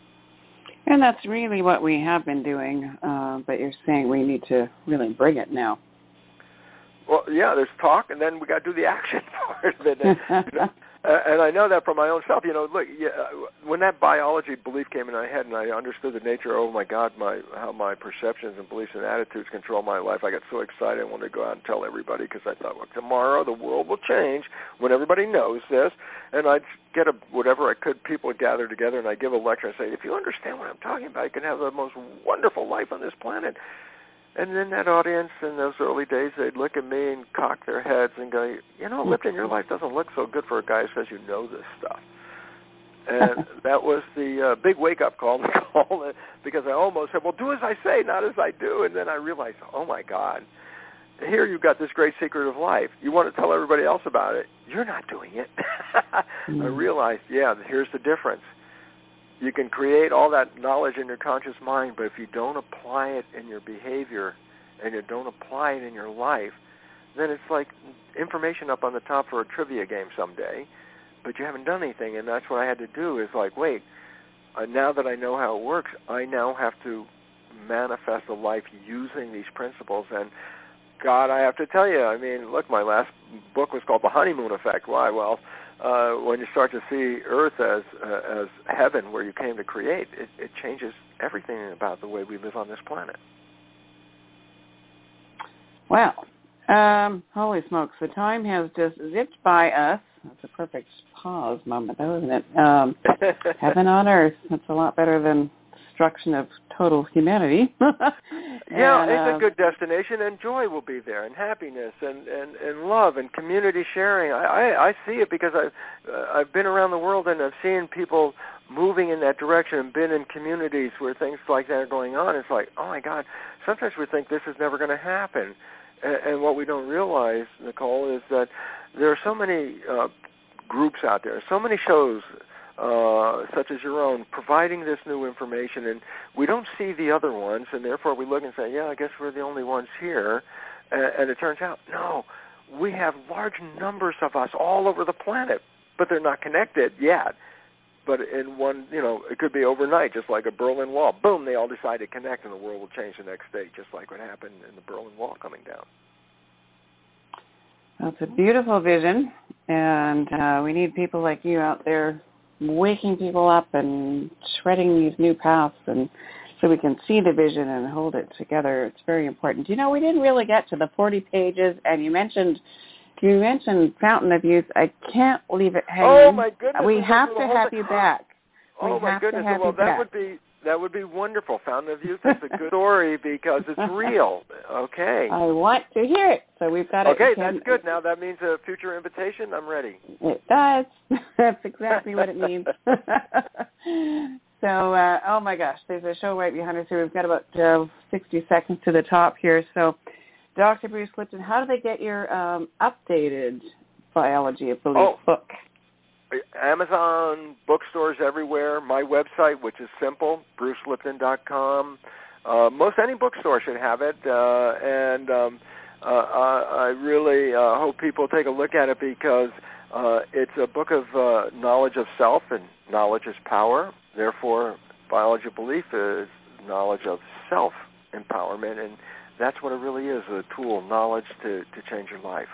Speaker 1: And that's really what we have been doing, uh, but you're saying we need to really bring it now.
Speaker 12: Well, yeah, there's talk, and then we got to do the action part of it. And, you know, uh, and I know that from my own self. You know, look, yeah, when that biology belief came in my head, and I understood the nature, oh my God, my how my perceptions and beliefs and attitudes control my life, I got so excited. I wanted to go out and tell everybody because I thought, well, tomorrow the world will change when everybody knows this, and I'd get a whatever I could, people would gather together, and I'd give a lecture and say, if you understand what I'm talking about, you can have the most wonderful life on this planet. And then that audience in those early days, they'd look at me and cock their heads and go, you know, Lipton, your life doesn't look so good for a guy who says you know this stuff. And that was the uh, big wake-up call, Nicole, because I almost said, well, do as I say, not as I do. And then I realized, oh, my God, here you've got this great secret of life. You want to tell everybody else about it. You're not doing it. mm. I realized, yeah, here's the difference. You can create all that knowledge in your conscious mind, but if you don't apply it in your behavior and you don't apply it in your life, then it's like information up on the top for a trivia game someday, but you haven't done anything. And that's what I had to do is like, wait, uh, now that I know how it works, I now have to manifest a life using these principles. And God, I have to tell you, I mean, look, my last book was called The Honeymoon Effect. Why? Well, Uh, when you start to see Earth as uh, as heaven where you came to create, it, it changes everything about the way we live on this planet.
Speaker 1: Well, um, holy smokes, the time has just zipped by us. That's a perfect pause moment, though, isn't it? Um, heaven on Earth. That's a lot better than destruction of total humanity.
Speaker 12: Yeah,
Speaker 1: and,
Speaker 12: it's
Speaker 1: uh,
Speaker 12: a good destination, and joy will be there, and happiness, and, and, and love, and community sharing. I, I, I see it because I've, uh, I've been around the world, and I've seen people moving in that direction and been in communities where things like that are going on. It's like, oh, my God, sometimes we think this is never going to happen. And, and what we don't realize, Nicole, is that there are so many uh, groups out there, so many shows Uh, such as your own, providing this new information, and we don't see the other ones, and therefore we look and say, yeah, I guess we're the only ones here, and, and it turns out, no, we have large numbers of us all over the planet, but they're not connected yet. But in one, you know, it could be overnight, just like a Berlin Wall. Boom, they all decide to connect, and the world will change the next day, just like what happened in the Berlin Wall coming down.
Speaker 1: That's a beautiful vision, and uh, we need people like you out there waking people up and shredding these new paths, and so we can see the vision and hold it together. It's very important. You know, we didn't really get to the forty pages, and you mentioned you mentioned Fountain of Youth. I can't leave it hanging.
Speaker 12: Oh my goodness!
Speaker 1: We have to have
Speaker 12: thing.
Speaker 1: you back.
Speaker 12: Oh
Speaker 1: we
Speaker 12: my
Speaker 1: have
Speaker 12: goodness!
Speaker 1: To have
Speaker 12: well,
Speaker 1: you
Speaker 12: that
Speaker 1: back.
Speaker 12: would be that would be wonderful. Fountain of Youth is a good story because it's real. Okay.
Speaker 1: I want to hear it. So we've got
Speaker 12: okay,
Speaker 1: it.
Speaker 12: Okay, that's good. Now that means a future invitation. I'm ready.
Speaker 1: It does. That's exactly what it means. So, uh, oh my gosh, there's a show right behind us here. We've got about uh, sixty seconds to the top here. So, Doctor Bruce Lipton, how do they get your um, updated Biology of Belief
Speaker 12: oh.
Speaker 1: book?
Speaker 12: Amazon, bookstores everywhere. My website, which is simple, bruce lipton dot com. Uh, most any bookstore should have it, uh, and um, uh, I really uh, hope people take a look at it because uh, it's a book of uh, knowledge of self, and knowledge is power. Therefore, Biology of Belief is knowledge of self-empowerment, and that's what it really is, a tool, knowledge to, to change your life.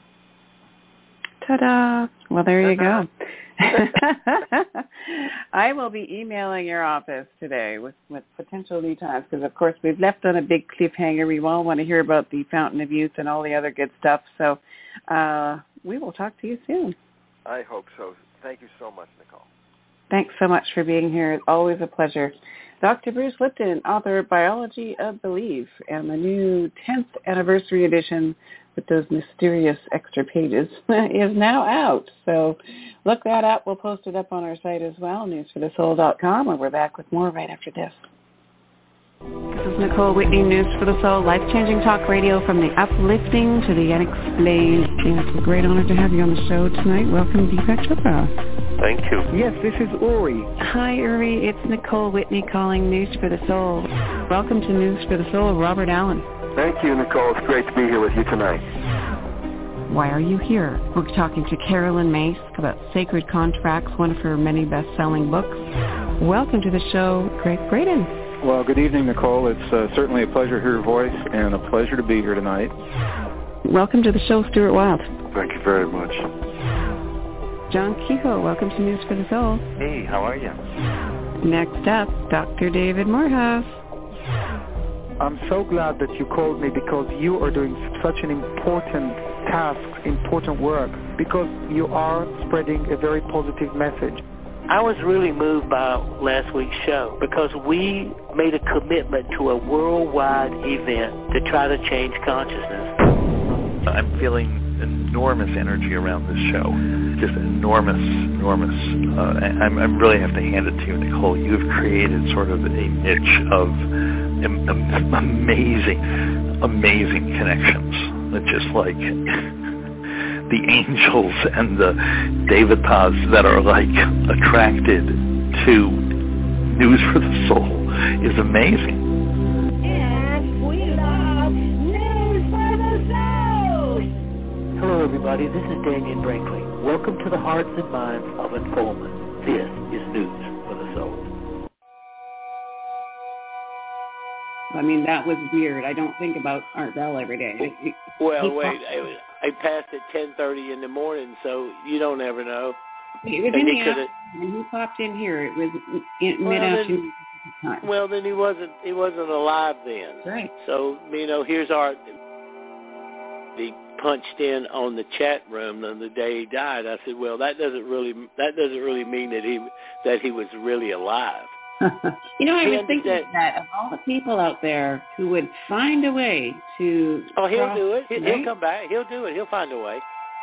Speaker 1: Ta-da! Well, there you go. I will be emailing your office today with, with potential lead times because, of course, we've left on a big cliffhanger. We all want to hear about the Fountain of Youth and all the other good stuff. So uh, we will talk to you soon.
Speaker 12: I hope so. Thank you so much, Nicole.
Speaker 1: Thanks so much for being here. It's always a pleasure. Doctor Bruce Lipton, author of Biology of Belief and the new tenth anniversary edition with those mysterious extra pages is now out. So look that up. We'll post it up on our site as well, news for the soul dot com, and we're back with more right after this. This is Nicole Whitney, News for the Soul, life-changing talk radio from the uplifting to the unexplained. And it's a great honor to have you on the show tonight. Welcome, Deepak Chopra.
Speaker 13: Thank you.
Speaker 14: Yes, this is Uri.
Speaker 1: Hi, Uri. It's Nicole Whitney calling News for the Soul. Welcome to News for the Soul, Robert Allen.
Speaker 8: Thank you, Nicole. It's great to be here with you tonight.
Speaker 1: Why are you here? We're talking to Carolyn Myss about Sacred Contracts, one of her many best-selling books. Welcome to the show, Greg Braden.
Speaker 3: Well, good evening, Nicole. It's uh, certainly a pleasure to hear your voice and a pleasure to be here tonight.
Speaker 1: Welcome to the show, Stuart Wild.
Speaker 8: Thank you very much.
Speaker 1: John Kehoe, welcome to News for the Soul.
Speaker 13: Hey, how are you?
Speaker 1: Next up, Doctor David Morehouse.
Speaker 14: I'm so glad that you called me because you are doing such an important task, important work, because you are spreading a very positive message.
Speaker 7: I was really moved by last week's show because we made a commitment to a worldwide event to try to change consciousness.
Speaker 5: I'm feeling enormous energy around this show, just enormous, enormous. Uh, I, I really have to hand it to you, Nicole. You've created sort of a niche of am- am- amazing, amazing connections that just like the angels and the devatas that are like attracted to News for the Soul is amazing.
Speaker 4: And we love News for the Soul.
Speaker 7: Hello, everybody. This is Daniel Brinkley. Welcome to the hearts and minds of Informant. This is News for the Soul.
Speaker 1: I mean, that was weird. I don't think about Art Bell every day.
Speaker 15: Well, he wait, I, I passed at ten thirty in the morning, so you don't ever know.
Speaker 1: It was in the afternoon. When he popped in here, it was in
Speaker 15: well,
Speaker 1: mid-afternoon
Speaker 15: time. Well, then he wasn't he wasn't alive then.
Speaker 1: Right.
Speaker 15: So, you know, here's Art. He punched in on the chat room on the day he died. I said, well, that doesn't really that doesn't really mean that he that he was really alive.
Speaker 1: You know, I was thinking that, that of all the people out there who would find a way to...
Speaker 15: Oh, he'll
Speaker 1: cross,
Speaker 15: do it. He'll,
Speaker 1: right?
Speaker 15: he'll come back. He'll do it. He'll find a way.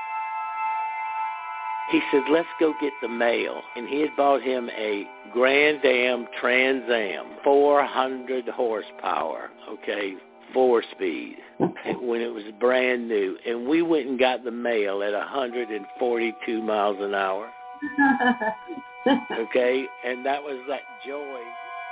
Speaker 15: He said, let's go get the mail. And he had bought him a Grand Am Trans Am, four hundred horsepower, okay, four-speed, when it was brand new. And we went and got the mail at one hundred forty-two miles an hour. Okay, and that was that joy.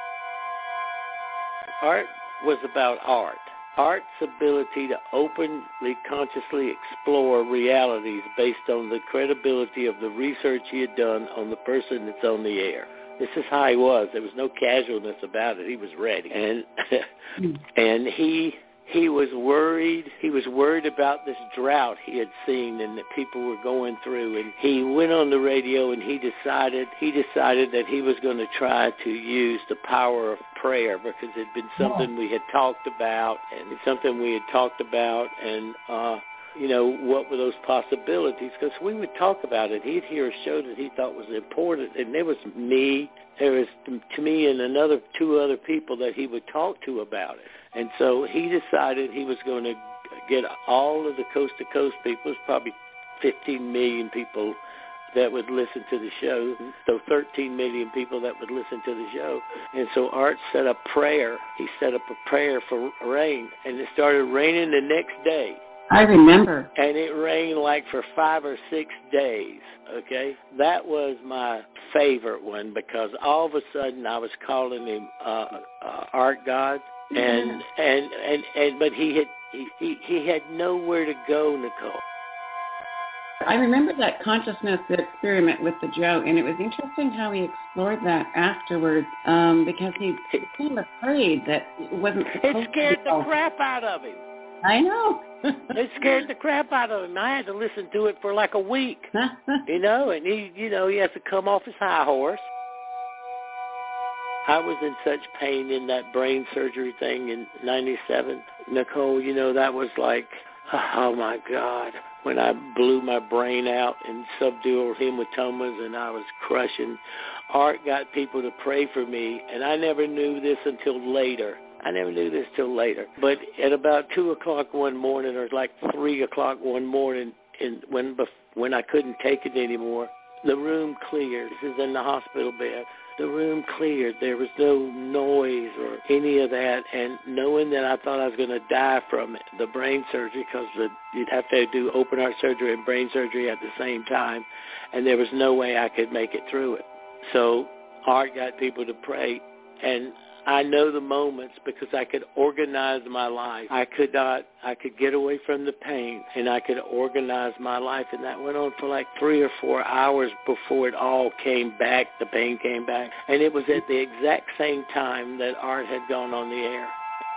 Speaker 15: Art was about art. Art's ability to openly, consciously explore realities based on the credibility of the research he had done on the person that's on the air. This is how he was. There was no casualness about it. He was ready. And and he he was worried. He was worried about this drought he had seen and that people were going through. And he went on the radio and he decided he decided that he was going to try to use the power of prayer because it had been something we had talked about and it's something we had talked about. And uh, you know, what were those possibilities? Because we would talk about it. He'd hear a show that he thought was important, and there was me, there was to me and another two other people that he would talk to about it. And so he decided he was going to get all of the coast-to-coast people. There's probably fifteen million people that would listen to the show, so thirteen million people that would listen to the show. And so Art set up prayer. He set up a prayer for rain, and it started raining the next day.
Speaker 1: I remember.
Speaker 15: And it rained like for five or six days, okay? That was my favorite one because all of a sudden I was calling him uh, uh, Art God, and, mm-hmm. and, and, and but he had he, he, he had nowhere to go, Nicole.
Speaker 1: I remember that consciousness experiment with the Joe, and it was interesting how he explored that afterwards um, because he became afraid that it wasn't supposed
Speaker 15: It scared
Speaker 1: to
Speaker 15: the crap out of him.
Speaker 1: I know.
Speaker 15: It scared the crap out of him. I had to listen to it for like a week, you know, and he, you know, he has to come off his high horse. I was in such pain in that brain surgery thing in ninety-seven. Nicole, you know, that was like, oh, my God, when I blew my brain out in subdural hematomas and I was crushing. Art got people to pray for me, and I never knew this until later. I never knew this till later. But at about two o'clock one morning, or like three o'clock one morning, and when when I couldn't take it anymore, the room cleared. This is in the hospital bed. The room cleared. There was no noise or any of that. And knowing that I thought I was going to die from it, the brain surgery, because you'd have to do open heart surgery and brain surgery at the same time, and there was no way I could make it through it. So Art got people to pray, and I know the moments because I could organize my life. I could not, I could get away from the pain, and I could organize my life. And that went on for like three or four hours before it all came back, the pain came back. And it was at the exact same time that Art had gone on the air.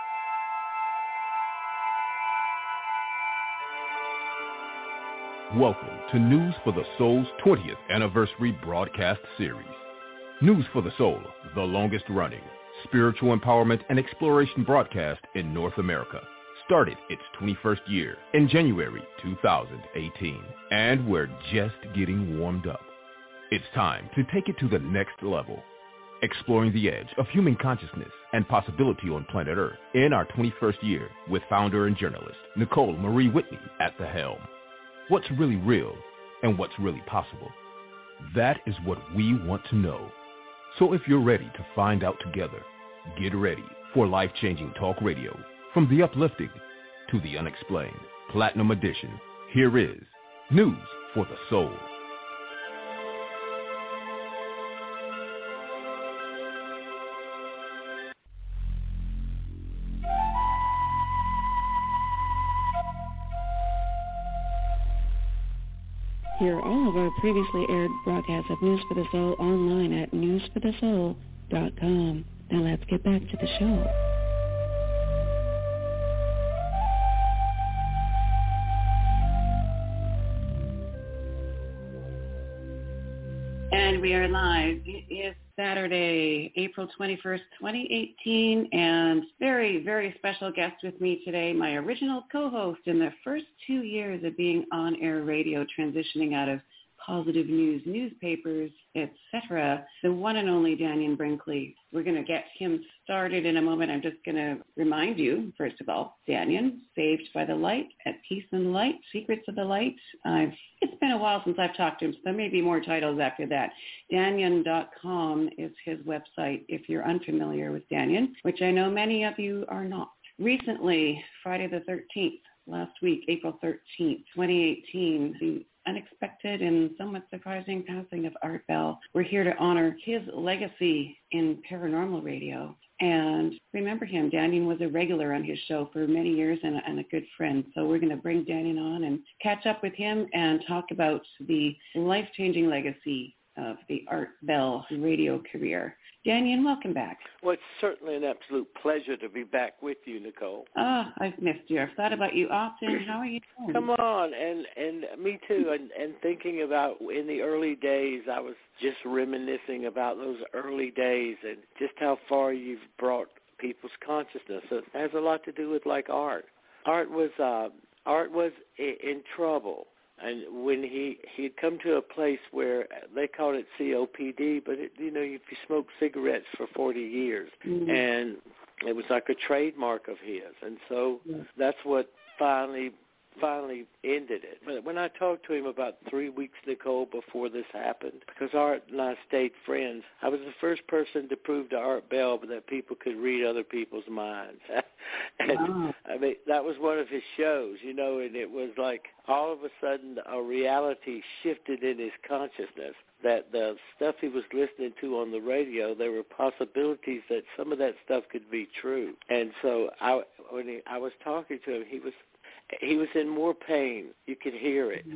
Speaker 16: Welcome to News for the Soul's twentieth anniversary broadcast series. News for the Soul, the longest running spiritual empowerment and exploration broadcast in North America, started its twenty-first year in January two thousand eighteen, and we're just getting warmed up. It's time to take it to the next level, exploring the edge of human consciousness and possibility on planet Earth in our twenty-first year with founder and journalist Nicole Marie Whitney at the helm. What's really real and what's really possible? That is what we want to know. So if you're ready to find out together, get ready for life-changing talk radio. From the uplifting to the unexplained, Platinum Edition, here is News for the Soul.
Speaker 17: Hear all of our previously aired broadcasts of News for the Soul online at news for the soul dot com. Now let's get back to the show.
Speaker 1: And we are live. It is Saturday, April twenty-first, twenty eighteen, and very, very special guest with me today, my original co-host in the first two years of being on-air radio, transitioning out of positive news, newspapers, et cetera, the one and only Dannion Brinkley. We're going to get him started in a moment. I'm just going to remind you, first of all, Dannion, Saved by the Light, At Peace in the Light, Secrets of the Light. I've, it's been a while since I've talked to him, so there may be more titles after that. Dannion dot com is his website if you're unfamiliar with Dannion, which I know many of you are not. Recently, Friday the thirteenth, last week, April thirteenth, twenty eighteen, the unexpected and somewhat surprising passing of Art Bell. We're here to honor his legacy in paranormal radio and remember him. Dannion was a regular on his show for many years and a, and a good friend. So we're going to bring Dannion on and catch up with him and talk about the life-changing legacy of the Art Bell radio career. Dannion, welcome back.
Speaker 15: Well, it's certainly an absolute pleasure to be back with you, Nicole.
Speaker 1: Ah, oh, I've missed you. I've thought about you often. How are you doing?
Speaker 15: Come on, and and me too. And, and thinking about in the early days, I was just reminiscing about those early days and just how far you've brought people's consciousness. It has a lot to do with like art. Art was uh, Art was in trouble. And when he he'd come to a place where they called it C O P D, but it, you know, if you smoke cigarettes for forty years, mm-hmm. and it was like a trademark of his, and so yeah. that's what finally finally ended it. But when I talked to him about three weeks, Nicole, before this happened, because Art and I stayed friends, I was the first person to prove to Art Bell that people could read other people's minds. and wow. I mean, that was one of his shows, you know, and it was like all of a sudden a reality shifted in his consciousness, that the stuff he was listening to on the radio, there were possibilities that some of that stuff could be true. And so I, when he, I was talking to him, he was He was in more pain. You could hear it.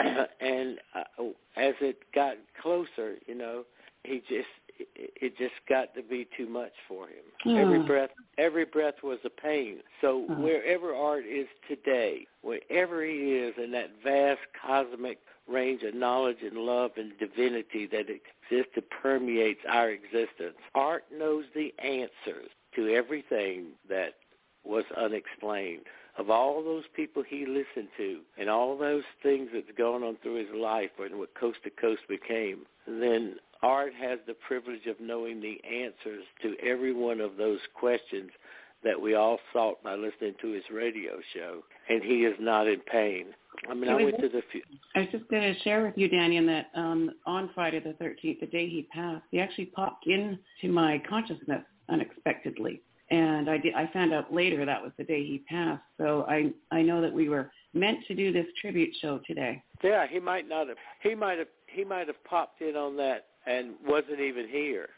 Speaker 15: and uh, as it got closer, you know, he just, it just got to be too much for him. Oh. Every breath, every breath was a pain. So oh. wherever Art is today, wherever he is in that vast cosmic range of knowledge and love and divinity that exists and permeates our existence, Art knows the answers to everything that was unexplained. Of all those people he listened to and all those things that's going on through his life and what Coast to Coast became, then Art has the privilege of knowing the answers to every one of those questions that we all sought by listening to his radio show, and he is not in pain. I mean, I went to the... Few-
Speaker 1: I was just going to share with you, Danny, that um, on Friday the thirteenth, the day he passed, he actually popped into my consciousness unexpectedly. And I, did, I found out later that was the day he passed. So I I know that we were meant to do this tribute show today.
Speaker 15: Yeah, he might not have. He might have. He might have popped in on that and wasn't even here.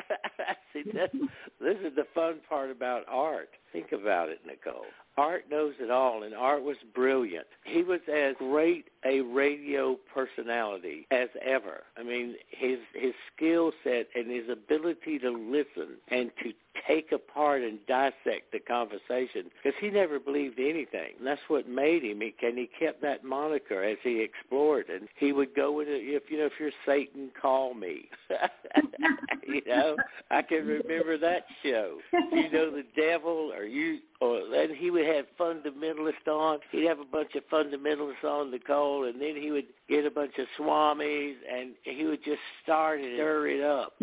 Speaker 15: See, this, this is the fun part about Art. Think about it, Nicole. Art knows it all, and Art was brilliant. He was as great a radio personality as ever. I mean, his his skill set and his ability to listen and to take apart and dissect the conversation, because he never believed anything. And that's what made him. He, and he kept that moniker as he explored. And he would go into, if you know, if you're Satan, call me. You know, I can remember that show. You know, the devil, or you, or then he would have fundamentalists on. He'd have a bunch of fundamentalists on the call, and then he would get a bunch of swamis, and he would just start and stir it up.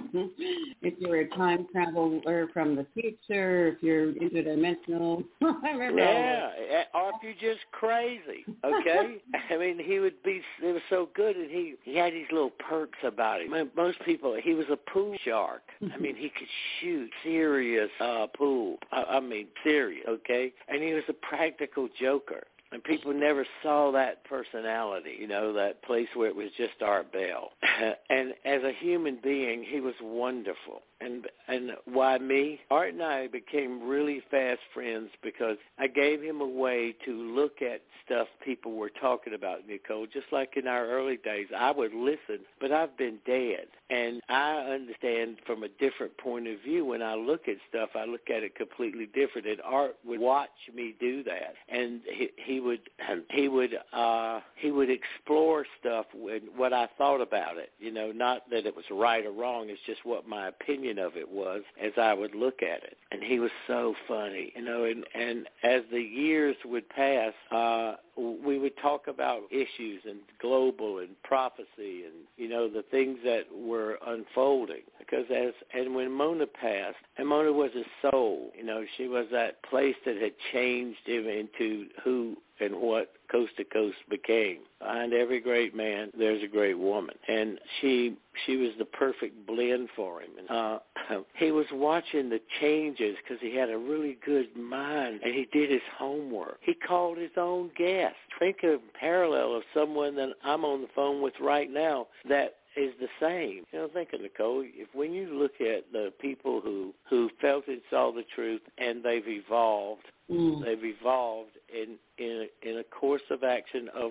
Speaker 1: If you're a time traveler from the future, if you're interdimensional, I remember.
Speaker 15: Yeah, or if you're just crazy, okay? I mean, he would be, it was so good, and he, he had these little perks about him. I mean, most people, he was a pool shark. I mean, he could shoot serious uh, pool. I, I mean, serious, okay? And he was a practical joker. And people never saw that personality, you know, that place where it was just Art Bell. And as a human being, he was wonderful. And and why me? Art and I became really fast friends because I gave him a way to look at stuff people were talking about, Nicole. Just like in our early days, I would listen, but I've been dead. And I understand from a different point of view. When I look at stuff, I look at it completely different. And Art would watch me do that. And he, he would he would uh, he would explore stuff with what I thought about it. You know, not that it was right or wrong. It's just what my opinion of it was as I would look at it. And he was so funny, you know, and, and as the years would pass, uh, we would talk about issues and global and prophecy and, you know, the things that were unfolding. Because as, and when Mona passed, and Mona was a soul, you know, she was that place that had changed him into who and what Coast to Coast became. Behind every great man, there's a great woman. And she she was the perfect blend for him. And, uh, he was watching the changes because he had a really good mind, and he did his homework. He called his own guest. Think of parallel of someone that I'm on the phone with right now that is the same. You know, think of Nicole, if when you look at the people who, who felt and saw the truth and they've evolved, mm. they've evolved in in a, in a course of action of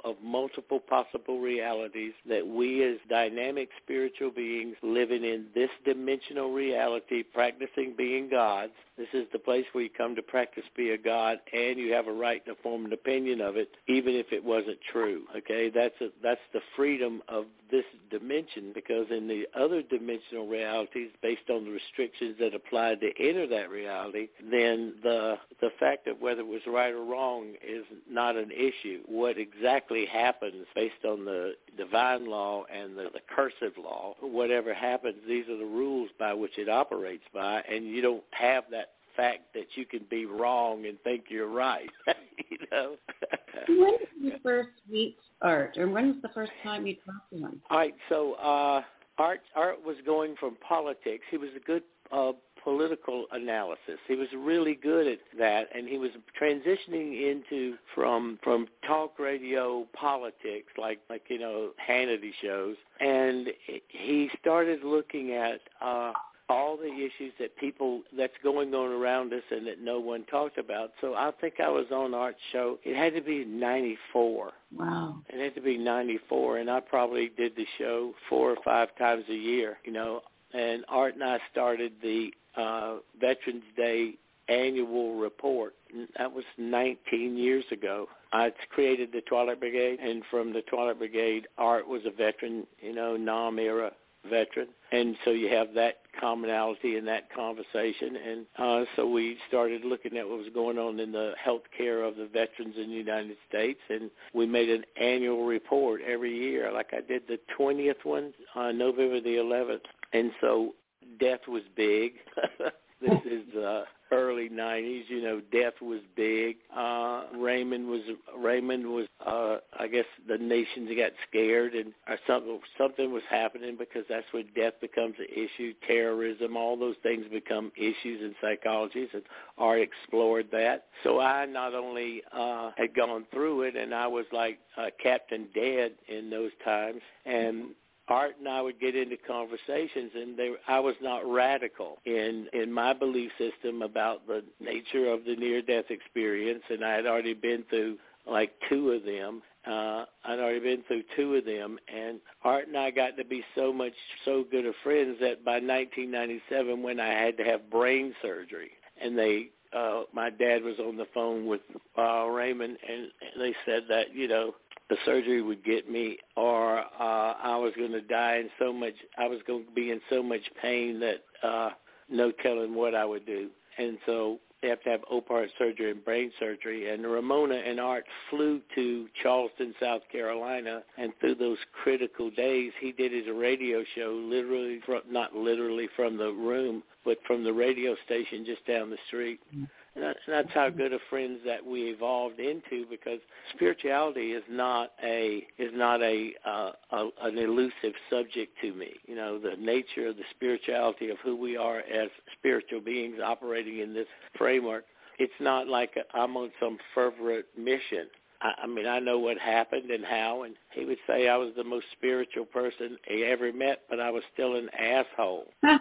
Speaker 15: of multiple possible realities that we as dynamic spiritual beings living in this dimensional reality, practicing being gods. This is the place where you come to practice be a god, and you have a right to form an opinion of it, even if it wasn't true. Okay, that's a, that's the freedom of this dimension, because in the other dimensional realities, based on the restrictions that apply to enter that reality, then the the fact of whether it was right or wrong is not an issue. What exactly happens based on the divine law and the, the cursive law, whatever happens, these are the rules by which it operates by, and you don't have that fact that you can be wrong and think you're right. You know.
Speaker 1: When did you first meet Art, or when was the first time you talked to him?
Speaker 15: All right, so uh, Art Art was going from politics. He was a good uh, political analysis. He was really good at that, and he was transitioning into from from talk radio politics, like like you know Hannity shows, and he started looking at Uh, all the issues that people, that's going on around us and that no one talked about. So I think I was on Art's show. It had to be ninety-four.
Speaker 1: Wow.
Speaker 15: It had to be ninety-four, and I probably did the show four or five times a year, you know. And Art and I started the uh, Veterans Day annual report. That was nineteen years ago. I created the Twilight Brigade, and from the Twilight Brigade, Art was a veteran, you know, Nam-era veteran, and so you have that commonality in that conversation, and uh, so we started looking at what was going on in the health care of the veterans in the United States, and we made an annual report every year, like I did the twentieth one on November the eleventh, and so death was big. This is uh, early nineties. You know, death was big. Uh, Raymond was Raymond was. Uh, I guess the nations got scared, and or something something was happening, because that's when death becomes an issue. Terrorism, all those things become issues in psychology, and Art explored that. So I not only uh, had gone through it, and I was like uh, Captain Dead in those times, and Art and I would get into conversations, and they, I was not radical in, in my belief system about the nature of the near-death experience, and I had already been through like two of them. Uh, I'd already been through two of them, and Art and I got to be so much, so good of friends that by nineteen ninety-seven, when I had to have brain surgery, and they, uh, my dad was on the phone with uh, Raymond, and they said that, you know, the surgery would get me, or uh, I was going to die in so much, I was going to be in so much pain that uh, no telling what I would do. And so they have to have open heart surgery and brain surgery. And Ramona and Art flew to Charleston, South Carolina, and through those critical days, he did his radio show literally, from, not literally from the room, but from the radio station just down the street. Mm-hmm. And that's how good of friends that we evolved into, because spirituality is not a is not a, uh, a an elusive subject to me. You know, the nature of the spirituality of who we are as spiritual beings operating in this framework. It's not like a, I'm on some fervent mission. I, I mean, I know what happened and how, and he would say I was the most spiritual person he ever met, but I was still an asshole.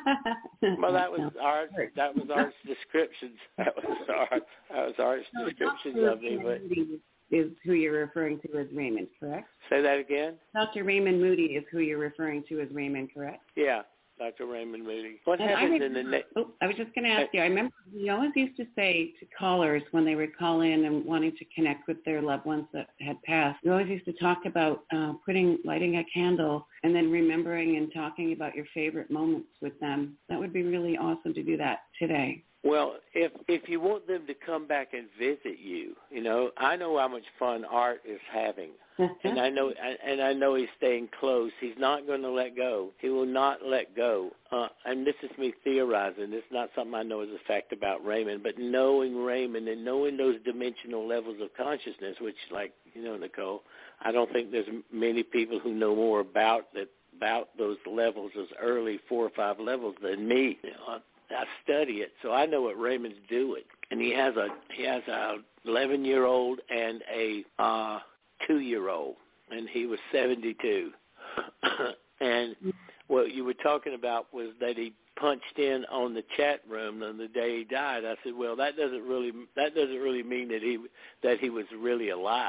Speaker 15: Well, that was Art. That was Art's descriptions. That was Art. That was Art's descriptions of me. But
Speaker 1: is who you're referring to as Raymond, correct?
Speaker 15: Say that again.
Speaker 1: Doctor Raymond Moody is who you're referring to as Raymond, correct?
Speaker 15: Yeah. Doctor Raymond Moody. What
Speaker 1: and
Speaker 15: happens
Speaker 1: remember,
Speaker 15: in the... Ne-
Speaker 1: oh, I was just going to ask you, I remember he always used to say to callers when they would call in and wanting to connect with their loved ones that had passed, he always used to talk about uh, putting, lighting a candle and then remembering and talking about your favorite moments with them. That would be really awesome to do that today.
Speaker 15: Well, if if you want them to come back and visit you, you know, I know how much fun Art is having, and I know and I know he's staying close. He's not going to let go. He will not let go. Uh, and this is me theorizing. It's not something I know as a fact about Raymond, but knowing Raymond and knowing those dimensional levels of consciousness, which, like you know, Nicole, I don't think there's many people who know more about that about those levels, those early four or five levels, than me. You know, I study it, so I know what Raymond's doing. And he has a he has a eleven-year-old and a uh, two-year-old, and he was seventy-two. And what you were talking about was that he punched in on the chat room on the day he died. I said, well, that doesn't really that doesn't really mean that he that he was really alive.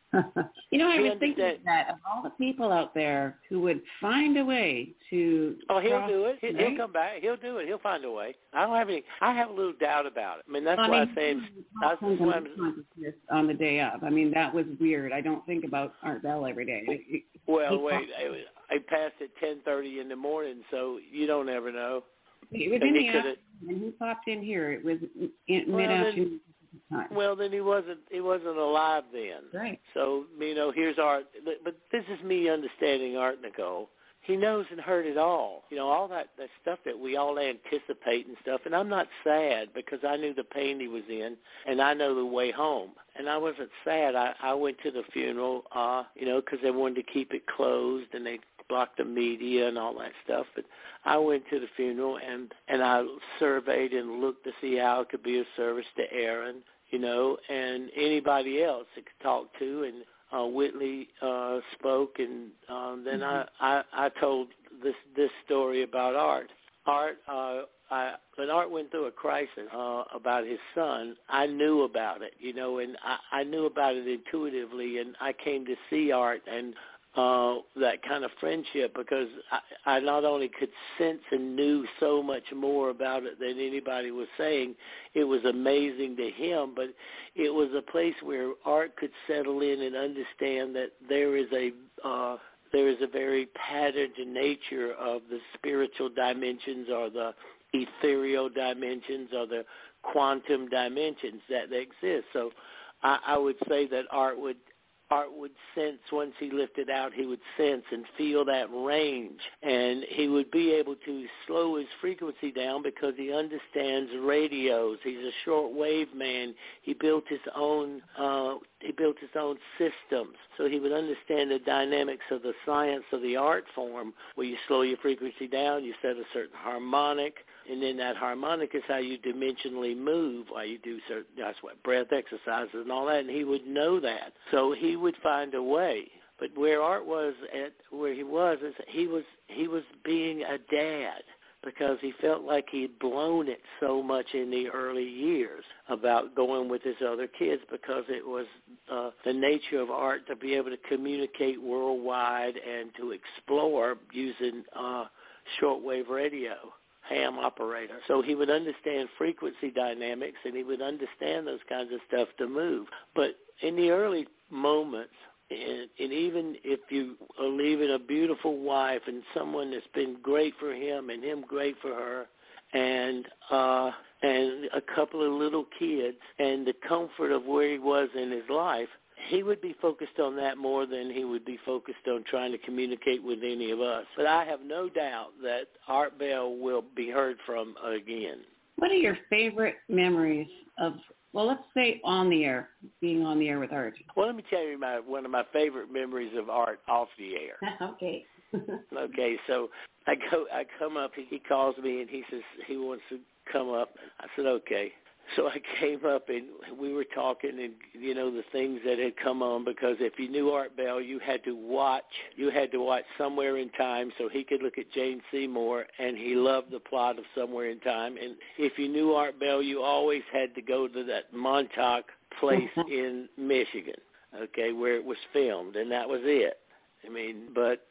Speaker 1: You know, I
Speaker 15: He
Speaker 1: was thinking
Speaker 15: understand-
Speaker 1: that of all the people out there who would find a way to
Speaker 15: Oh, he'll
Speaker 1: cross,
Speaker 15: do it. He,
Speaker 1: right?
Speaker 15: He'll come back. He'll do it. He'll find a way. I don't have any. I have a little doubt about it. I mean, that's
Speaker 1: I
Speaker 15: why
Speaker 1: mean,
Speaker 15: I say it's, that's
Speaker 1: Conscious
Speaker 15: why I'm,
Speaker 1: consciousness on the day of. I mean, that was weird. I don't think about Art Bell every day. He
Speaker 15: well,
Speaker 1: popped-
Speaker 15: wait. I, I passed at ten thirty in the morning, so you don't ever know.
Speaker 1: It was
Speaker 15: And
Speaker 1: in
Speaker 15: he
Speaker 1: the
Speaker 15: coulda-
Speaker 1: afternoon. When he popped in here, it was in
Speaker 15: Well,
Speaker 1: mid-afternoon time.
Speaker 15: Well, then he wasn't. He wasn't alive then.
Speaker 1: Right.
Speaker 15: So you know, here's Art. But, but this is me understanding Art, Nicole. He knows and heard it all. You know, all that, that stuff that we all anticipate and stuff. And I'm not sad because I knew the pain he was in, and I know the way home. And I wasn't sad. I, I went to the funeral, uh, you know, because they wanted to keep it closed and they blocked the media and all that stuff. But I went to the funeral and, and I surveyed and looked to see how it could be of service to Aaron, you know, and anybody else that could talk to. And Uh, Whitley uh, spoke, and um, then I, I, I told this this story about Art. Art, uh, I, when Art went through a crisis uh, about his son, I knew about it, you know, and I, I knew about it intuitively, and I came to see Art and uh, that kind of friendship because I, I not only could sense and knew so much more about it than anybody was saying. It was amazing to him, but it was a place where Art could settle in and understand that there is a uh, there is a very patterned nature of the spiritual dimensions or the ethereal dimensions or the quantum dimensions that exist. So I, I would say that Art would Art would sense, once he lifted out, he would sense and feel that range. And he would be able to slow his frequency down because he understands radios. He's a shortwave man. He built his own uh, he built his own systems. So he would understand the dynamics of the science of the art form, where you slow your frequency down, you set a certain harmonic, and then that harmonic is how you dimensionally move, while you do certain, that's what, breath exercises and all that, and he would know that. So he would find a way. But where Art was at, where he was, is he was he was being a dad because he felt like he had blown it so much in the early years about going with his other kids, because it was uh, the nature of Art to be able to communicate worldwide and to explore using uh, shortwave radio. Ham operator. So he would understand frequency dynamics and he would understand those kinds of stuff to move. But in the early moments, and, and even if you are leaving a beautiful wife and someone that's been great for him and him great for her, and uh, and a couple of little kids and the comfort of where he was in his life, he would be focused on that more than he would be focused on trying to communicate with any of us. But I have no doubt that Art Bell will be heard from again.
Speaker 1: What are your favorite memories of, well, let's say on the air, being on the air with Art?
Speaker 15: Well, let me tell you my one of my favorite memories of Art off the air.
Speaker 1: Okay.
Speaker 15: Okay, so I go, I come up, he, he calls me and he says he wants to come up. I said, okay. So I came up and we were talking and, you know, the things that had come on, because if you knew Art Bell, you had to watch, you had to watch Somewhere in Time so he could look at Jane Seymour, and he loved the plot of Somewhere in Time. And if you knew Art Bell, you always had to go to that Montauk place in Michigan, okay, where it was filmed, and that was it. I mean, but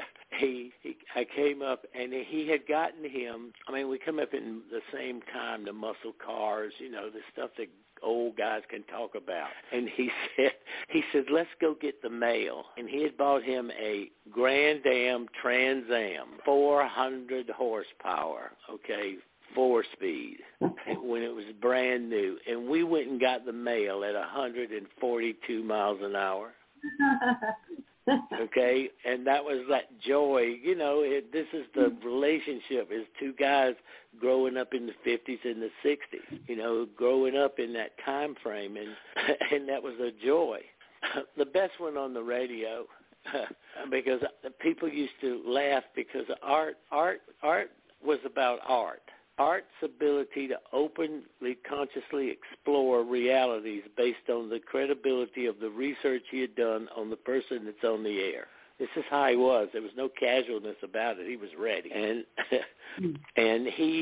Speaker 15: he, he, I came up, and he had gotten him, I mean, we come up in the same time, the muscle cars, you know, the stuff that old guys can talk about. And he said, he said, let's go get the mail. And he had bought him a Grand Am Trans Am, four hundred horsepower, okay, four speed, when it was brand new. And we went and got the mail at one hundred forty-two miles an hour. Okay, and that was that joy. You know, it, this is the relationship, is two guys growing up in the fifties and the sixties, you know, growing up in that time frame, and and that was a joy. The best one on the radio, because people used to laugh, because art, art, art was about art. Art's ability to openly, consciously explore realities based on the credibility of the research he had done on the person that's on the air. This is how he was. There was no casualness about it. He was ready. And and he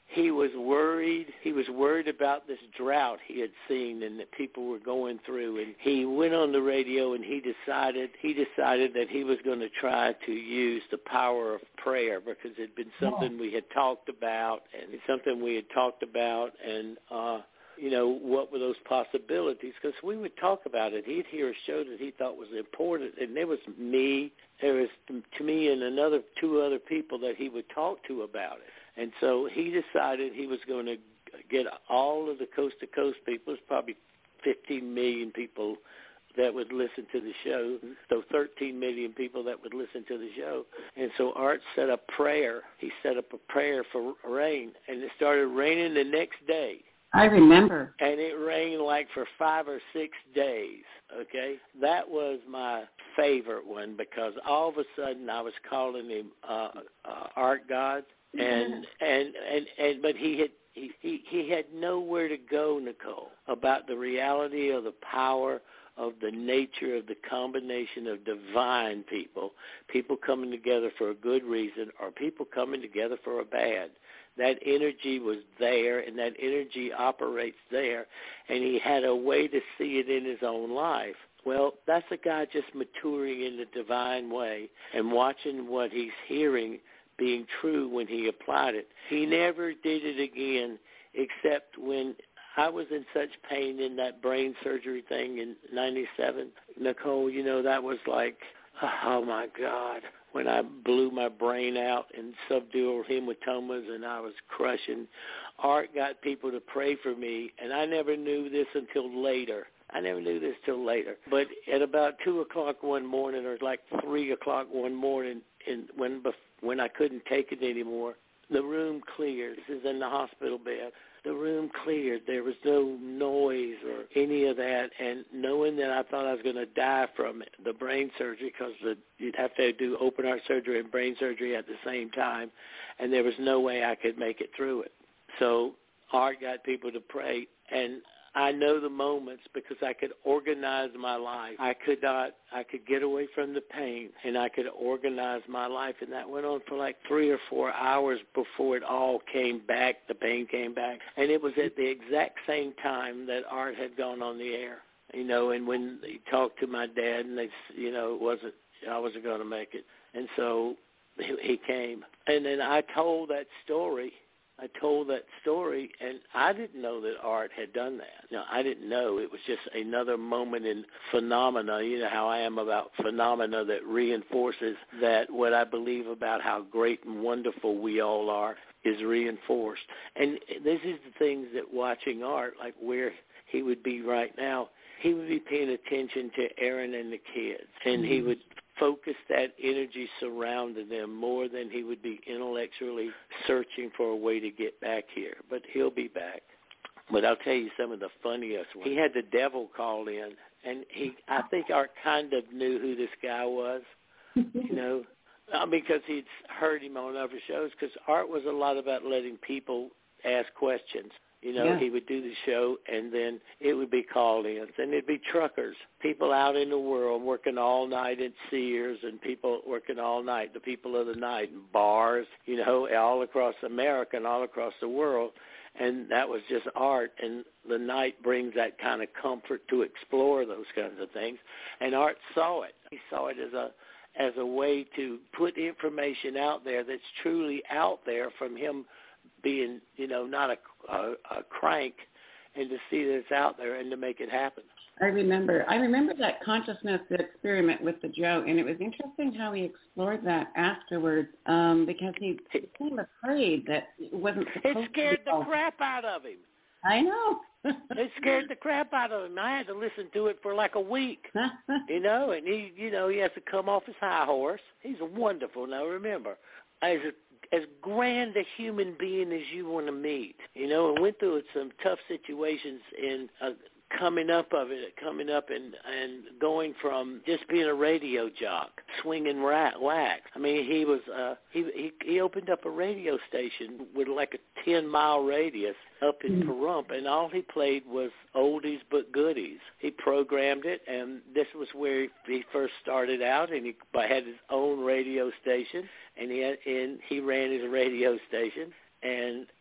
Speaker 15: he was worried. He was worried about this drought he had seen and that people were going through. And he went on the radio and he decided he decided that he was going to try to use the power of prayer, because it had been something we had talked about, and it's something we had talked about, and uh, you know, what were those possibilities? Because we would talk about it. He'd hear a show that he thought was important, and there was me, there was to me and another two other people that he would talk to about it. And so he decided he was going to get all of the coast-to-coast people. There's probably fifteen million people that would listen to the show, so thirteen million people that would listen to the show. And so Art set up prayer. He set up a prayer for rain, and it started raining the next day.
Speaker 1: I remember.
Speaker 15: And it rained like for five or six days, okay? That was my favorite one, because all of a sudden I was calling him uh, uh, Art God. And, and and and but he had he, he he had nowhere to go, Nicole, about the reality of the power of the nature of the combination of divine people, people coming together for a good reason, or people coming together for a bad. That energy was there, and that energy operates there, and he had a way to see it in his own life. Well, that's a guy just maturing in the divine way and watching what he's hearing being true when he applied it. He never did it again, except when I was in such pain in that brain surgery thing in ninety-seven. Nicole, you know, that was like, oh, my God, when I blew my brain out in subdural hematomas and I was crushing. Art got people to pray for me, and I never knew this until later. I never knew this till later. But at about two o'clock one morning, or like three o'clock one morning, in, when when I couldn't take it anymore, the room cleared. This is in the hospital bed. The room cleared. There was no noise or any of that. And knowing that I thought I was going to die from it, the brain surgery, because you'd have to do open heart surgery and brain surgery at the same time, and there was no way I could make it through it. So Art got people to pray, and I know the moments because I could organize my life. I could not, I could get away from the pain, and I could organize my life, and that went on for like three or four hours before it all came back, the pain came back. And it was at the exact same time that Art had gone on the air, you know, and when he talked to my dad, and they, you know, it wasn't, I wasn't going to make it. And so he, he came. And then I told that story. I told that story, and I didn't know that Art had done that. No, I didn't know. It was just another moment in phenomena. You know how I am about phenomena that reinforces that what I believe about how great and wonderful we all are is reinforced. And this is the things that watching Art, like where he would be right now, he would be paying attention to Aaron and the kids, and he would focus that energy surrounding them more than he would be intellectually searching for a way to get back here. But he'll be back. But I'll tell you some of the funniest ones. He had the devil call in, and he, I think Art kind of knew who this guy was, you know, because he'd heard him on other shows, because Art was a lot about letting people ask questions. You know, yeah. He would do the show, and then it would be call-ins, and it'd be truckers, people out in the world working all night at Sears, and people working all night, the people of the night, in bars, you know, all across America and all across the world. And that was just Art, and the night brings that kind of comfort to explore those kinds of things. And Art saw it. He saw it as a as a way to put information out there that's truly out there from him being, you know, not a, a, a crank, and to see that it's out there and to make it happen.
Speaker 1: I remember. I remember that consciousness experiment with the Joe, and it was interesting how he explored that afterwards, um, because he became afraid that it wasn't supposed
Speaker 15: It scared
Speaker 1: to
Speaker 15: the crap out of him.
Speaker 1: I know.
Speaker 15: It scared the crap out of him. I had to listen to it for like a week, you know, and he, you know, he has to come off his high horse. He's wonderful. Now, remember, as a, as grand a human being as you want to meet, you know, and went through some tough situations in uh, coming up of it, coming up and, and going from just being a radio jock, swinging rat, wax. I mean, he was, uh, he, he he opened up a radio station with like a ten-mile radius up in mm-hmm. Pahrump, and all he played was oldies but goodies. He programmed it, and this was where he, he first started out, and he had his own radio station, and he had, and he ran his radio station. And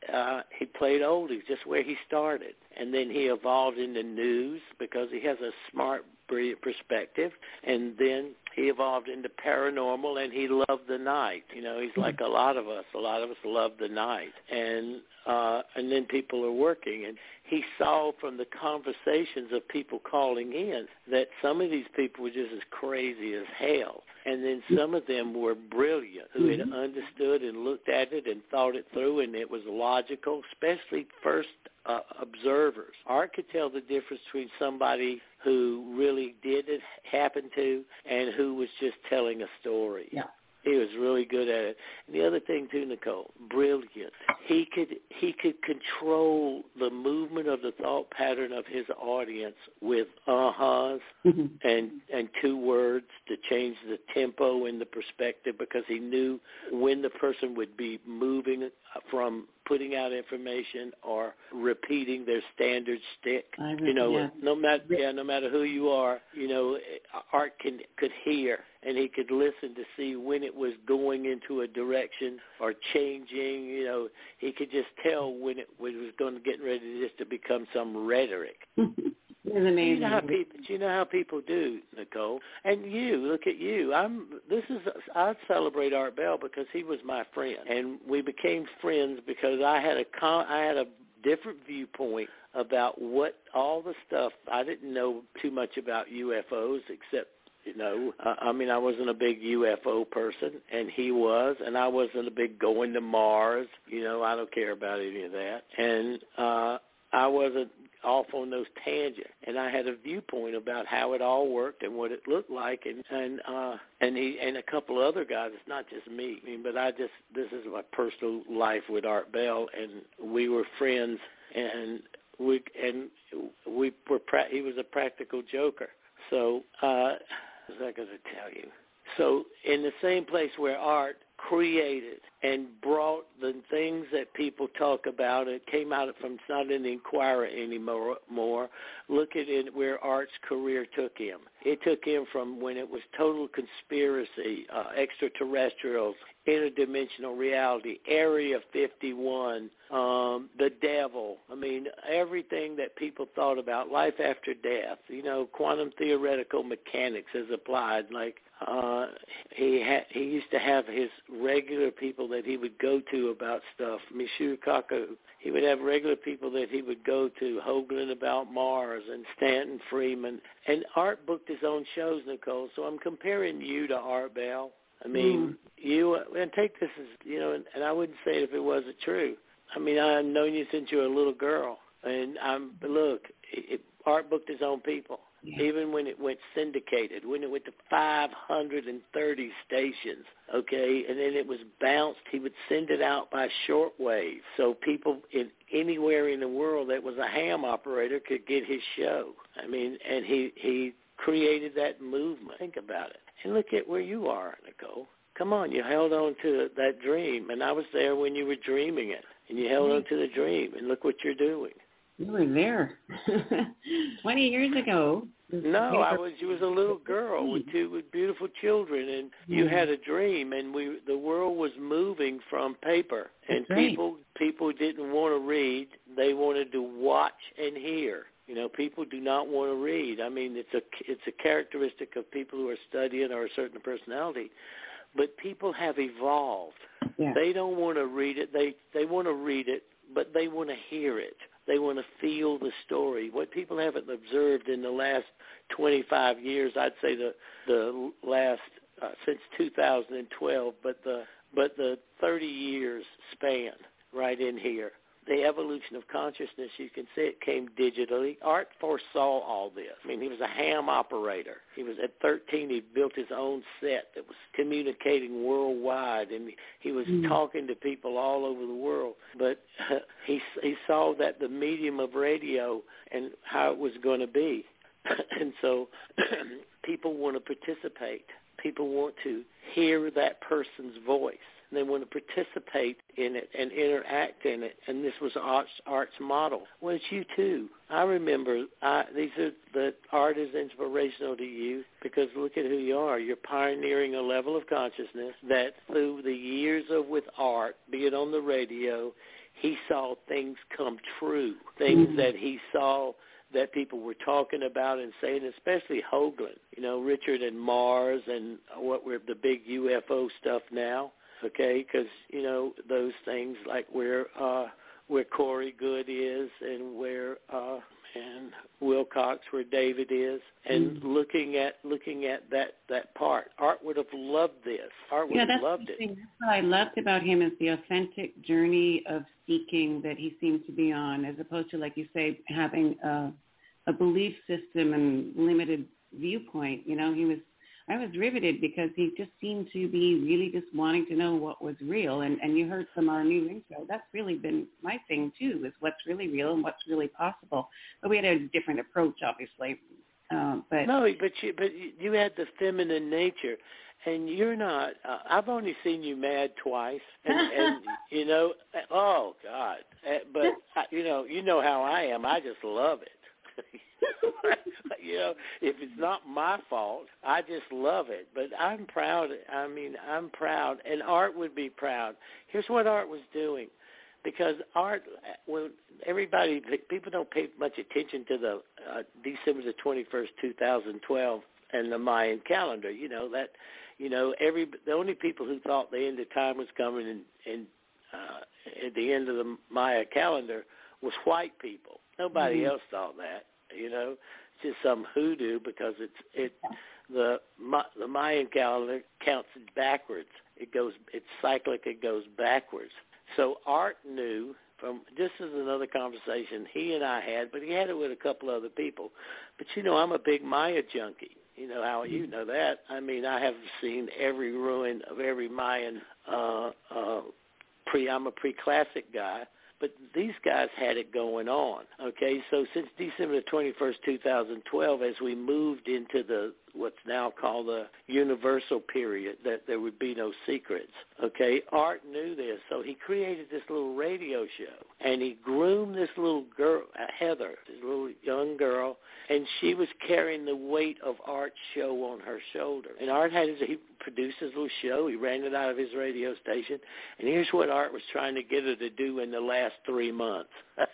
Speaker 15: uh, he played oldies, just where he started. And then he evolved into news because he has a smart, brilliant perspective. And then he evolved into paranormal, and he loved the night. You know, he's like a lot of us. A lot of us love the night. And uh, and then people are working. And he saw from the conversations of people calling in that some of these people were just as crazy as hell. And then some of them were brilliant, who had understood and looked at it and thought it through, and it was logical, especially first uh, observers. Art could tell the difference between somebody who really did it happen to and who was just telling a story.
Speaker 1: Yeah.
Speaker 15: He was really good at it. And the other thing too, Nicole, brilliant. He could he could control the movement of the thought pattern of his audience with uh-huhs mm-hmm. and and two words to change the tempo and the perspective, because he knew when the person would be moving from putting out information or repeating their standard stick.
Speaker 1: I
Speaker 15: you know,
Speaker 1: yeah.
Speaker 15: no matter yeah, no matter who you are, you know, Art can could hear, and he could listen to see when it was going into a direction or changing. You know, he could just tell when it, when it was going to get ready just to become some rhetoric.
Speaker 1: It's amazing.
Speaker 15: You know how people, you know how people do, Nicole. And you, look at you. I'm. This is. I celebrate Art Bell because he was my friend, and we became friends because I had a. Con, I had a different viewpoint about what all the stuff. I didn't know too much about U F Os except. You know, uh, I mean, I wasn't a big U F O person, and he was, and I wasn't a big going to Mars. You know, I don't care about any of that, and uh, I wasn't off on those tangents. And I had a viewpoint about how it all worked and what it looked like, and and uh, and he and a couple other guys. It's not just me. I mean, but I just this is my personal life with Art Bell, and we were friends, and we and we were. Pra- he was a practical joker, so. Uh, What was I going to tell you? So in the same place where Art created and brought the things that people talk about, it came out from, it's not in the Inquirer anymore, more. Look at it where Art's career took him. It took him from when it was total conspiracy, uh, extraterrestrials, interdimensional reality, Area fifty-one, um, the devil. I mean, everything that people thought about, life after death, you know, quantum theoretical mechanics as applied. Like uh, he ha- he used to have his regular people that he would go to about stuff. Michio Kaku, he would have regular people that he would go to, Hoagland about Mars and Stanton Freeman. And Art booked his own shows, Nicole, so I'm comparing you to Art Bell. I mean, mm. you, and take this as, you know, and, and I wouldn't say it if it wasn't true. I mean, I've known you since you were a little girl. And I'm, look, it, Art booked his own people. Yeah. Even when it went syndicated, when it went to five hundred thirty stations, okay, and then it was bounced, he would send it out by shortwave so people in anywhere in the world that was a ham operator could get his show. I mean, and he, he created that movement. Think about it. And look at where you are, Nicole. Come on, you held on to that dream, and I was there when you were dreaming it, and you held on to the dream, and look what you're doing.
Speaker 1: You were there twenty years ago.
Speaker 15: No, I was. You was a little girl with two with beautiful children, and you mm-hmm. had a dream. And we, the world was moving from paper, and
Speaker 1: That's right.
Speaker 15: people people didn't want to read; they wanted to watch and hear. You know, people do not want to read. I mean, it's a it's a characteristic of people who are studying or a certain personality. But people have evolved.
Speaker 1: Yeah.
Speaker 15: They don't want to read it. They they want to read it, but they want to hear it. They want to feel the story. What people haven't observed in the last twenty-five years, I'd say the the last uh, since two thousand twelve, but the but the thirty years span right in here. The evolution of consciousness, you can see it came digitally. Art foresaw all this. I mean, he was a ham operator. He was at thirteen, he built his own set that was communicating worldwide, and he was mm. talking to people all over the world. But uh, he he saw that the medium of radio and how it was going to be. And so people want to participate. People want to hear that person's voice. They want to participate in it and interact in it, and this was Art's, Art's model. Well, it's you too. I remember I, these are the art is inspirational to you because look at who you are. You're pioneering a level of consciousness that through the years of with Art, be it on the radio, he saw things come true, things
Speaker 1: Mm-hmm.
Speaker 15: that he saw that people were talking about and saying, especially Hoagland, you know, Richard and Mars and what we're the big U F O stuff now, okay, because, you know, those things like where uh, where Corey Good is and where uh, and Wilcox, where David is, and
Speaker 1: Mm-hmm.
Speaker 15: looking at looking at that, that part. Art would have loved this. Art would
Speaker 1: yeah,
Speaker 15: have
Speaker 1: that's
Speaker 15: loved
Speaker 1: the
Speaker 15: it.
Speaker 1: thing. That's what I loved about him is the authentic journey of seeking that he seemed to be on, as opposed to, like you say, having a, a belief system and limited viewpoint. You know, he was. I was riveted because he just seemed to be really just wanting to know what was real. And, and you heard from our new intro, that's really been my thing too, is what's really real and what's really possible. But we had a different approach, obviously. Uh, but
Speaker 15: no, but you, but you had the feminine nature, and you're not. Uh, I've only seen you mad twice, and, and you know, oh God! Uh, but uh, you know, you know how I am. I just love it. You know, if it's not my fault, I just love it. But I'm proud. I mean, I'm proud, and Art would be proud. Here's what Art was doing, because Art, when everybody, people don't pay much attention to the uh, December the twenty-first, two thousand twelve, and the Mayan calendar. You know that, you know, every the only people who thought the end of time was coming and, and uh, at the end of the Maya calendar was white people. Nobody
Speaker 1: Mm-hmm.
Speaker 15: else thought that. You know, it's just some hoodoo because it's it the the Mayan calendar counts backwards. It goes it's cyclic. It goes backwards. So Art knew from this is another conversation he and I had, but he had it with a couple other people. But you know, I'm a big Maya junkie. You know how you know that. I mean, I have seen every ruin of every Mayan. Uh, uh, pre I'm a pre-classic guy. But these guys had it going on, okay? So since December the twenty-first, two thousand twelve, as we moved into the what's now called the universal period, that there would be no secrets, okay? Art knew this, so he created this little radio show, and he groomed this little girl, uh, Heather, this little young girl, and she was carrying the weight of Art's show on her shoulder. And Art had his, he produced his little show. He ran it out of his radio station. And here's what Art was trying to get her to do in the last three months.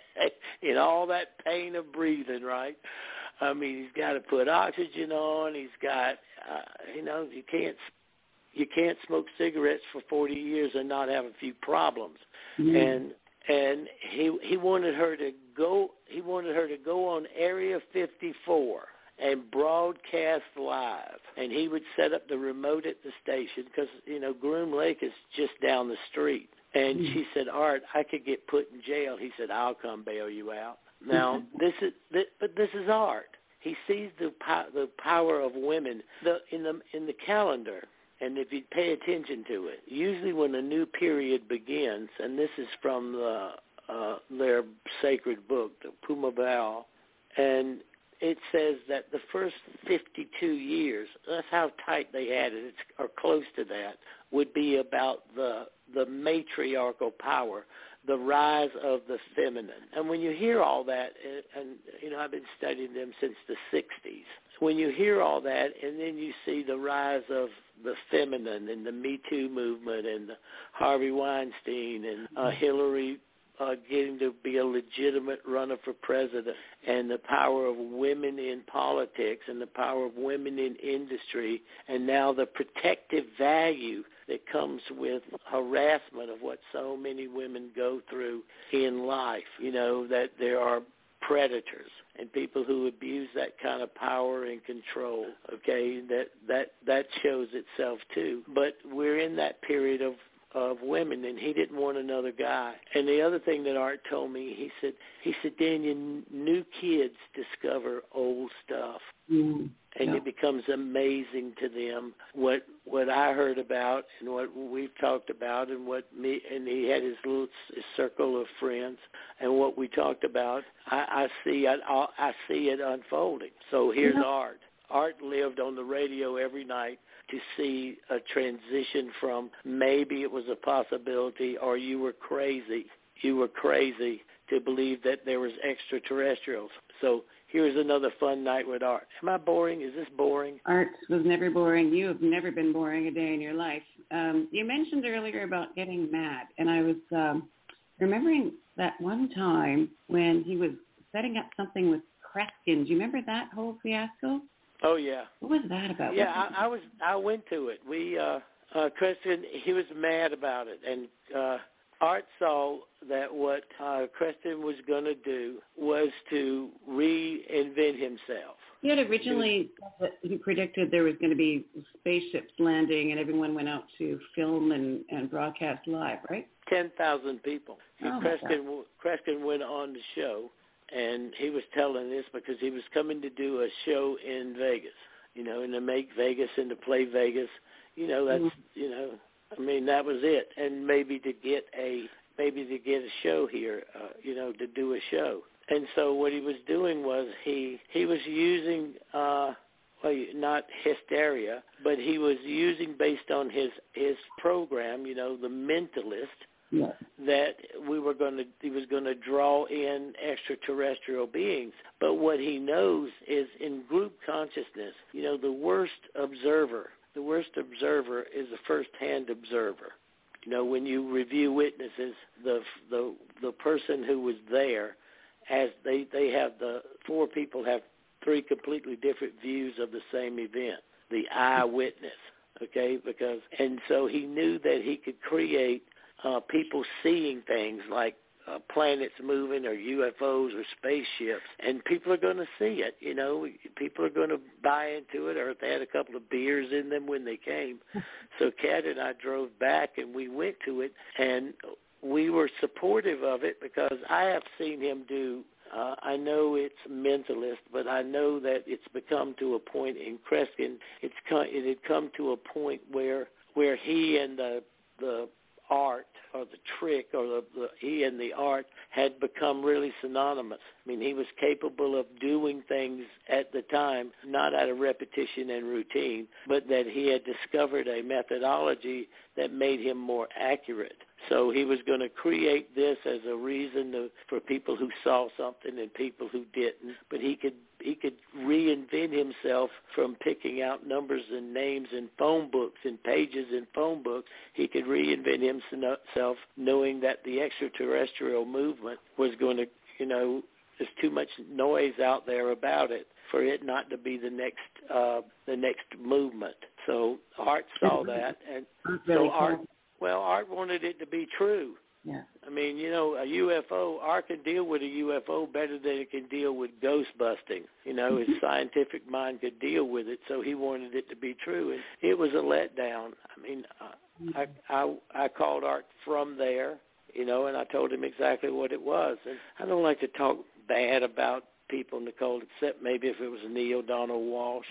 Speaker 15: In all that pain of breathing, right? I mean, he's got to put oxygen on. He's got, uh, you know, you can't you can't smoke cigarettes for forty years and not have a few problems. Mm-hmm. And and he he wanted her to go. He wanted her to go on Area fifty-four and broadcast live. And he would set up the remote at the station because, you know, Groom Lake is just down the street. And mm-hmm. she said, Art, I could get put in jail. He said, I'll come bail you out. Now, mm-hmm. this is, this, but this is Art. He sees the po- the power of women the, in the in the calendar. And if you pay attention to it, usually when a new period begins, and this is from the, uh, their sacred book, the Pumabal, and it says that the first fifty-two years, that's how tight they had it, it's, or close to that, would be about the the matriarchal power, the rise of the feminine. And when you hear all that, and, and you know, I've been studying them since the sixties, when you hear all that and then you see the rise of the feminine and the Me Too movement and the Harvey Weinstein and uh, Hillary uh, getting to be a legitimate runner for president, and the power of women in politics and the power of women in industry, and now the protective value that comes with harassment of what so many women go through in life, you know, that there are predators and people who abuse that kind of power and control, okay, that that that shows itself too. But we're in that period of of women, and he didn't want another guy. And the other thing that Art told me, he said, he said, Daniel, new kids discover old stuff. Mm-hmm. And yeah. It becomes amazing to them what what I heard about and what we've talked about, and what me and he had his little his circle of friends, and what we talked about. I, I see I, I see it unfolding. So here's yeah. Art. Art lived on the radio every night to see a transition from maybe it was a possibility or you were crazy. You were crazy to believe that there was extraterrestrials. So here's another fun night with Art. Am I boring? Is this boring?
Speaker 1: Art was never boring. You have never been boring a day in your life. Um, you mentioned earlier about getting mad, and I was um, remembering that one time when he was setting up something with Kreskin. Do you remember that whole fiasco?
Speaker 15: Oh yeah.
Speaker 1: What was that about?
Speaker 15: Yeah, I, I was. I went to it. We, uh, uh, Kreskin, he was mad about it, and uh, Art saw that what uh, Kreskin was going to do was to reinvent himself.
Speaker 1: He had originally said that he predicted there was going to be spaceships landing, and everyone went out to film and, and broadcast live, right?
Speaker 15: Ten thousand people.
Speaker 1: Oh,
Speaker 15: Kreskin, Kreskin went on the show. And he was telling this because he was coming to do a show in Vegas, you know, and to make Vegas and to play Vegas, you know, that's, mm-hmm. you know, I mean, that was it. And maybe to get a, maybe to get a show here, uh, you know, to do a show. And so what he was doing was he, he was using, uh, well, not hysteria, but he was using based on his, his program, you know, The Mentalist,
Speaker 1: yeah.
Speaker 15: that we were going to, he was going to draw in extraterrestrial beings. But what he knows is in group consciousness, you know, the worst observer, the worst observer is a first-hand observer. You know, when you review witnesses, the the the person who was there, as they they have the four people have three completely different views of the same event. The eyewitness, okay, because and so he knew that he could create Uh, people seeing things like uh, planets moving or U F Os or spaceships, and people are going to see it. You know, people are going to buy into it, or if they had a couple of beers in them when they came. So Kat and I drove back, and we went to it, and we were supportive of it because I have seen him do. Uh, I know it's Mentalist, but I know that it's become to a point in Kreskin. It's come, it had come to a point where where he and the the art or the trick or the, the he and the art had become really synonymous. I mean, he was capable of doing things at the time, not out of repetition and routine, but that he had discovered a methodology that made him more accurate. So he was going to create this as a reason to, for people who saw something and people who didn't. But he could he could reinvent himself from picking out numbers and names in phone books and pages in phone books. He could reinvent himself knowing that the extraterrestrial movement was going to, you know, there's too much noise out there about it for it not to be the next uh, the next movement. So Art saw that, and so Art. Well, Art wanted it to be true.
Speaker 1: Yeah.
Speaker 15: I mean, you know, a U F O, Art can deal with a U F O better than it can deal with ghost busting. You know, his scientific mind could deal with it, so he wanted it to be true. And it was a letdown. I mean, uh, I, I, I called Art from there, you know, and I told him exactly what it was. And I don't like to talk bad about people, Nicole, except maybe if it was Neil Donald Walsh.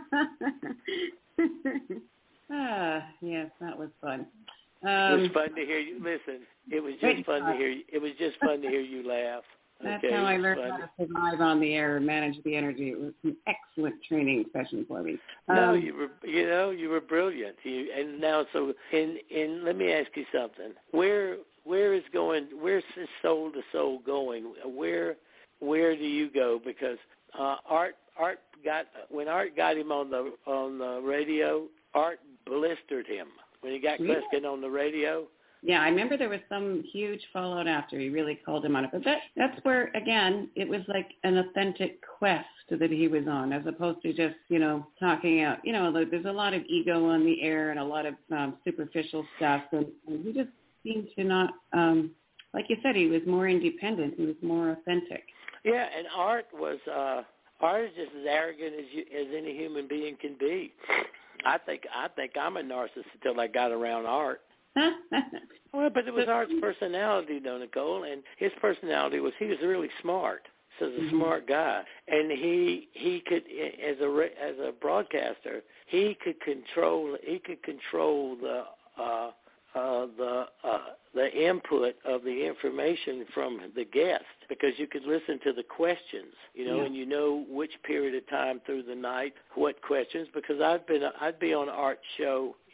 Speaker 1: ah, yes, that was fun. Um,
Speaker 15: it was fun to hear you. Listen, it was just fun to hear you. It was just fun to hear you laugh.
Speaker 1: That's
Speaker 15: okay?
Speaker 1: how I learned how to survive on the air and manage the energy. It was an excellent training session for me.
Speaker 15: No,
Speaker 1: um,
Speaker 15: you were, you know, you were brilliant. You, and now, so, in, in, let me ask you something. Where, where is going? Where's this soul to soul going? Where, where do you go? Because uh, Art, Art got when Art got him on the on the radio. Art blistered him. When he got Kreskin on the radio?
Speaker 1: Yeah, I remember there was some huge fallout after. He really called him on it. But that, that's where, again, it was like an authentic quest that he was on, as opposed to just, you know, talking out. You know, there's a lot of ego on the air and a lot of um, superficial stuff. And, and he just seemed to not, um, like you said, he was more independent. He was more authentic.
Speaker 15: Yeah, and Art was, uh, Art is just as arrogant as, you, as any human being can be. I think I think I'm a narcissist until I got around Art. Well, but it was Art's personality, though, Nicole, and his personality was he was really smart. So he's a mm-hmm. smart guy, and he he could as a as a broadcaster he could control he could control the uh, uh, the uh, the input of the information from the guest, because you could listen to the questions, you know, yeah. and you know which period of time through the night, what questions. Because I've been I'd be on Art's show,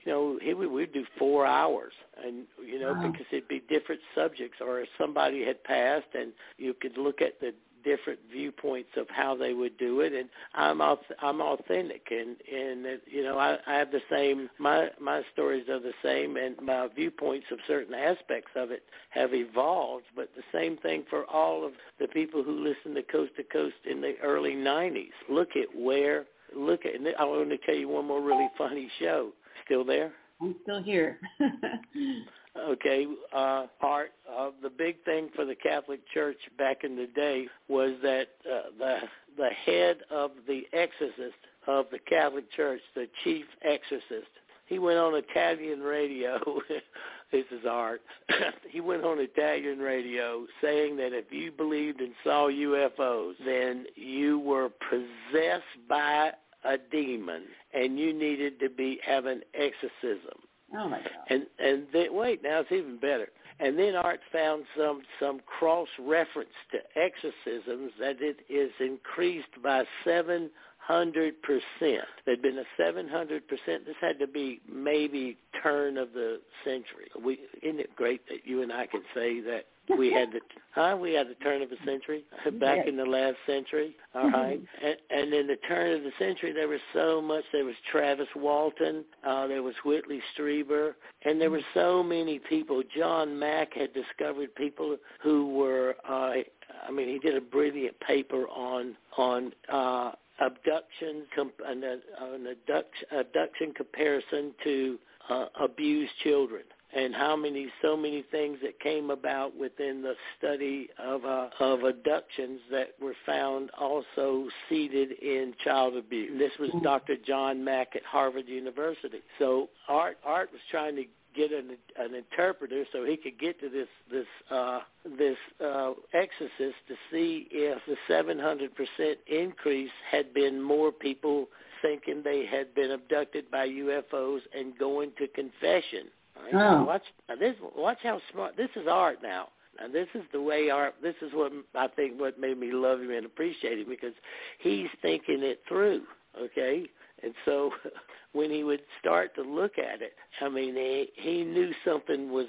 Speaker 15: you know, he would we'd do four hours, and you know,
Speaker 1: wow.
Speaker 15: because it'd be different subjects, or if somebody had passed, and you could look at the different viewpoints of how they would do it, and I'm I'm authentic, and and you know I, I have the same my my stories are the same, and my viewpoints of certain aspects of it have evolved, but the same thing for all of the people who listened to Coast to Coast in the early nineties. Look at where look at. And I want to tell you one more really funny show. Still there?
Speaker 1: I'm still here.
Speaker 15: Okay, uh, Art, uh, the big thing for the Catholic Church back in the day was that uh, the the head of the exorcist of the Catholic Church, the chief exorcist, he went on Italian radio. This is Art. He went on Italian radio saying that if you believed and saw U F Os, then you were possessed by a demon and you needed to be have an exorcism.
Speaker 1: Oh my God!
Speaker 15: And and then, wait, now it's even better. And then Art found some some cross reference to exorcisms that it is increased by seven hundred percent. There'd been a seven hundred percent. This had to be maybe turn of the century. We isn't it great that you and I can say that we had the huh? We had the turn of the century back yes. in the last century. All right, and, and in the turn of the century, there was so much. There was Travis Walton, uh, there was Whitley Strieber, and there were so many people. John Mack had discovered people who were. Uh, I mean, he did a brilliant paper on on. Uh, abduction, comp- an, an abduction, abduction comparison to uh, abused children, and how many, so many things that came about within the study of uh, of abductions that were found also seated in child abuse. This was Doctor John Mack at Harvard University. So Art Art was trying to get an, an interpreter so he could get to this this uh, this uh, exorcist to see if the seven hundred percent increase had been more people thinking they had been abducted by U F Os and going to confession. Right?
Speaker 1: Oh.
Speaker 15: Watch now this. Watch how smart this is. Art now. Now this is the way Art. This is what I think what made me love him and appreciate him, because he's thinking it through. Okay. And so when he would start to look at it, I mean, he, he knew something was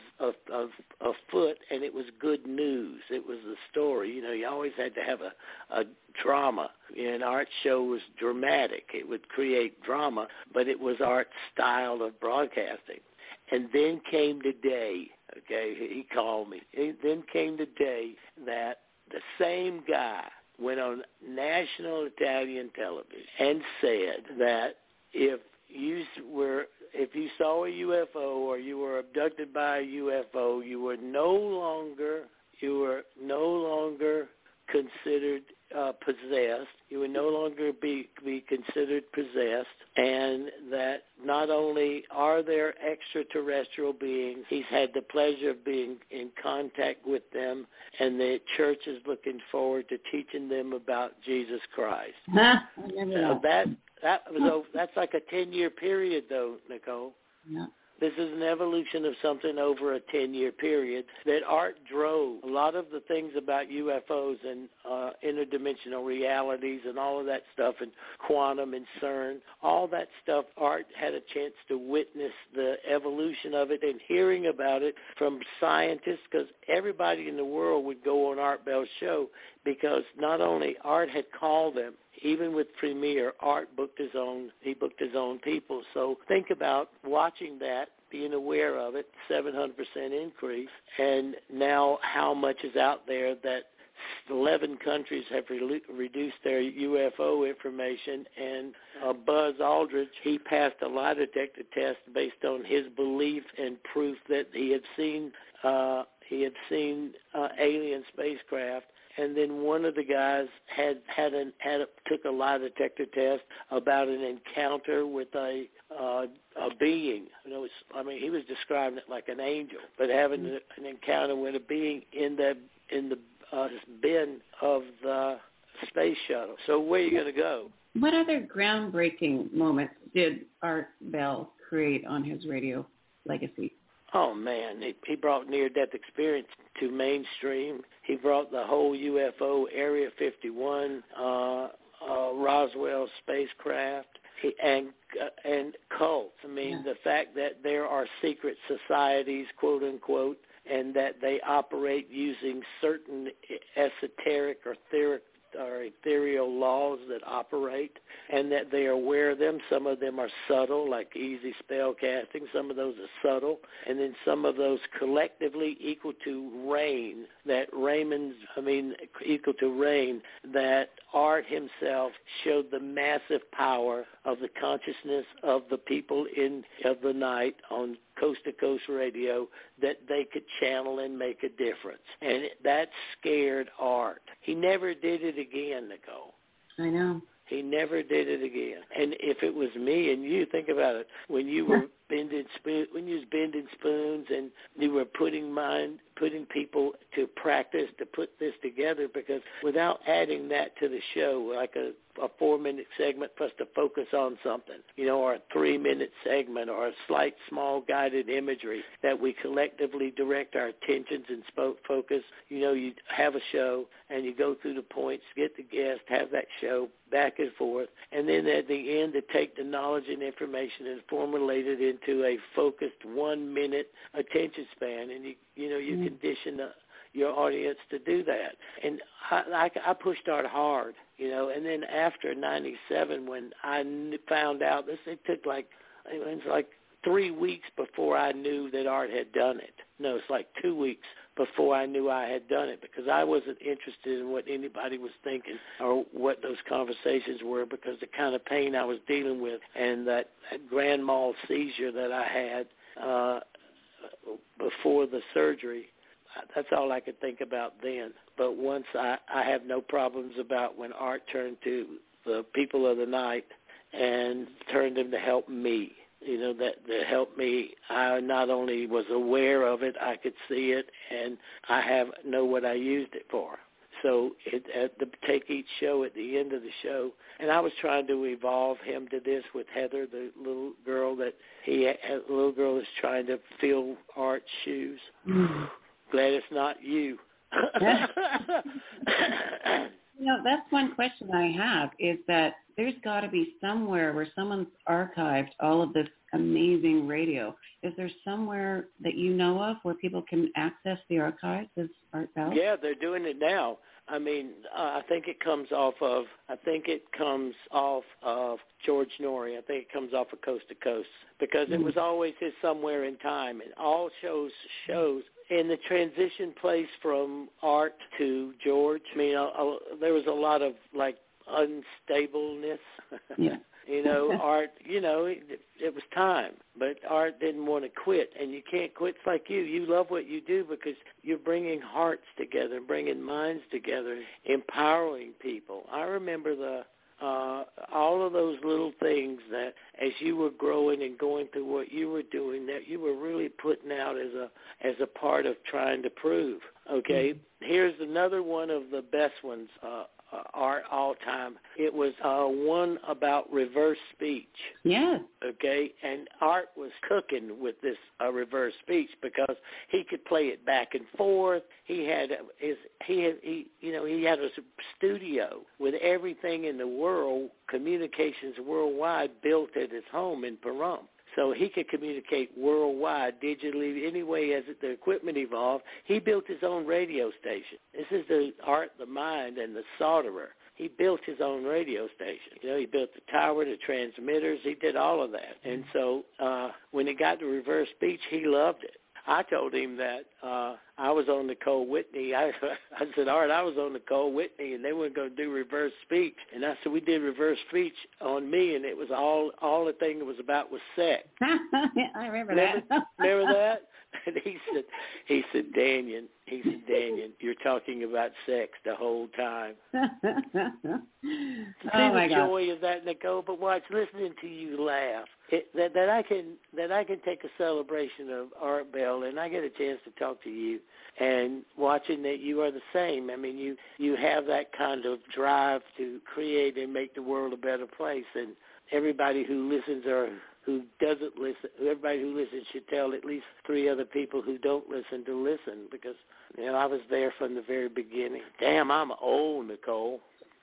Speaker 15: afoot, and it was good news. It was the story. You know, you always had to have a, a drama. And Art's show was dramatic. It would create drama, but it was Art's style of broadcasting. And then came the day, okay, he called me. Then came the day that the same guy went on national Italian television and said that if you were, if you saw a U F O or you were abducted by a U F O, you were no longer, you were no longer considered uh, possessed. You would no longer be be considered possessed, and that not only are there extraterrestrial beings, he's had the pleasure of being in contact with them, and the church is looking forward to teaching them about Jesus Christ.
Speaker 1: Huh?
Speaker 15: So that that was that's like a ten-year period, though, Nicole.
Speaker 1: Yeah.
Speaker 15: This is an evolution of something over a ten-year period that Art drove. A lot of the things about U F Os and uh, interdimensional realities and all of that stuff, and quantum and CERN, all that stuff, Art had a chance to witness the evolution of it and hearing about it from scientists, because everybody in the world would go on Art Bell's show, because not only Art had called them, even with Premier, Art booked his own, he booked his own people. So think about watching that, being aware of it, seven hundred percent increase, and now how much is out there that eleven countries have re- reduced their U F O information, and uh, Buzz Aldridge, he passed a lie detector test based on his belief and proof that he had seen, uh, he had seen uh, alien spacecraft. And then one of the guys had had an had a, took a lie detector test about an encounter with a uh, a being. You know, it's, I mean, he was describing it like an angel, but having an encounter with a being in the in the uh, bin of the space shuttle. So where are you going to go?
Speaker 1: What other groundbreaking moments did Art Bell create on his radio legacy?
Speaker 15: Oh, man, he, he brought near-death experience to mainstream. He brought the whole U F O, Area fifty-one, uh, uh, Roswell spacecraft. and uh, and cults. I mean, yeah. the fact that there are secret societies, quote unquote, and that they operate using certain esoteric or theoric or ethereal laws that operate, and that they are aware of them. Some of them are subtle, like easy spell casting. Some of those are subtle, and then some of those collectively equal to rain, that Raymond's, I mean, equal to rain, that Art himself showed the massive power of the consciousness of the people in of the night on coast-to-coast radio, that they could channel and make a difference. And it, that scared Art. He never did it again, Nicole.
Speaker 1: I know.
Speaker 15: He never did it again. And if it was me and you, think about it, when you were bending spoon, when you was bending spoons and you were putting mind, putting people to practice to put this together, because without adding that to the show, like a, a four-minute segment for us to focus on something, you know, or a three-minute segment or a slight, small guided imagery that we collectively direct our attentions and spoke focus, you know, you have a show and you go through the points, get the guest, have that show back and forth, and then at the end to take the knowledge and information and formulate it into a focused one-minute attention span, and you you know you mm-hmm. condition the, your audience to do that. And I, I, I pushed Art hard, you know, and then after ninety-seven, when I found out this, it took like it was like three weeks before I knew that Art had done it. No, it's like two weeks before I knew I had done it, because I wasn't interested in what anybody was thinking or what those conversations were, because the kind of pain I was dealing with and that, that grand mal seizure that I had uh, before the surgery, that's all I could think about then. But once I, I have no problems about when Art turned to the people of the night and turned them to help me. You know, that, that helped me. I not only was aware of it, I could see it, and I have know what I used it for. So it, at the, take each show at the end of the show, and I was trying to evolve him to this with Heather, the little girl that he, the little girl that's trying to fill Art's shoes. Glad it's not you.
Speaker 1: You know, that's one question I have, is that there's got to be somewhere where someone's archived all of this amazing radio. Is there somewhere that you know of where people can access the archives of Art Bell?
Speaker 15: Yeah, they're doing it now. I mean, uh, I think it comes off of, I think it comes off of George Norrie. I think it comes off of Coast to Coast, because mm. it was always his Somewhere in Time. And all shows shows in the transition place from Art to George. I mean, uh, uh, there was a lot of, like, unstableness.
Speaker 1: Yeah.
Speaker 15: You know, Art, you know, it, it was time, but Art didn't want to quit, and you can't quit. It's like you. You love what you do because you're bringing hearts together, bringing minds together, empowering people. I remember the uh, all of those little things that as you were growing and going through what you were doing, that you were really putting out as a as a part of trying to prove. Okay, mm-hmm. Here's another one of the best ones. Uh, Uh, Art all time. It was uh, one about reverse speech.
Speaker 1: Yeah.
Speaker 15: Okay, and Art was cooking with this uh, reverse speech because he could play it back and forth. He had his he had he you know he had a studio with everything in the world, communications worldwide, built at his home in Pahrump. So he could communicate worldwide digitally anyway as the equipment evolved. He built his own radio station. This is the Art, the mind, and the solderer. He built his own radio station. You know, he built the tower, the transmitters. He did all of that. And so uh, when it got to reverse speech, he loved it. I told him that uh, I was on Nicole Whitney. I, I said, Art, I was on Nicole Whitney, and they weren't going to do reverse speech. And I said, we did reverse speech on me, and it was all all the thing it was about was sex.
Speaker 1: I remember,
Speaker 15: remember
Speaker 1: that.
Speaker 15: Remember that? And he said, he said, Daniel, he said, Daniel, you're talking about sex the whole time.
Speaker 1: Oh,
Speaker 15: See
Speaker 1: my
Speaker 15: the
Speaker 1: God.
Speaker 15: joy of that, Nicole. But watch, listening to you laugh. It, that that I can that I can take a celebration of Art Bell, and I get a chance to talk to you, and watching that you are the same. I mean, you you have that kind of drive to create and make the world a better place, and everybody who listens or who doesn't listen, everybody who listens should tell at least three other people who don't listen to listen, because you know I was there from the very beginning. Damn, I'm old, Nicole.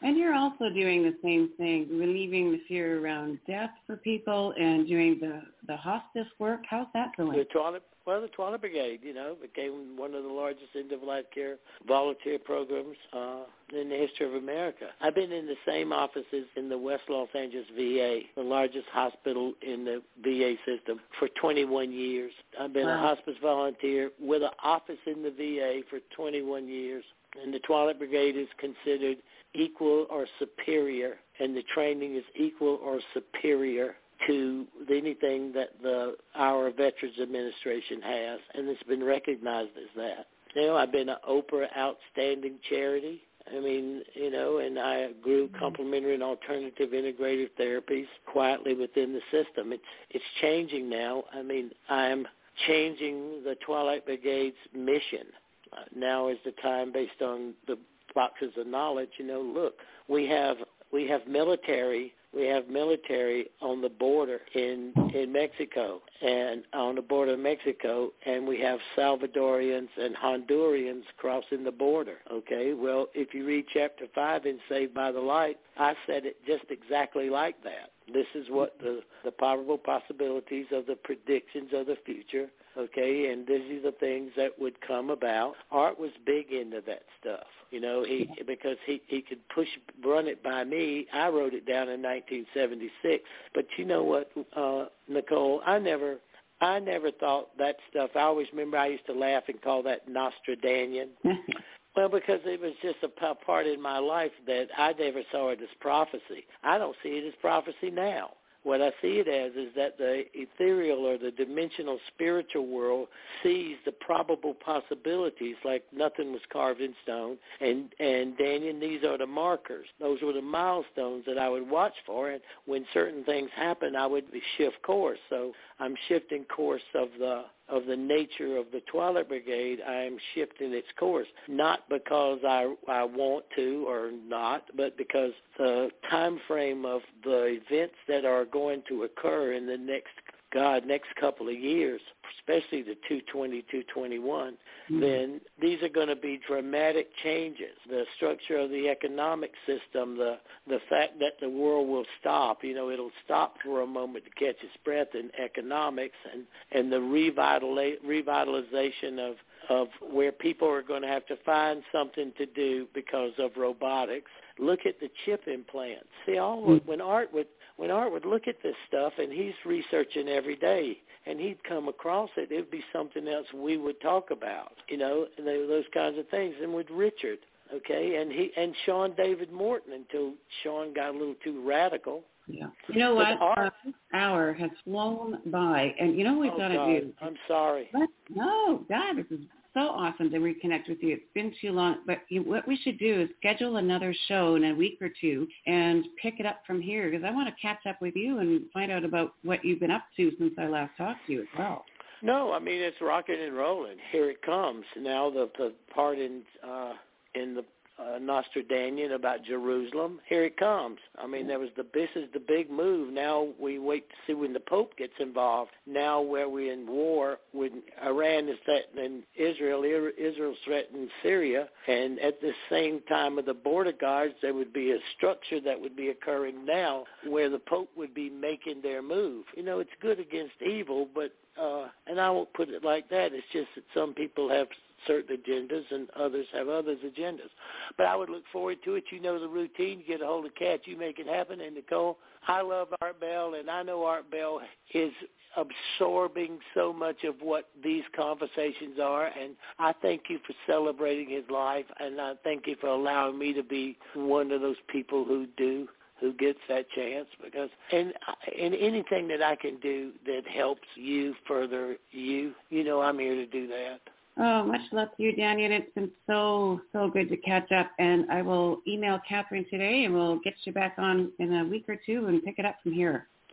Speaker 1: And you're also doing the same thing, relieving the fear around death for people and doing the, the hospice work. How's that going?
Speaker 15: The toilet, well, the Toilet Brigade, you know, became one of the largest end-of-life care volunteer programs uh, in the history of America. I've been in the same offices in the West Los Angeles V A, the largest hospital in the V A system, for twenty-one years. I've been wow. a hospice volunteer with an office in the V A for twenty-one years. And the Toilet Brigade is considered equal or superior, and the training is equal or superior to anything that the our Veterans Administration has, and it's been recognized as that. You know, I've been an Oprah Outstanding Charity. I mean, you know, and I grew complementary and alternative integrative therapies quietly within the system. It's it's changing now. I mean, I'm changing the Twilight Brigade's mission. Uh, now is the time, based on the boxes of knowledge. You know, look, we have we have military. We have military on the border in, in Mexico and on the border of Mexico, and we have Salvadorians and Hondurans crossing the border, okay? Well, if you read Chapter five in Saved by the Light, I said it just exactly like that. This is what the, the probable possibilities of the predictions of the future, okay, and these are the things that would come about. Art was big into that stuff. You know, he because he, he could push, run it by me. I wrote it down in nineteen seventy-six. But you know what, uh, Nicole, I never I never thought that stuff. I always remember I used to laugh and call that Nostradanian. Well, because it was just a part in my life that I never saw it as prophecy. I don't see it as prophecy now. What I see it as is that the ethereal or the dimensional spiritual world sees the probable possibilities like nothing was carved in stone. And, and Daniel, these are the markers. Those were the milestones that I would watch for. And when certain things happen, I would shift course. So I'm shifting course of the of the nature of the Twilight Brigade. I am shifting its course, not because I I want to or not, but because the time frame of the events that are going to occur in the next God next couple of years, especially the two twenty, two twenty-one, mm-hmm. then these are going to be dramatic changes. The structure of the economic system, the the fact that the world will stop, you know, it'll stop for a moment to catch its breath in economics, and, and the revitala- revitalization of, of where people are going to have to find something to do because of robotics. Look at the chip implants. See, all mm-hmm. when Art would when Art would look at this stuff, and he's researching every day, and he'd come across it, it would be something else we would talk about, you know, and they, those kinds of things. And with Richard, okay, and he and Sean David Morton, until Sean got a little too radical.
Speaker 1: Yeah. You know what? Our hour has flown by, and you know what we've
Speaker 15: oh,
Speaker 1: got to do?
Speaker 15: I'm sorry.
Speaker 1: But, no, God, this is so awesome to reconnect with you. It's been too long, but you, what we should do is schedule another show in a week or two and pick it up from here, because I want to catch up with you and find out about what you've been up to since I last talked to you as well.
Speaker 15: No, I mean, it's rocking and rolling. Here it comes. Now the, the part in uh, in the Uh, Nostradanian about Jerusalem. Here it comes. I mean, there was the this is the big move. Now we wait to see when the Pope gets involved. Now where we're in war, when Iran is threatening Israel, Israel's threatening Syria, and at the same time of the border guards, there would be a structure that would be occurring now where the Pope would be making their move. You know, it's good against evil, but uh, and I won't put it like that. It's just that some people have certain agendas and others have others' agendas. But I would look forward to it. You know the routine. You get a hold of Kat, you make it happen. And Nicole, I love Art Bell, and I know Art Bell is absorbing so much of what these conversations are. And I thank you for celebrating his life, and I thank you for allowing me to be one of those people who do. who gets that chance, because and and anything that I can do that helps you further you, you know, I'm here to do that.
Speaker 1: Oh, much love to you, Daniel. It's been so, so good to catch up, and I will email Catherine today, and we'll get you back on in a week or two and pick it up from here.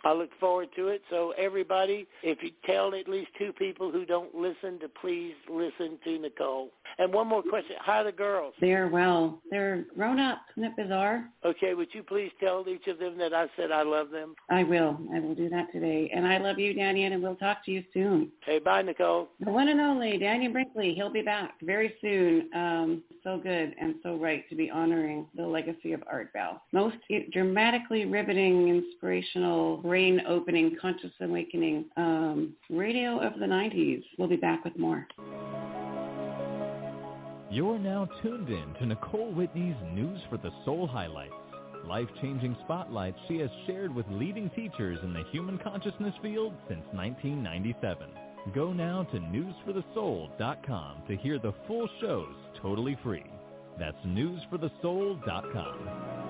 Speaker 15: I look forward to it. So everybody, if you tell at least two people who don't listen to please listen to Nicole. And one more question. How are the girls?
Speaker 1: They're well. They're grown up. Isn't it bizarre?
Speaker 15: Okay, would you please tell each of them that I said I love them?
Speaker 1: I will. I will do that today. And I love you, Dannion, and we'll talk to you soon.
Speaker 15: Hey, bye, Nicole.
Speaker 1: The one and only Dannion Brinkley. He'll be back very soon. Um, so good and so right to be honoring the legacy of Art Bell. Most dramatically riveting, inspirational, brain-opening, conscious awakening um, radio of the nineties. We'll be back with more.
Speaker 2: You're now tuned in to Nicole Whitney's News for the Soul highlights. Life-changing spotlights she has shared with leading teachers in the human consciousness field since nineteen ninety-seven. Go now to news for the soul dot com to hear the full shows totally free. That's news for the soul dot com.